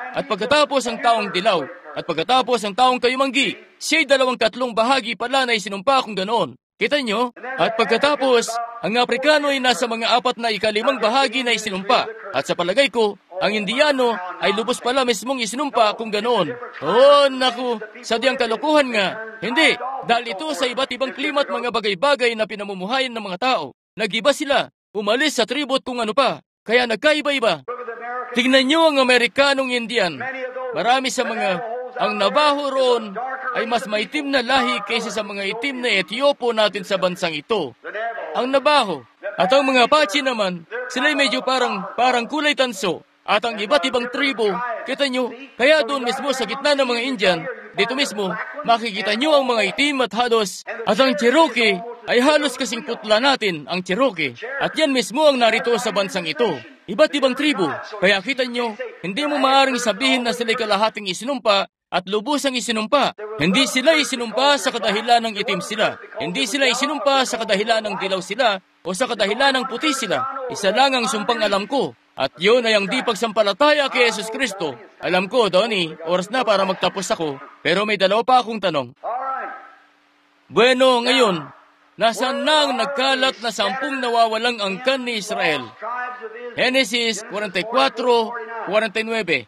ang taong dilaw, at pagkatapos ang taong kayumanggi, siya'y 2/3 bahagi pala na isinumpa kung ganoon. Kita nyo? At pagkatapos, ang Aprikano ay nasa mga 4/5 bahagi na isinumpa, at sa palagay ko, ang Indiano ay lubos pala mismong isinumpa kung ganoon. Oh, naku, sadyang kalokohan nga. Hindi, dahil ito sa iba't ibang klima at mga bagay-bagay na pinamumuhayan ng mga tao. Nag-iba sila. Umalis sa tribut kung ano pa, kaya nagkaiba-iba. Tignan nyo ang Amerikanong Indian. Marami sa ang Navajo roon ay mas maitim na lahi kaysa sa mga itim na Etiopo natin sa bansang ito. Ang Navajo. At ang mga Apache naman, sila'y medyo parang kulay tanso. At ang iba't ibang tribo, kita nyo, kaya doon mismo sa gitna ng mga Indian, dito mismo, makikita nyo ang mga itim at halos. At ang Cherokee ay halos kasing putla natin, ang Cherokee. At yan mismo ang narito sa bansang ito. Iba't ibang tribo. Kaya kita nyo, hindi mo maaaring sabihin na sila'y kalahating isinumpa at lubos ang isinumpa. Hindi sila isinumpa sa kadahilan ng itim sila. Hindi sila isinumpa sa kadahilan ng dilaw sila o sa kadahilan ng puti sila. Isa lang ang sumpang alam ko. At yun ay ang di pagsampalataya kay Jesus Kristo. Alam ko, Donnie, oras na para magtapos ako. Pero may 2 pa akong tanong. Bueno, ngayon, Nasaan na ang nagkalat na 10 nawawalang angkan ni Israel? Genesis 44:49.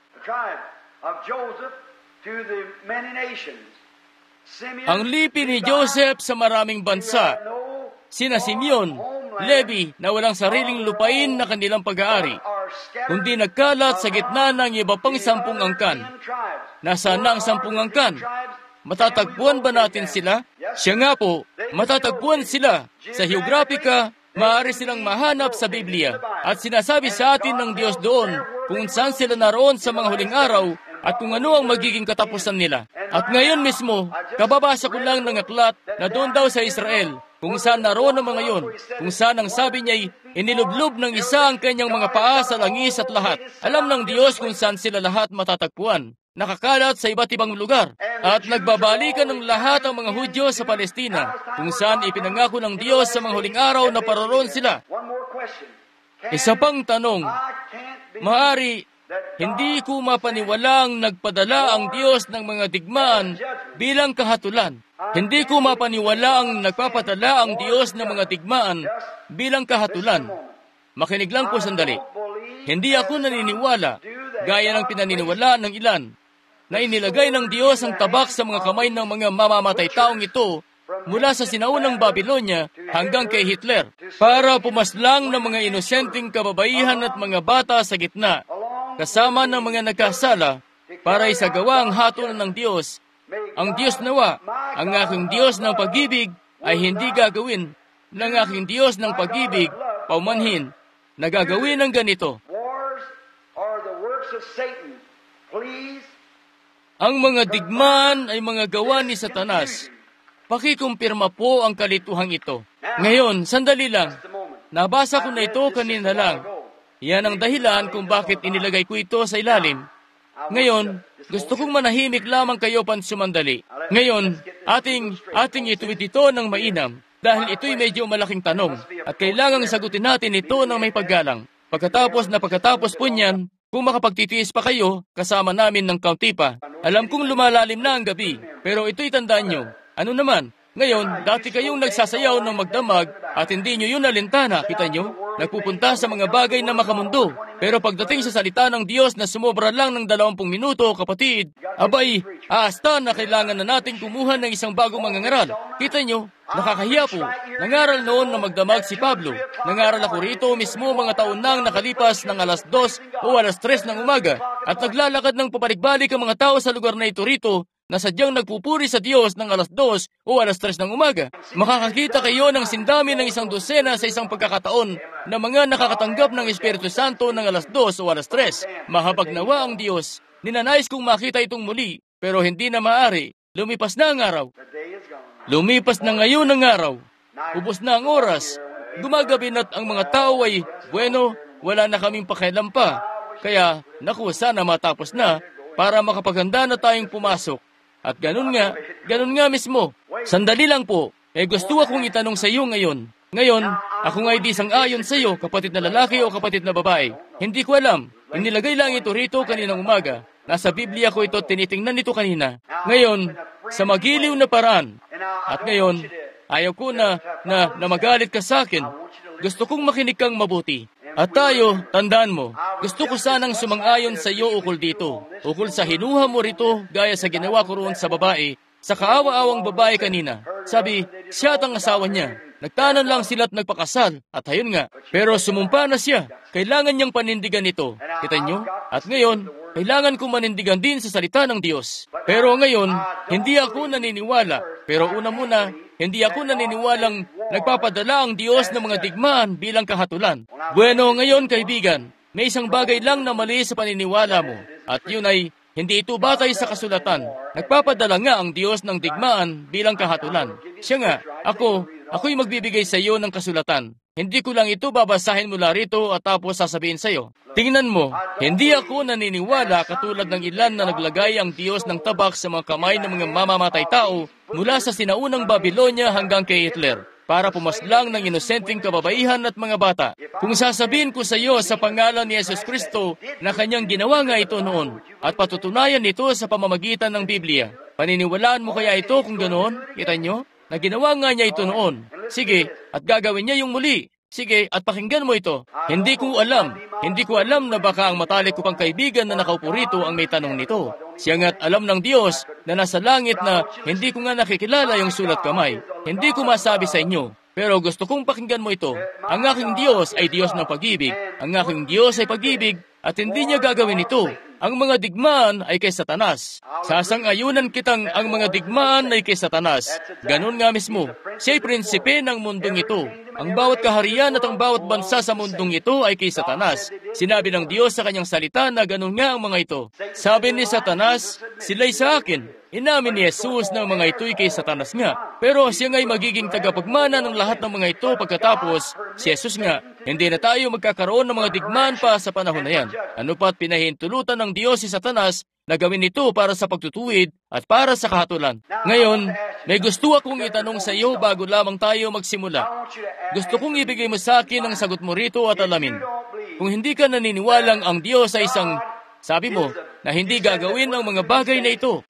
Ang lipi ni Joseph sa maraming bansa, sina Simeon, Levi na walang sariling lupain na kanilang pag-aari, kundi nagkalat sa gitna ng iba pang 10 angkan. Nasaan na ang 10 angkan? Matatagpuan ba natin sila? Siya nga po, matatagpuan sila. Sa Geographica, maaari silang mahanap sa Biblia. At sinasabi sa atin ng Diyos doon kung saan sila naroon sa mga huling araw at kung ano ang magiging katapusan nila. At ngayon mismo, kababasa ko lang ng aklat na doon daw sa Israel, kung saan naroon ang mga yon, kung saan ang sabi niya'y inilublob ng isa ang kanyang mga paa sa langis at lahat. Alam ng Diyos kung saan sila lahat matatagpuan. Nakakalat sa iba't ibang lugar. At nagbabalikan ng lahat ang mga Hudyo sa Palestina, kung saan ipinangako ng Diyos sa mga huling araw na paroroon sila. Isa pang tanong, maari, hindi ko mapaniwalang nagpadala ang Diyos ng mga digmaan bilang kahatulan. Hindi ko mapaniwalang nagpapadala ang Diyos ng mga digmaan bilang kahatulan. Makinig lang po sandali. Hindi ako naniniwala, gaya ng pinaniniwalaan ng ilan, na inilagay ng Diyos ang tabak sa mga kamay ng mga mamamatay taong ito mula sa sinaunang Babylonia hanggang kay Hitler para pumaslang ng mga inosenteng kababaihan at mga bata sa gitna, kasama ng mga nagkasala para isagawa ang hatulan ng Diyos. Ang Diyos nawa, ang aking Diyos ng pag-ibig ay hindi gagawin ng aking Diyos ng pag-ibig paumanhin na gagawin ng ganito. Ang mga digmaan ay mga gawa ni Satanas. Pakikumpirma po ang kalituhang ito. Ngayon, sandali lang. Nabasa ko na ito kanina lang. Yan ang dahilan kung bakit inilagay ko ito sa ilalim. Ngayon, gusto kong manahimik lamang kayo pansumandali. Ngayon, ating ituwid ito ng mainam dahil ito'y medyo malaking tanong at kailangang sagutin natin ito ng may paggalang. Pagkatapos po niyan, kung makapagtitiis pa kayo, kasama namin ng kaunti pa. Alam kong lumalalim na ang gabi, pero ito'y tandaan nyo. Ano naman? Ngayon, dati kayong nagsasayaw ng magdamag at hindi nyo yun nalintana, kita nyo? Nagpupunta sa mga bagay na makamundo. Pero pagdating sa salita ng Diyos na sumobra lang ng 20 minuto, kapatid, abay, aasta na kailangan na natin kumuha ng isang bagong mangangaral. Kita nyo? Nakakahiya po. Nangaral noon na magdamag si Pablo. Nangaral ako rito mismo mga taon nang nakalipas ng 2:00 o 3:00 ng umaga. At naglalakad ng pabalik-balik ang mga tao sa lugar na ito rito na sadyang nagpupuri sa Diyos ng 2:00 o 3:00 ng umaga. Makakakita kayo ng sindami ng 100 sa isang pagkakataon na mga nakakatanggap ng Espiritu Santo ng 2:00 o 3:00. Mahabagnawa ang Diyos. Ninanais kong makita itong muli, pero hindi na maaari. Lumipas na ang araw. Lumipas na ngayon ang araw. Ubos na ang oras. Gumagabi na't ang mga tao ay, bueno, wala na kaming pakialam pa. Kaya, naku, sana matapos na para makapaganda na tayong pumasok. At ganun nga mismo. Sandali lang po. Gusto akong itanong sa iyo ngayon. Ngayon, ako nga'y di sang-ayon sa iyo, kapatid na lalaki o kapatid na babae. Hindi ko alam. Inilagay lang ito rito kaninang umaga. Nasa Biblia ko ito, tinitingnan nito kanina. Ngayon, sa magiliw na paraan. At ngayon, ayaw ko na magalit ka sa akin. Gusto kong makinig kang mabuti. At tayo, tandaan mo, gusto ko sanang sumang-ayon sa iyo ukol dito. Ukol sa hinuha mo rito, gaya sa ginawa ko roon sa babae, sa kaawa-awang babae kanina. Sabi, siya at ang asawa niya. Nagtanan lang sila at nagpakasal. At ayun nga, pero sumumpa na siya. Kailangan niyang panindigan ito. Kita niyo? At ngayon, kailangan kong manindigan din sa salita ng Diyos. Pero ngayon, hindi ako naniniwala. Pero una muna, hindi ako naniniwalang nagpapadala ang Diyos ng mga digmaan bilang kahatulan. Bueno, ngayon kaibigan, may isang bagay lang na mali sa paniniwala mo. At yun ay, hindi ito batay sa kasulatan. Nagpapadala nga ang Diyos ng digmaan bilang kahatulan. Siya nga, ako'y magbibigay sa iyo ng kasulatan. Hindi ko lang ito babasahin mula rito at tapos sasabihin sa iyo. Tingnan mo, hindi ako naniniwala katulad ng ilan na naglagay ang Diyos ng tabak sa mga kamay ng mga mamamatay tao mula sa sinaunang Babylonia hanggang kay Hitler para pumaslang ng inosenteng kababaihan at mga bata. Kung sasabihin ko sa iyo sa pangalan ni Jesus Kristo na kanyang ginawa nga ito noon at patutunayan ito sa pamamagitan ng Biblia, paniniwalaan mo kaya ito kung ganoon? Kita nyo? Na ginawa nga niya ito noon. Sige, at gagawin niya yung muli. Sige, at pakinggan mo ito. Hindi ko alam na baka ang matalik ko pang kaibigan na nakaupo rito ang may tanong nito. Siya nga't alam ng Diyos na nasa langit na hindi ko nga nakikilala yung sulat kamay. Hindi ko masabi sa inyo. Pero gusto kong pakinggan mo ito. Ang aking Diyos ay Diyos ng pag-ibig. Ang aking Diyos ay pag-ibig at hindi niya gagawin ito. Ang mga digmaan ay kay Satanas. Sasang-ayunan kitang ang mga digmaan ay kay Satanas. Ganon nga mismo. Siya'y prinsipe ng mundong ito. Ang bawat kaharian at ang bawat bansa sa mundong ito ay kay Satanas. Sinabi ng Diyos sa kanyang salita na ganon nga ang mga ito. Sabi ni Satanas, sila'y sa akin. Inamin ni Jesus na mga ito'y kay Satanas nga. Pero siya nga'y magiging tagapagmana ng lahat ng mga ito pagkatapos si Jesus nga. Hindi na tayo magkakaroon ng mga digmaan pa sa panahon na yan. Ano pa't pinahintulutan ng Diyos si Satanas na gawin ito para sa pagtutuwid at para sa kahatulan. Ngayon, may gusto akong itanong sa iyo bago lamang tayo magsimula. Gusto kong ibigay mo sa akin ang sagot mo rito at alamin. Kung hindi ka naniniwalang ang Diyos ay isang, sabi mo, na hindi gagawin ang mga bagay na ito,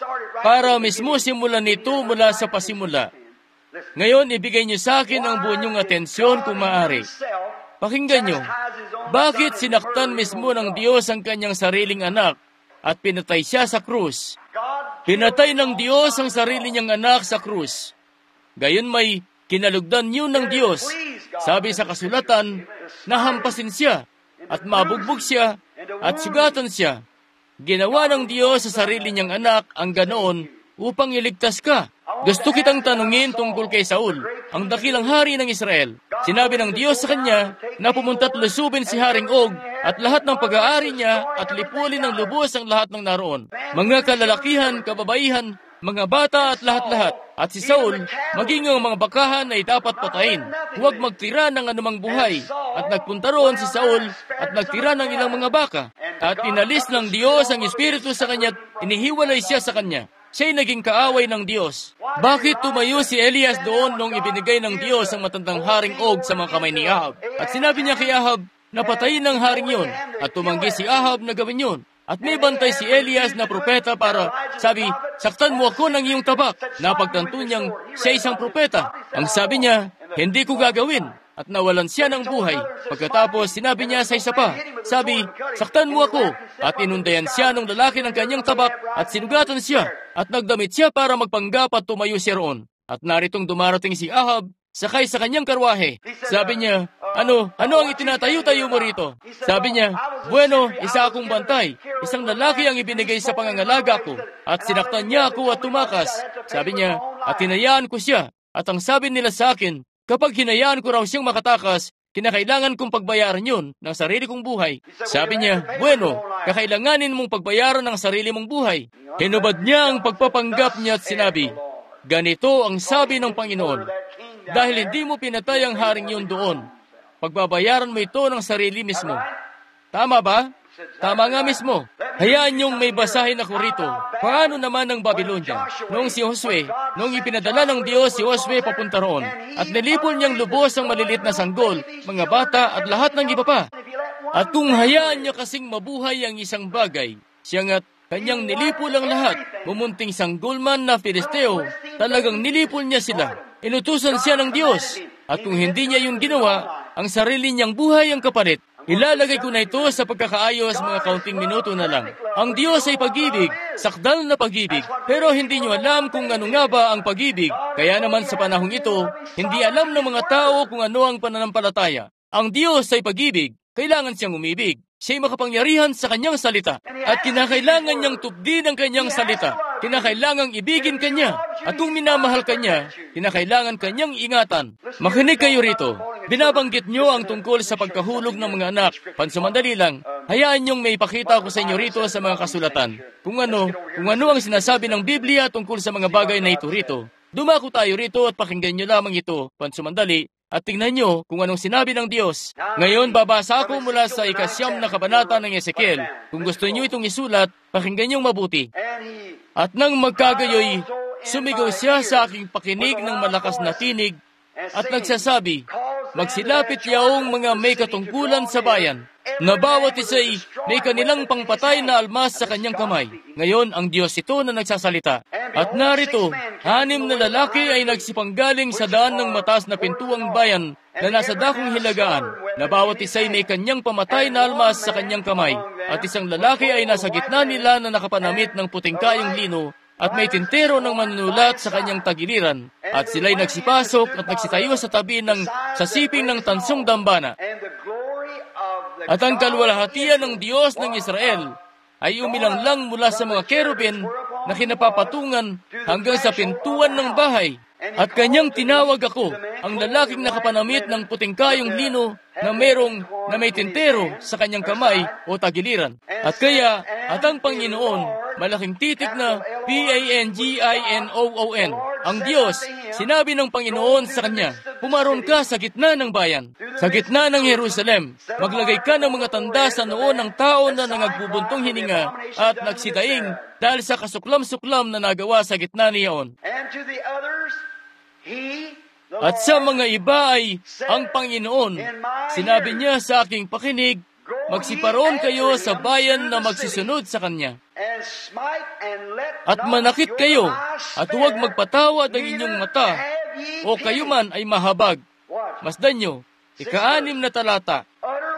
para mismo simulan nito mula sa pasimula. Ngayon, ibigay niyo sa akin ang buo niyong atensyon kung maaari. Pakinggan niyo, bakit sinaktan mismo ng Diyos ang kanyang sariling anak at pinatay siya sa krus? Pinatay ng Diyos ang sarili niyang anak sa krus. Gayon may kinalugdan niyo ng Diyos. Sabi sa kasulatan, nahampasin siya at mabugbog siya at sugatan siya. Ginawa ng Diyos sa sarili niyang anak ang ganoon upang iligtas ka. Gusto kitang tanungin tungkol kay Saul, ang dakilang hari ng Israel. Sinabi ng Diyos sa kanya na pumunta't lusubin si Haring Og at lahat ng pag-aari niya at lipulin ng lubos ang lahat ng naroon. Mga kalalakihan, kababaihan, mga bata at lahat-lahat. At si Saul, maging ang mga bakahan ay dapat patayin. Huwag magtira ng anumang buhay. At nagpunta roon si Saul at nagtira ng ilang mga baka. At inalis ng Diyos ang Espiritu sa kanya at inihiwalay siya sa kanya. Siya'y naging kaaway ng Diyos. Bakit tumayo si Elias doon nung ibinigay ng Diyos ang matandang Haring Og sa mga kamay ni Ahab? At sinabi niya kay Ahab na patayin ng haring yon. At tumanggi si Ahab na gawin yon. At may bantay si Elias na propeta para, sabi, saktan mo ako ng iyong tabak. Napagtanto niyang siya isang propeta. Ang sabi niya, hindi ko gagawin. At nawalan siya ng buhay. Pagkatapos, sinabi niya sa isa pa, sabi, saktan mo ako. At inundayan siya ng lalaki ng kanyang tabak at sinugatan siya. At nagdamit siya para magpanggap at tumayo siya roon. At naritong dumarating si Ahab, sakay sa kanyang karwahe. Sabi niya, ano ang itinatayo-tayo mo rito? Sabi niya, bueno, isa akong bantay. Isang lalaki ang ibinigay sa pangangalaga ko. At sinaktan niya ako at tumakas. Sabi niya, at hinayaan ko siya. At ang sabi nila sa akin, kapag hinayaan ko raw siyang makatakas, kinakailangan kong pagbayaran yun ng sarili kong buhay. Sabi niya, bueno, kakailanganin mong pagbayaran ng sarili mong buhay. Hinubad niya ang pagpapanggap niya at sinabi, ganito ang sabi ng Panginoon, dahil hindi mo pinatay ang haring yun doon, pagbabayaran mo ito ng sarili mismo. Tama ba? Tama nga mismo. Hayaan niyong may basahin ako rito. Paano naman ang Babylonia? Noong si Josue, noong ipinadala ng Diyos si Josue papunta roon, at nilipol niyang lubos ang malilit na sanggol, mga bata at lahat ng iba pa. At kung hayaan niya kasing mabuhay ang isang bagay, siya nga't kanyang nilipol ang lahat. Mumunting sanggol man na Filisteo, talagang nilipol niya sila. Inutusan siya ng Diyos. At kung hindi niya yun ginawa, ang sarili niyang buhay ang kapalit. Ilalagay ko na ito sa pagkakaayos mga kaunting minuto na lang. Ang Diyos ay pag-ibig, sakdal na pag-ibig. Pero hindi niyo alam kung ano nga ba ang pag-ibig. Kaya naman sa panahong ito, hindi alam ng mga tao kung ano ang pananampalataya. Ang Diyos ay pag-ibig. Kailangan siyang umibig. Siya'y makapangyarihan sa kanyang salita. At kinakailangan niyang tupdin ang kanyang salita. Kinakailangang ibigin kanya. At kung minamahal kanya, kinakailangan kanyang ingatan. Makinig kayo rito. Binabanggit niyo ang tungkol sa pagkahulog ng mga anak. Pansamandali lang, hayaan niyong may ipakita ko sa inyo rito sa mga kasulatan. Kung ano ang sinasabi ng Biblia tungkol sa mga bagay na ito rito. Dumako tayo rito at pakinggan niyo lamang ito, pansamandali, at tingnan niyo kung anong sinabi ng Diyos. Ngayon, babasa ako mula sa 9 na kabanata ng Ezekiel. Kung gusto niyo itong isulat, pakinggan niyong mabuti. At nang magkagayoy, sumigaw siya sa aking pakinig ng malakas na tinig at nagsasabi, magsilapit yaong mga may katungkulan sa bayan. na bawat isa'y may kanilang pangpatay na almas sa kanyang kamay. Ngayon, ang Diyos ito na nagsasalita. At narito, 6 na lalaki ay nagsipanggaling sa daan ng mataas na pintuang bayan na nasa dakong hilagaan, na bawat isa'y may kanyang pamatay na almas sa kanyang kamay. At isang lalaki ay nasa gitna nila na nakapanamit ng puting kayong lino, at may tintero ng manunulat sa kanyang tagiliran, at sila'y nagsipasok at nagsitayo sa tabi ng sasiping ng tansong dambana. At ang kalwalhatian ng Diyos ng Israel ay umilanglang mula sa mga kerubin na kinapapatungan hanggang sa pintuan ng bahay. At kanyang tinawag ako, ang lalaking nakapanamit ng puting kayong lino na may tintero sa kanyang kamay o tagiliran. At ang Panginoon, malaking titik na P-A-N-G-I-N-O-O-N, ang Diyos, sinabi ng Panginoon sa kanya, pumaroon ka sa gitna ng bayan, sa gitna ng Jerusalem, maglagay ka ng mga tanda sa noo ng tao na nangagbubuntong hininga at nagsidaing dahil sa kasuklam-suklam na nagawa sa gitna niyaon. At sa mga iba ay ang Panginoon, sinabi niya sa aking pakinig, magsiparoon kayo sa bayan na magsisunod sa Kanya. At manakit kayo, at huwag magpatawad ang inyong mata, o kayo man ay mahabag. Masdan nyo, 6 na talata.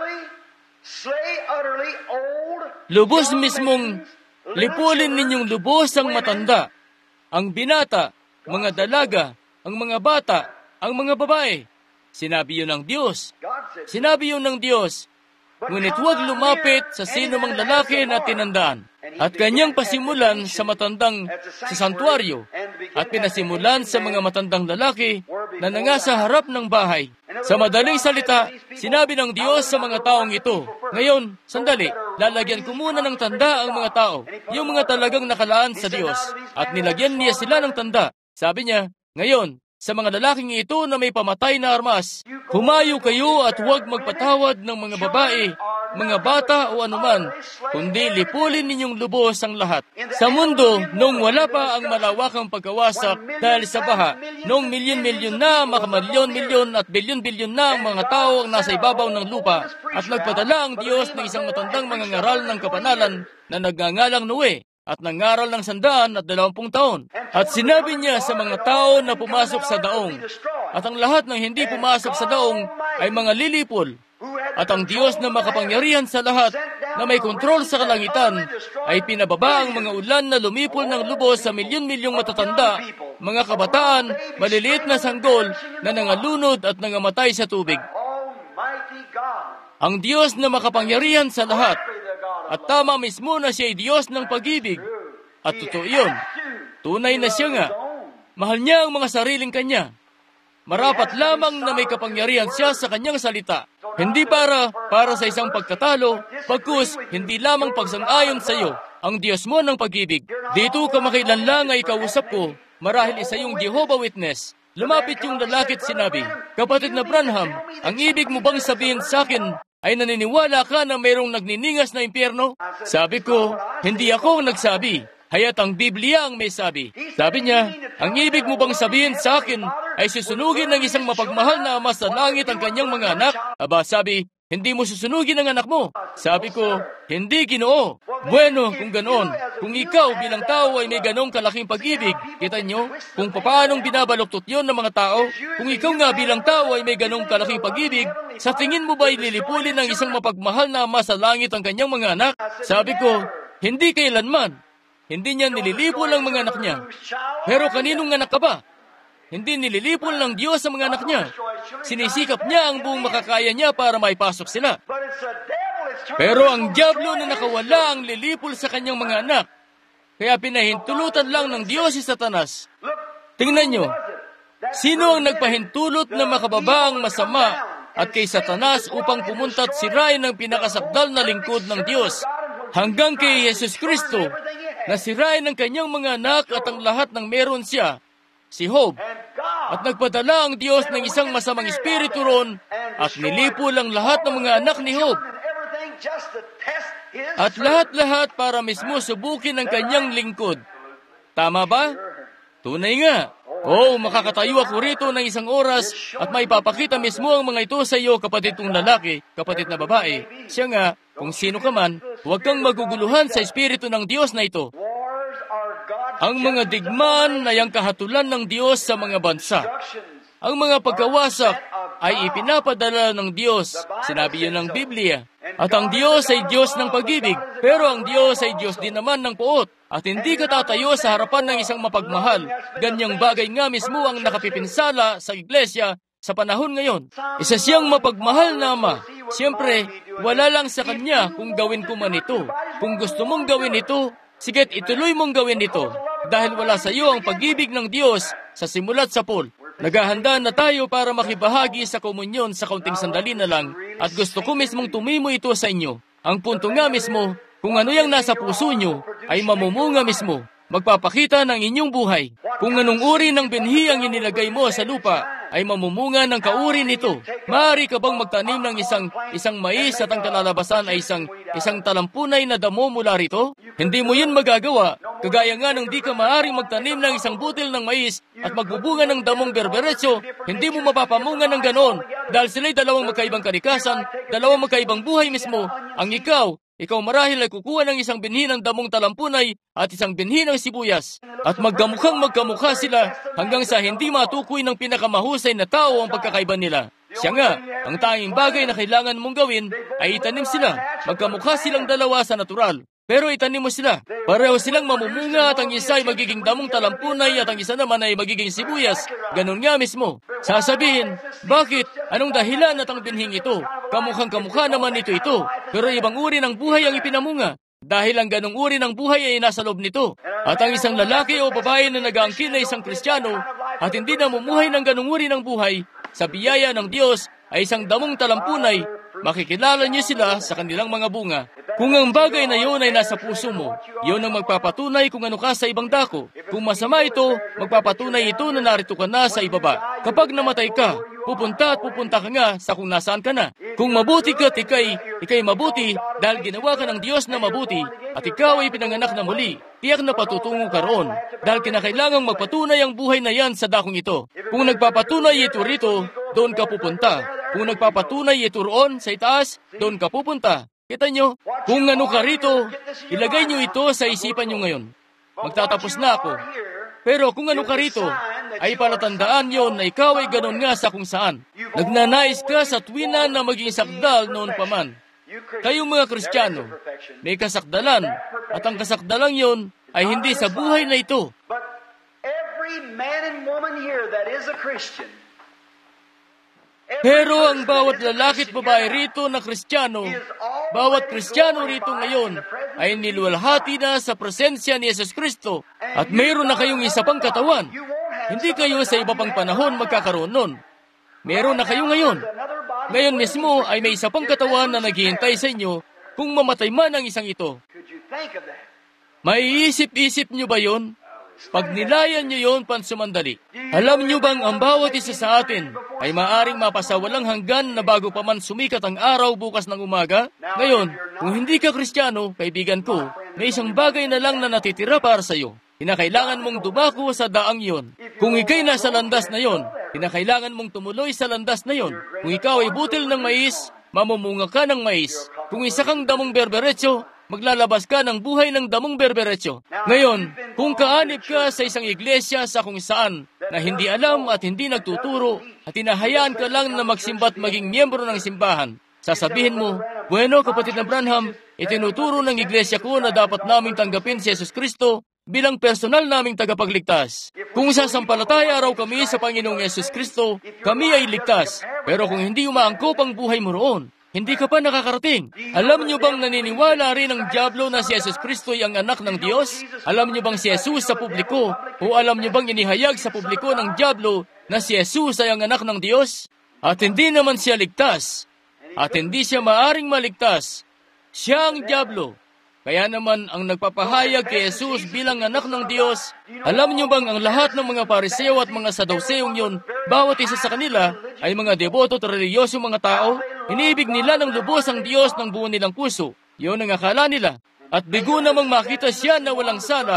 Lubos mismong lipulin ninyong lubos ang matanda, ang binata, mga dalaga, ang mga bata, ang mga babae. Sinabi yun ng Diyos. Sinabi yun ng Diyos. Ngunit huwag lumapit sa sino mang lalaki na tinandaan. At kanyang pasimulan sa matandang sa santuaryo. At pinasimulan sa mga matandang lalaki na nangasa harap ng bahay. Sa madaling salita, sinabi ng Diyos sa mga taong ito, ngayon, sandali, lalagyan ko muna ng tanda ang mga tao, yung mga talagang nakalaan sa Diyos. At nilagyan niya sila ng tanda. Sabi niya, ngayon, sa mga lalaking ito na may pamatay na armas, humayo kayo at huwag magpatawad ng mga babae, mga bata o anuman, kundi lipulin ninyong lubos ang lahat. Sa mundo, nung wala pa ang malawakang pagkawasak dahil sa baha, nung milyon-milyon na, makamalyon-milyon at bilyon-bilyon na ang mga tao ang nasa ibabaw ng lupa, at nagpadala ang Diyos ng isang matandang mga ngaral ng kapanalan na nagngangalang Noe, at nangaral ng 120 taon. At sinabi niya sa mga tao na pumasok sa daong, at ang lahat ng hindi pumasok sa daong ay mga lilipol. At ang Diyos na makapangyarihan sa lahat, na may kontrol sa kalangitan, ay pinababa ang mga ulan na lumipol ng lubos sa milyon-milyong matatanda, mga kabataan, maliliit na sanggol na nangalunod at nangamatay sa tubig. Ang Diyos na makapangyarihan sa lahat, at tama mismo na siya ay Diyos ng pag-ibig. At totoo yun. Tunay na siya nga. Mahal niya ang mga sariling kanya. Marapat lamang na may kapangyarihan siya sa kanyang salita. Hindi para sa isang pagkatalo, pagkus hindi lamang pagsang-ayon sa iyo, ang Diyos mo ng pag-ibig. Dito kamakailan lang ay kausap ko, marahil isa yung Jehovah Witness. Lumapit yung lalaki at sinabi, kapatid na Branham, ang ibig mo bang sabihin sa akin ay naniniwala ka na mayroong nagniningas na impyerno? Sabi ko, hindi ako ang nagsabi, haya't ang Biblia ang may sabi. Sabi niya, ang ibig mo bang sabihin sa akin ay susunugin ng isang mapagmahal na ama sa langit ang kanyang mga anak? Aba, sabi, hindi mo susunugin ang anak mo. Sabi ko, hindi, Ginoo. Bueno, kung ganoon, kung ikaw bilang tao ay may ganong kalaking pag-ibig, kita nyo, kung paanong binabaluktot yon ng mga tao, kung ikaw nga bilang tao ay may ganong kalaking pag-ibig, sa tingin mo ba ililipulin ng isang mapagmahal na ama sa langit ang kanyang mga anak? Sabi ko, hindi kailanman. Hindi niya nililipol ang mga anak niya. Pero kaninong anak ka ba? Hindi nililipol ng Diyos ang mga anak niya. Sinisikap niya ang buong makakaya niya para maipasok sila. Pero ang diablo na nakawala ang lilipol sa kanyang mga anak. Kaya pinahintulutan lang ng Diyos si Satanas. Tingnan nyo, sino ang nagpahintulot na makababa ang masama at kay Satanas upang pumunta at sirain ang pinakasakdal na lingkod ng Diyos hanggang kay Jesus Kristo na sirain ang kanyang mga anak at ang lahat ng meron siya, si Job. At nagpadala ang Diyos ng isang masamang espiritu ron at nilipol ang lahat ng mga anak ni Job. At lahat-lahat para mismo subukin ang kanyang lingkod. Tama ba? Tunay nga. Oo, makakatayo ako rito ng 1 oras at may papakita mismo ang mga ito sa iyo, kapatid kong lalaki, kapatid na babae. Siya nga, kung sino ka man, huwag kang maguguluhan sa Espiritu ng Diyos na ito. Ang mga digmaan ay ang kahatulan ng Diyos sa mga bansa. Ang mga pagkawasak ay ipinapadala ng Diyos. Sinabi yun ng Biblia. At ang Diyos ay Diyos ng pag-ibig, pero ang Diyos ay Diyos din naman ng puot. At hindi ka tatayo sa harapan ng isang mapagmahal. Ganyang bagay nga mismo ang nakapipinsala sa iglesia sa panahon ngayon. Isa siyang mapagmahal na Ama. Siyempre, wala lang sa Kanya kung gawin ko man ito. Kung gusto mong gawin ito, sige't ituloy mong gawin ito. Dahil wala sa iyo ang pag-ibig ng Diyos sa simula't sa Paul. Naghahanda na tayo para makibahagi sa komunyon sa kaunting sandali na lang at gusto ko mismong tumimo ito sa inyo. Ang punto nga mismo, kung ano yung nasa puso nyo, ay mamumunga mismo. Magpapakita ng inyong buhay. Kung anong uri ng binhi ang inilagay mo sa lupa, ay mamumunga ng kauri nito. Maaari ka bang magtanim ng isang mais at ang kalalabasan ay isang talampunay na damo mula rito? Hindi mo yun magagawa. Kagaya nga nang di ka maaaring magtanim ng isang butil ng mais at magbubunga ng damong berberetso, hindi mo mapapamunga ng ganon. Dahil sila'y dalawang magkaibang kalikasan, dalawang magkaibang buhay mismo. Ang ikaw marahil ay kukuha ng isang binhi ng damong talampunay at isang binhi ng sibuyas. At magkamukhang magkamukha sila hanggang sa hindi matukoy ng pinakamahusay na tao ang pagkakaiba nila. Siya nga, ang tanging bagay na kailangan mong gawin ay itanim sila. Magkamukha silang dalawa sa natural. Pero itanim mo sila. Pareho silang mamumunga at ang isa ay magiging damong talampunay at ang isa naman ay magiging sibuyas. Ganon nga mismo. Sasabihin, bakit? Anong dahilan at ang binhing ito? Kamukhang-kamukha naman ito. Pero ibang uri ng buhay ang ipinamunga. Dahil ang ganong uri ng buhay ay nasa loob nito. At ang isang lalaki o babae na nag-aangkin na isang Kristiyano at hindi namumuhay ng ganong uri ng buhay, sa biyaya ng Diyos ay isang damong talampunay, makikilala niyo sila sa kanilang mga bunga. Kung ang bagay na yun ay nasa puso mo, yun ang magpapatunay kung ano ka sa ibang dako. Kung masama ito, magpapatunay ito na narito ka na sa ibaba. Kapag namatay ka, pupunta ka nga sa kung nasaan ka na. Kung mabuti ka at ikay mabuti dahil ginawa ka ng Diyos na mabuti at ikaw ay pinanganak na muli, tiyak na patutungo ka roon dahil kinakailangang magpatunay ang buhay na yan sa dakong ito. Kung nagpapatunay ito rito, doon ka pupunta. Kung nagpapatunay ito roon sa itaas, doon ka pupunta. Kita nyo, kung ano ka rito, ilagay nyo ito sa isipan nyo ngayon. Magtatapos na ako. Pero kung ano ka rito, ay palatandaan yon na ikaw ay ganon nga sa kung saan. Nagnanais ka sa tuwinan na maging sakdal noon pa man. Kayong mga Kristiyano, may kasakdalan, at ang kasakdalang yon ay hindi sa buhay na ito. But every man and woman here that is a Christian, pero ang bawat lalaki at babae rito na Kristiyano, bawat Kristiyano rito ngayon ay niluwalhati na sa presensya ni Yesus Kristo at mayroon na kayong isa pang katawan. Hindi kayo sa iba pang panahon magkakaroon nun. Mayroon na kayo ngayon. Ngayon mismo ay may isa pang katawan na naghihintay sa inyo kung mamatay man ang isang ito. Maiisip-isip nyo ba yon? Pag nilayan nyo yon pansumandali. Alam nyo bang ang bawat isa sa atin ay maaring mapasawalang hanggan na bago pa man sumikat ang araw bukas ng umaga? Ngayon, kung hindi ka Kristiyano, kaibigan ko, may isang bagay na lang na natitira para sa iyo. Kinakailangan mong dumako sa daang yon. Kung ikay nasa landas na yon, kinakailangan mong tumuloy sa landas na yon. Kung ikaw ay butil ng mais, mamumunga ka ng mais. Kung isa kang damong berberetso, maglalabas ka ng buhay ng damong berberetso. Ngayon, kung kaanib ka sa isang iglesia sa kung saan na hindi alam at hindi nagtuturo at hinahayaan ka lang na magsimba at maging miyembro ng simbahan, sasabihin mo, bueno kapatid na Branham, itinuturo ng iglesia ko na dapat naming tanggapin si Jesus Kristo bilang personal naming tagapagligtas. Kung sasampalataya raw kami sa Panginoong Yesus Kristo, kami ay ligtas. Pero kung hindi umaangkop ang buhay mo roon, hindi ka pa nakakarating. Alam niyo bang naniniwala rin ang diablo na si Jesus Kristo ay ang anak ng Diyos? Alam niyo bang si Jesus sa publiko? O alam niyo bang inihayag sa publiko ng diablo na si Jesus ay ang anak ng Diyos? At hindi naman siya ligtas. At hindi siya maaring maligtas. Siya ang diablo. Kaya naman ang nagpapahayag kay Jesus bilang anak ng Diyos, alam niyo bang ang lahat ng mga Pariseo at mga Saduseong yun, bawat isa sa kanila ay mga deboto at reliyosong mga tao? Iniibig nila ng lubos ang Diyos ng buo nilang puso. Yun ang akala nila. At bigo namang makita siya na walang sala,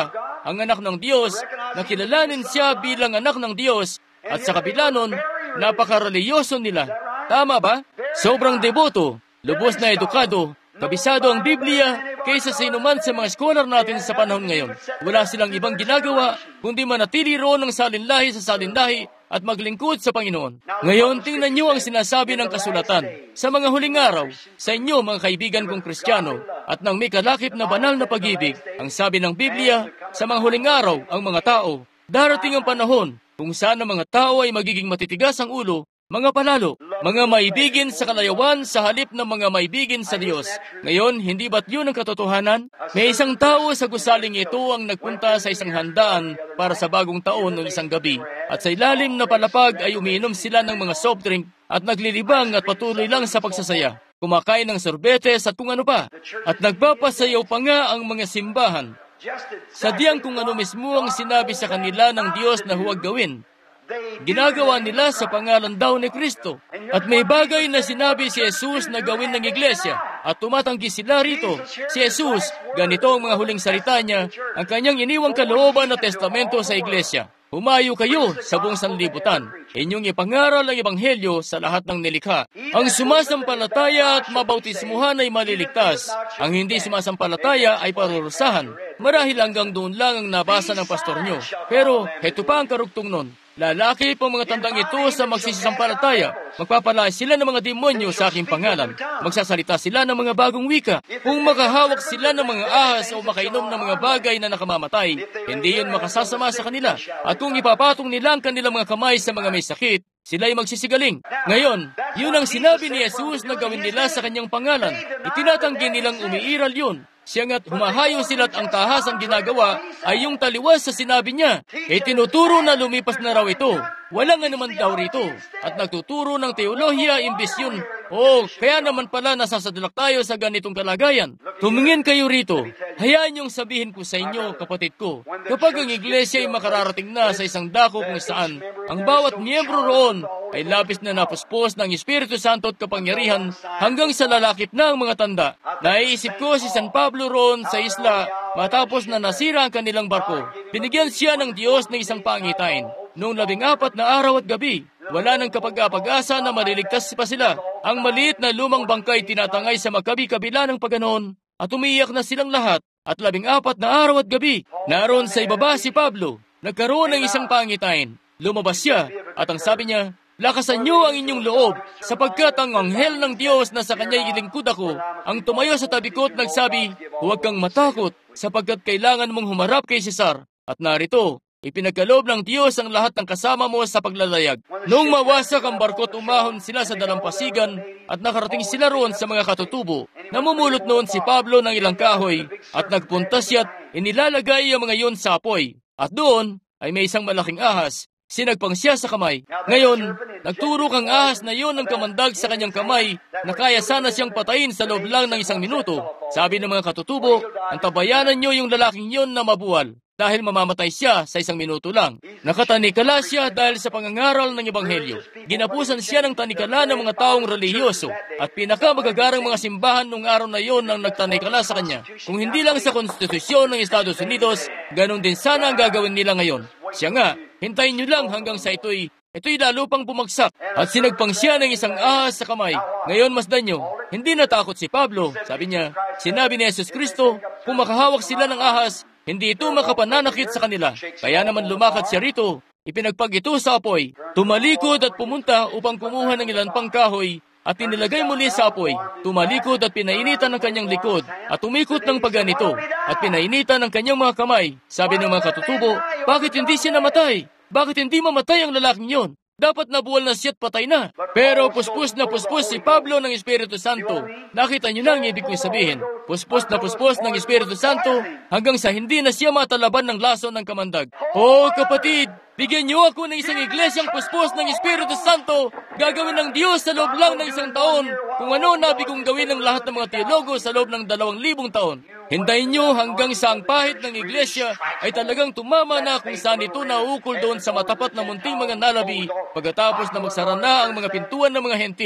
ang anak ng Diyos, na kilalanin siya bilang anak ng Diyos, at sa kabila nun, napakareliyoso nila. Tama ba? Sobrang deboto, lubos na edukado, kabisado ang Biblia kaysa sa inuman sa mga scholar natin sa panahon ngayon. Wala silang ibang ginagawa, kundi manatili roon ng salinlahi sa salinlahi at maglingkod sa Panginoon. Ngayon, tingnan niyo ang sinasabi ng kasulatan. Sa mga huling araw, sa inyo mga kaibigan kong Kristiyano, at nang may kalakip na banal na pag-ibig, ang sabi ng Biblia, sa mga huling araw, ang mga tao, darating ang panahon kung saan ang mga tao ay magiging matitigas ang ulo, mga palalo, mga maibigin sa kalayawan sa halip ng mga maibigin sa Diyos. Ngayon, hindi ba't yun ang katotohanan? May isang tao sa gusaling ito ang nagpunta sa isang handaan para sa bagong taon ng isang gabi. At sa ilalim na palapag ay umiinom sila ng mga soft drink at naglilibang at patuloy lang sa pagsasaya. Kumakain ng sorbetes at kung ano pa. At nagpapasayaw pa nga ang mga simbahan. Sadyang kung ano mismo ang sinabi sa kanila ng Diyos na huwag gawin. Ginagawa nila sa pangalan daw ni Kristo. At may bagay na sinabi si Jesus na gawin ng iglesia at tumatanggi sila rito. Si Jesus, ganito ang mga huling salita niya, ang kanyang iniwang kalooban na testamento sa iglesia. Humayo kayo sa buong sanlibutan. Inyong ipangaral ang ebanghelyo sa lahat ng nilikha. Ang sumasampalataya at mabautismuhan ay maliligtas. Ang hindi sumasampalataya ay parurusahan. Marahil hanggang doon lang ang nabasa ng pastor nyo. Pero heto pa ang karugtong nun. Lalaki pang mga tandang ito sa magsisisampalataya. Magpapalaya sila ng mga demonyo sa aking pangalan. Magsasalita sila ng mga bagong wika. Kung makahawak sila ng mga ahas o makainom ng mga bagay na nakamamatay, hindi yun makasasama sa kanila. At kung ipapatong nila ang kanilang mga kamay sa mga may sakit, sila ay magsisigaling. Ngayon, yun ang sinabi ni Jesus na gawin nila sa kanyang pangalan. Itinatanggi nilang umiiral yun. Siya nga't humahayo sila at ang tahasang ginagawa ay yung taliwas sa sinabi niya. Tinuturo na lumipas na raw ito. Walang anuman daw rito. At nagtuturo ng teolohiya imbis yun. Kaya naman pala nasasadalak tayo sa ganitong kalagayan. Tumingin kayo rito. Hayaan niyong sabihin ko sa inyo, kapatid ko, kapag ang iglesia ay makararating na sa isang dako kung saan ang bawat miyembro roon ay labis na napuspos ng Espiritu Santo at kapangyarihan hanggang sa lalakip na ang mga tanda. Naiisip ko si San Pablo roon sa isla matapos na nasira ang kanilang barko. Binigyan siya ng Diyos ng isang pangitain. Noong 14 na araw at gabi, wala nang kapag-asa na maliligtas pa sila. Ang maliit na lumang bangkay tinatangay sa magkabi-kabila ng paganoon at umiiyak na silang lahat. At 14 na araw at gabi, naroon sa ibaba si Pablo. Nagkaroon ng isang pangitain. Lumabas siya at ang sabi niya, lakasan niyo ang inyong loob, sapagkat ang anghel ng Diyos na sa kanya'y ilingkod ako, ang tumayo sa tabi ko at nagsabi, huwag kang matakot, sapagkat kailangan mong humarap kay Cesar. At narito, ipinagkaloob ng Diyos ang lahat ng kasama mo sa paglalayag. Noong mawasak ang barko at umahon sila sa dalampasigan at nakarating sila roon sa mga katutubo, namumulot noon si Pablo ng ilang kahoy at nagpunta siya at inilalagay ang mga iyon sa apoy. At doon ay may isang malaking ahas. Sinagpang siya sa kamay. Ngayon, nagturo kang ahas na yun ng kamandag sa kanyang kamay na kaya sana siyang patayin sa loob lang ng 1 minuto. Sabi ng mga katutubo, antabayanan niyo yung lalaking yun na mabuwal dahil mamamatay siya sa 1 minuto lang. Nakatanikala siya dahil sa pangangaral ng ebanghelyo. Ginapusan siya ng tanikala ng mga taong relihiyoso at pinakamagagarang mga simbahan nung araw na yon ang nagtanikala sa kanya. Kung hindi lang sa konstitusyon ng Estados Unidos, ganun din sana ang gagawin nila ngayon. Siya nga, hintayin nyo lang hanggang sa ito'y lalo pang bumagsak. At sinagpang siya ng isang ahas sa kamay. Ngayon masdan nyo, hindi natakot si Pablo. Sabi niya, sinabi ni Jesus Kristo, kung makahawak sila ng ahas, hindi ito makapananakit sa kanila. Kaya naman lumakad siya rito, ipinagpag ito sa apoy. Tumalikod at pumunta upang kumuha ng ilan pang kahoy at inilagay muli sa apoy. Tumalikod at pinainitan ng kanyang likod at umikot ng paganito at pinainitan ng kanyang mga kamay. Sabi ng mga katutubo, bakit hindi siya namatay? Bakit hindi mamatay ang lalaking yon? Dapat nabuwal na siya't patay na. Pero puspos na puspos si Pablo ng Espiritu Santo. Nakita niyo na ang ibig kong sabihin. Puspos na puspos ng Espiritu Santo hanggang sa hindi na siya matalaban ng laso ng kamandag. Kapatid, bigyan niyo ako ng isang iglesyang puspos ng Espiritu Santo. Gagawin ng Diyos sa loob lang ng 1 taon kung ano nabi kong gawin ng lahat ng mga teologo sa loob ng 2,000 taon. Hintayin niyo hanggang sa ang pahit ng iglesia ay talagang tumama na kung saan ito nauukol doon sa matapat na munting mga nalabi pagkatapos na magsara na ang mga pintuan ng mga hentil.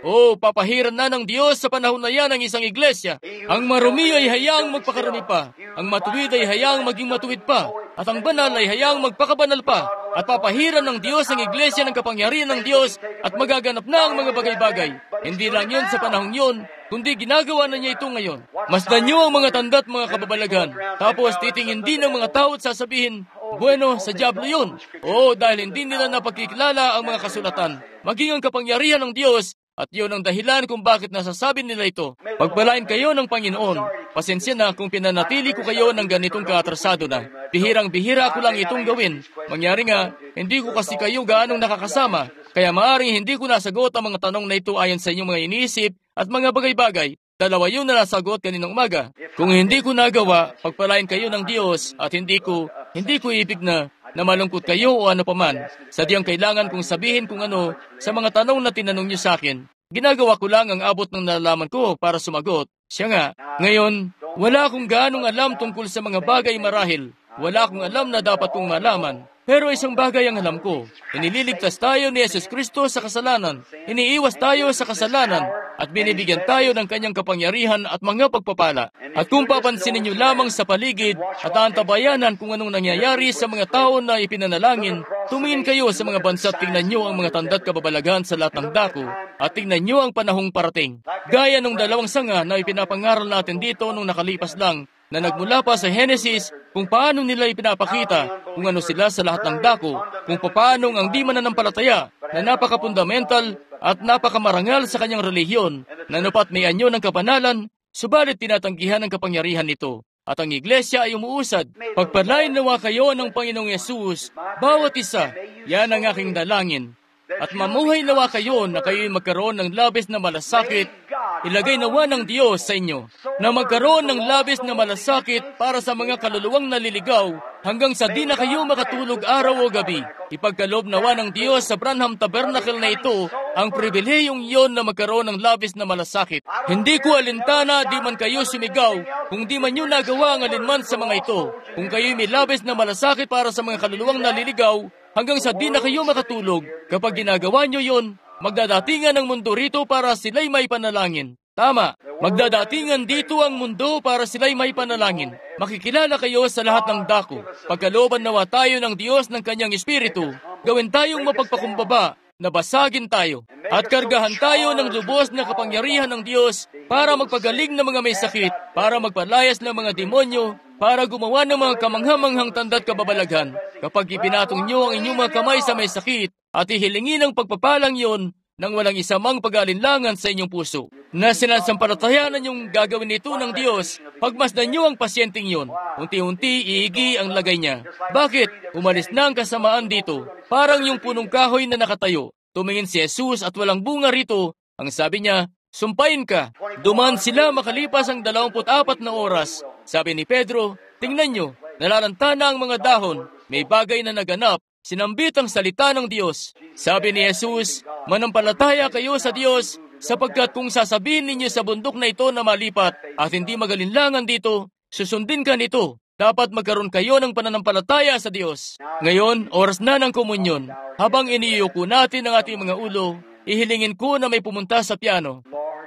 Papahiran na ng Diyos sa panahon na yan ang isang iglesia. Ang marumi ay hayaang magpakarumi pa. Ang matuwid ay hayaang maging matuwid pa. At ang banal ay hayaang magpakabanal pa. At papahiran ng Diyos ang iglesia ng kapangyarihan ng Diyos at magaganap na ang mga bagay-bagay. Hindi lang yun sa panahon yun, kundi ginagawa na niya ito ngayon. Masdan niyo ang mga tanda at mga kababalagan. Tapos titingin din ng mga tao at sasabihin, bueno, sa diablo yun. Dahil hindi nila napagkikilala ang mga kasulatan. Maging ang kapangyarihan ng Diyos. At yun ang dahilan kung bakit nasasabi nila ito. Pagpalain kayo ng Panginoon. Pasensya na kung pinanatili ko kayo ng ganitong kaatrasado na. Bihirang-bihira ko lang itong gawin. Mangyari nga, hindi ko kasi kayo gaanong nakakasama. Kaya maaaring hindi ko nasagot ang mga tanong na ito ayon sa inyong mga iniisip at mga bagay-bagay. Dalawa yun na nasagot kaninang umaga. Kung hindi ko nagawa, pagpalain kayo ng Diyos at hindi ko ibig na malungkot kayo o ano paman. Sadyang kailangan kong sabihin kung ano sa mga tanong na tinanong niyo sa akin. Ginagawa ko lang ang abot ng nalalaman ko para sumagot. Siya nga, ngayon, wala akong gaanong alam tungkol sa mga bagay marahil. Wala akong alam na dapat kong malaman. Pero isang bagay ang alam ko. Inililigtas tayo ni Jesus Kristo sa kasalanan. Iniiwas tayo sa kasalanan. At binibigyan tayo ng kanyang kapangyarihan at mga pagpapala. At kung papansinin niyo lamang sa paligid at aantabayanan kung anong nangyayari sa mga tao na ipinanalangin, tumingin kayo sa mga bansa at tingnan niyo ang mga tanda at kababalaghan sa lahat ng dako. At tingnan niyo ang panahong parating. Gaya ng dalawang sanga na ipinapangaral natin dito nung nakalipas lang, na nagmula pa sa Genesis kung paano nila ipinapakita kung ano sila sa lahat ng dako, kung paano ang di mananampalataya na napaka-fundamental at napakamarangal sa kanyang relihiyon na napat may anyo ng kapanalan, subalit tinatanggihan ang kapangyarihan nito. At ang iglesia ay umuusad. Pagpalain nawa kayo ng Panginoong Yesus, bawat isa, yan ang aking dalangin. At mamuhay nawa kayo na kayo'y magkaroon ng labis na malasakit. Ilagay nawa ng Diyos sa inyo na magkaroon ng labis na malasakit para sa mga kaluluwang naliligaw hanggang sa di na kayo makatulog araw o gabi. Ipagkaloob nawa ng Diyos sa Branham Tabernacle na ito ang pribilehiyong iyon na magkaroon ng labis na malasakit. Hindi ko alintana di man kayo sumigaw kung di man nyo nagawa ang alinman sa mga ito. Kung kayo'y may labis na malasakit para sa mga kaluluwang naliligaw hanggang sa di na kayo makatulog, kapag ginagawa nyo yon, magdadatingan ang mundo rito para sila'y may panalangin. Tama, magdadatingan dito ang mundo para sila'y may panalangin. Makikilala kayo sa lahat ng dako. Pagkalooban nawa tayo ng Diyos ng kanyang Espiritu, gawin tayong mapagpakumbaba, nabasagin tayo, at kargahan tayo ng lubos na kapangyarihan ng Diyos para magpagaling ng mga may sakit, para magpalayas ng mga demonyo, para gumawa ng mga kamanghamanghang tanda at kababalaghan. Kapag ipinatong nyo ang inyong mga kamay sa may sakit, at ihilingin ang pagpapalang yon nang walang isamang pag-alinlangan sa inyong puso, na sinasampalatayanan yung gagawin nito ng Diyos, pagmasdan nyo ang pasyenteng yon. Unti-unti, iigi ang lagay niya. Bakit? Umalis na ang kasamaan dito. Parang yung punong kahoy na nakatayo. Tumingin si Jesus at walang bunga rito. Ang sabi niya, sumpain ka. Duman sila makalipas ang 24 na oras. Sabi ni Pedro, tingnan nyo, nalalanta na ang mga dahon. May bagay na naganap. Sinambit ang salita ng Diyos. Sabi ni Jesus, manampalataya kayo sa Diyos, sapagkat kung sasabihin ninyo sa bundok na ito na malipat at hindi magalinlangan dito, susundin ka nito. Dapat magkaroon kayo ng pananampalataya sa Diyos. Ngayon, oras na ng komunyon. Habang iniyuko natin ang ating mga ulo, ihilingin ko na may pumunta sa piano.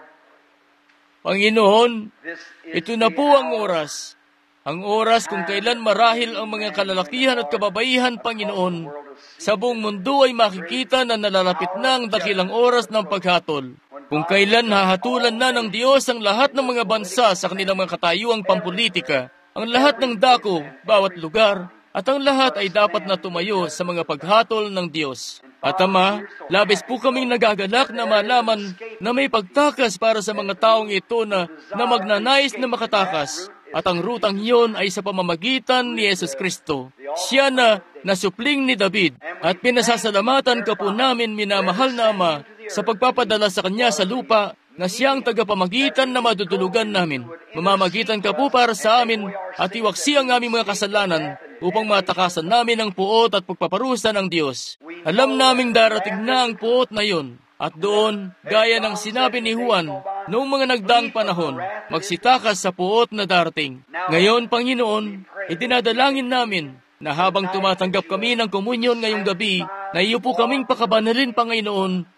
Panginoon, ito na po ang oras. Ang oras kung kailan marahil ang mga kalalakihan at kababaihan, Panginoon, sa buong mundo ay makikita na nalalapit na ang dakilang oras ng paghatol. Kung kailan hahatulan na ng Diyos ang lahat ng mga bansa sa kanilang mga katayuang pampolitika, ang lahat ng dako, bawat lugar, at ang lahat ay dapat na tumayo sa mga paghatol ng Diyos. At Ama, labis po kaming nagagalak na malaman na may pagtakas para sa mga taong ito na magnanais na makatakas. At ang rutang iyon ay sa pamamagitan ni Jesus Kristo. Siya na nasupling ni David. At pinasasalamatan ka po namin, minamahal na Ama, sa pagpapadala sa Kanya sa lupa na siyang tagapamagitan na madudulugan namin. Mamamagitan ka po para sa amin at iwaksi ang aming mga kasalanan upang matakasan namin ang puot at pagpaparusa ng Diyos. Alam naming darating na ang puot na yun. At doon, gaya ng sinabi ni Juan, noong mga nagdaang panahon, magsitakas sa puot na darating. Ngayon, Panginoon, itinadalangin namin na habang tumatanggap kami ng komunyon ngayong gabi, na iyo po kaming pakabanalin, Panginoon,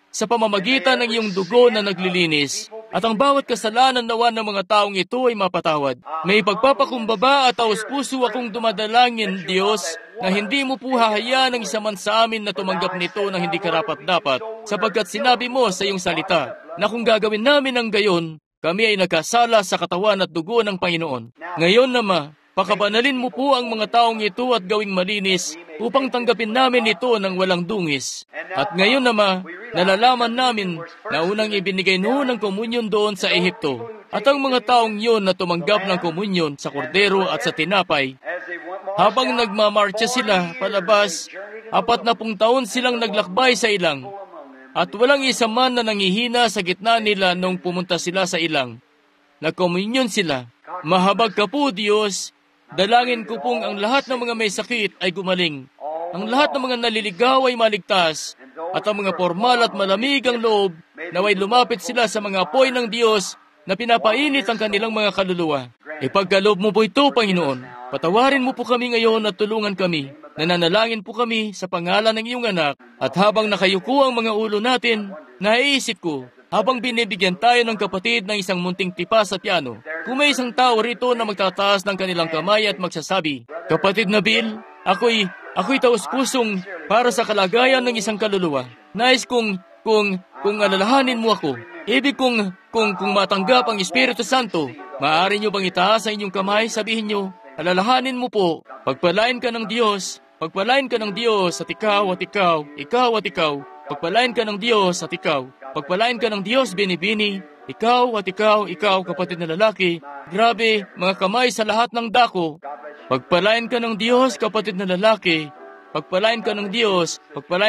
sa pamamagitan ng iyong dugo na naglilinis, at ang bawat kasalanan nawa ng mga taong ito ay mapatawad. May pagpapakumbaba at taos-puso akong dumadalangin, Diyos, na hindi mo po hahayaan ng isa man sa amin na tumanggap nito ng hindi karapat-dapat, sapagkat sinabi mo sa iyong salita na kung gagawin namin ang gayon, kami ay nagkasala sa katawan at dugo ng Panginoon. Ngayon, Ama, pakabanalin mo po ang mga taong ito at gawing malinis upang tanggapin namin ito ng walang dungis. At ngayon, Ama, nalalaman namin na unang ibinigay noon ng komunyon doon sa Ehipto, at ang mga taong yun na tumanggap ng komunyon sa kordero at sa tinapay, habang nagmamarcha sila palabas, 40 taon silang naglakbay sa ilang, at walang isa man na nangihina sa gitna nila nung pumunta sila sa ilang. Nagkomunyon sila. Mahabag ka po, Diyos. Dalangin ko pong ang lahat ng mga may sakit ay gumaling, ang lahat ng mga naliligaw ay maligtas, at ang mga formal at malamig ang loob, naway lumapit sila sa mga apoy ng Diyos na pinapainit ang kanilang mga kaluluwa. Ipagkaloob mo po ito, Panginoon. Patawarin mo po kami ngayon at tulungan kami. Nananalangin po kami sa pangalan ng iyong anak, at habang nakayuko ang mga ulo natin, naiisip ko, habang binibigyan tayo ng kapatid ng isang munting tipa sa piano, kung may isang tao rito na magtataas ng kanilang kamay at magsasabi, Kapatid na Bill, ako'y taos-pusong para sa kalagayan ng isang kaluluwa. Nais kung alalahanin mo ako. Ibig kung matanggap ang Espiritu Santo, maaari niyo bang itaas ang inyong kamay, sabihin niyo, alalahanin mo po, pagpalain ka ng Diyos, pagpalain ka ng Diyos at ikaw at ikaw, ikaw at ikaw, pagpalain ka ng Diyos at ikaw. Pagpalain ka ng Diyos, Bini-Bini, ikaw at ikaw, kapatid na lalaki. Grabe, mga kamay sa lahat ng dako. Pagpalain ka ng Diyos, kapatid na lalaki. Pagpalain ka ng Diyos,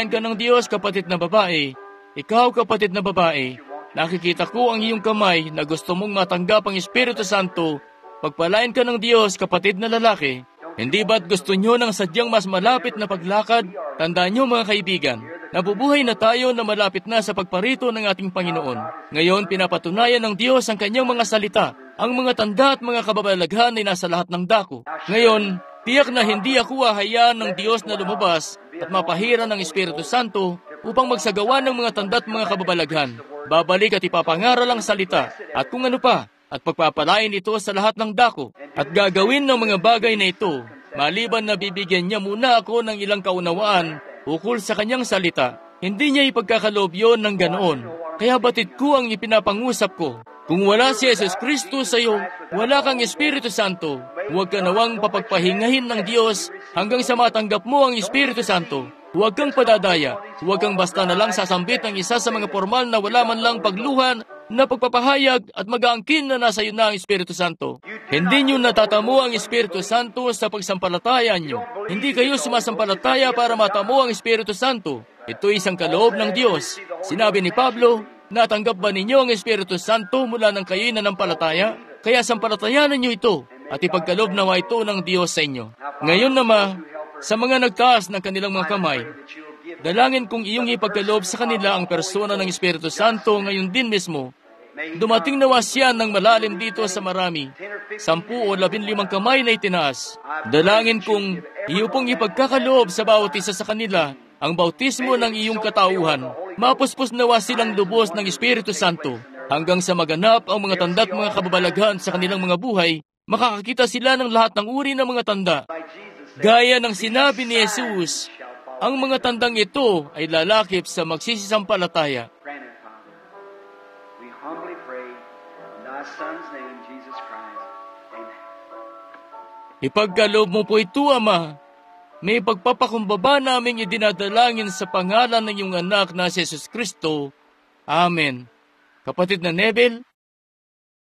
kapatid na babae. Ikaw, kapatid na babae. Nakikita ko ang iyong kamay na gusto mong matanggap ang Espiritu Santo. Pagpalain ka ng Diyos, kapatid na lalaki. Hindi ba't gusto nyo ng sadyang mas malapit na paglakad? Tandaan nyo, mga kaibigan, nabubuhay na tayo na malapit na sa pagparito ng ating Panginoon. Ngayon, pinapatunayan ng Diyos ang kanyang mga salita. Ang mga tanda at mga kababalaghan ay nasa lahat ng dako. Ngayon, tiyak na hindi ako hahayaan ng Diyos na lumabas at mapahira ng Espiritu Santo upang magsagawa ng mga tanda at mga kababalaghan. Babalik at ipapangaral ang salita at kung ano pa, at pagpapalain ito sa lahat ng dako. At gagawin ng mga bagay na ito, maliban na bibigyan niya muna ako ng ilang kaunawaan ukol sa kanyang salita. Hindi niya ipagkakaloob yun ng ganoon. Kaya batid ko ang ipinapangusap ko. Kung wala si Jesus Kristo sa iyo, wala kang Espiritu Santo. Huwag ka nawang papagpahingahin ng Diyos hanggang sa matanggap mo ang Espiritu Santo. Huwag kang padadaya. Huwag kang basta na lang sasambit ng isa sa mga formal na wala man lang pagluhan na pagpapahayag at mag-aangkin na nasa iyo na ang Espiritu Santo. Hindi nyo natatamo ang Espiritu Santo sa pagsampalataya nyo. Hindi kayo sumasampalataya para matamo ang Espiritu Santo. Ito isang kaloob ng Diyos. Sinabi ni Pablo, natanggap ba ninyo ang Espiritu Santo mula ng kayo'y nanampalataya? Kaya sampalatayanan nyo ito at ipagkaloob nawa ito ng Diyos sa inyo. Ngayon naman, sa mga nagtaas ng kanilang mga kamay, dalangin kong iyong ipagkaloob sa kanila ang persona ng Espiritu Santo ngayon din mismo. Dumating nawa siya ng malalim dito sa marami, 10 o 15 kamay na itinaas. Dalangin kong iyo pong ipagkakaloob sa bawat isa sa kanila ang bautismo ng iyong katauhan. Mapuspos nawa silang lubos ng Espiritu Santo hanggang sa maganap ang mga tanda at mga kababalaghan sa kanilang mga buhay. Makakakita sila ng lahat ng uri ng mga tanda. Gaya ng sinabi ni Jesus, ang mga tandang ito ay lalakip sa magsisisampalataya. Ipagkaloob mo po ito, Ama. May pagpapakumbaba naming idinadalangin sa pangalan ng iyong anak na si Jesus Kristo. Amen. Kapatid na Nebel,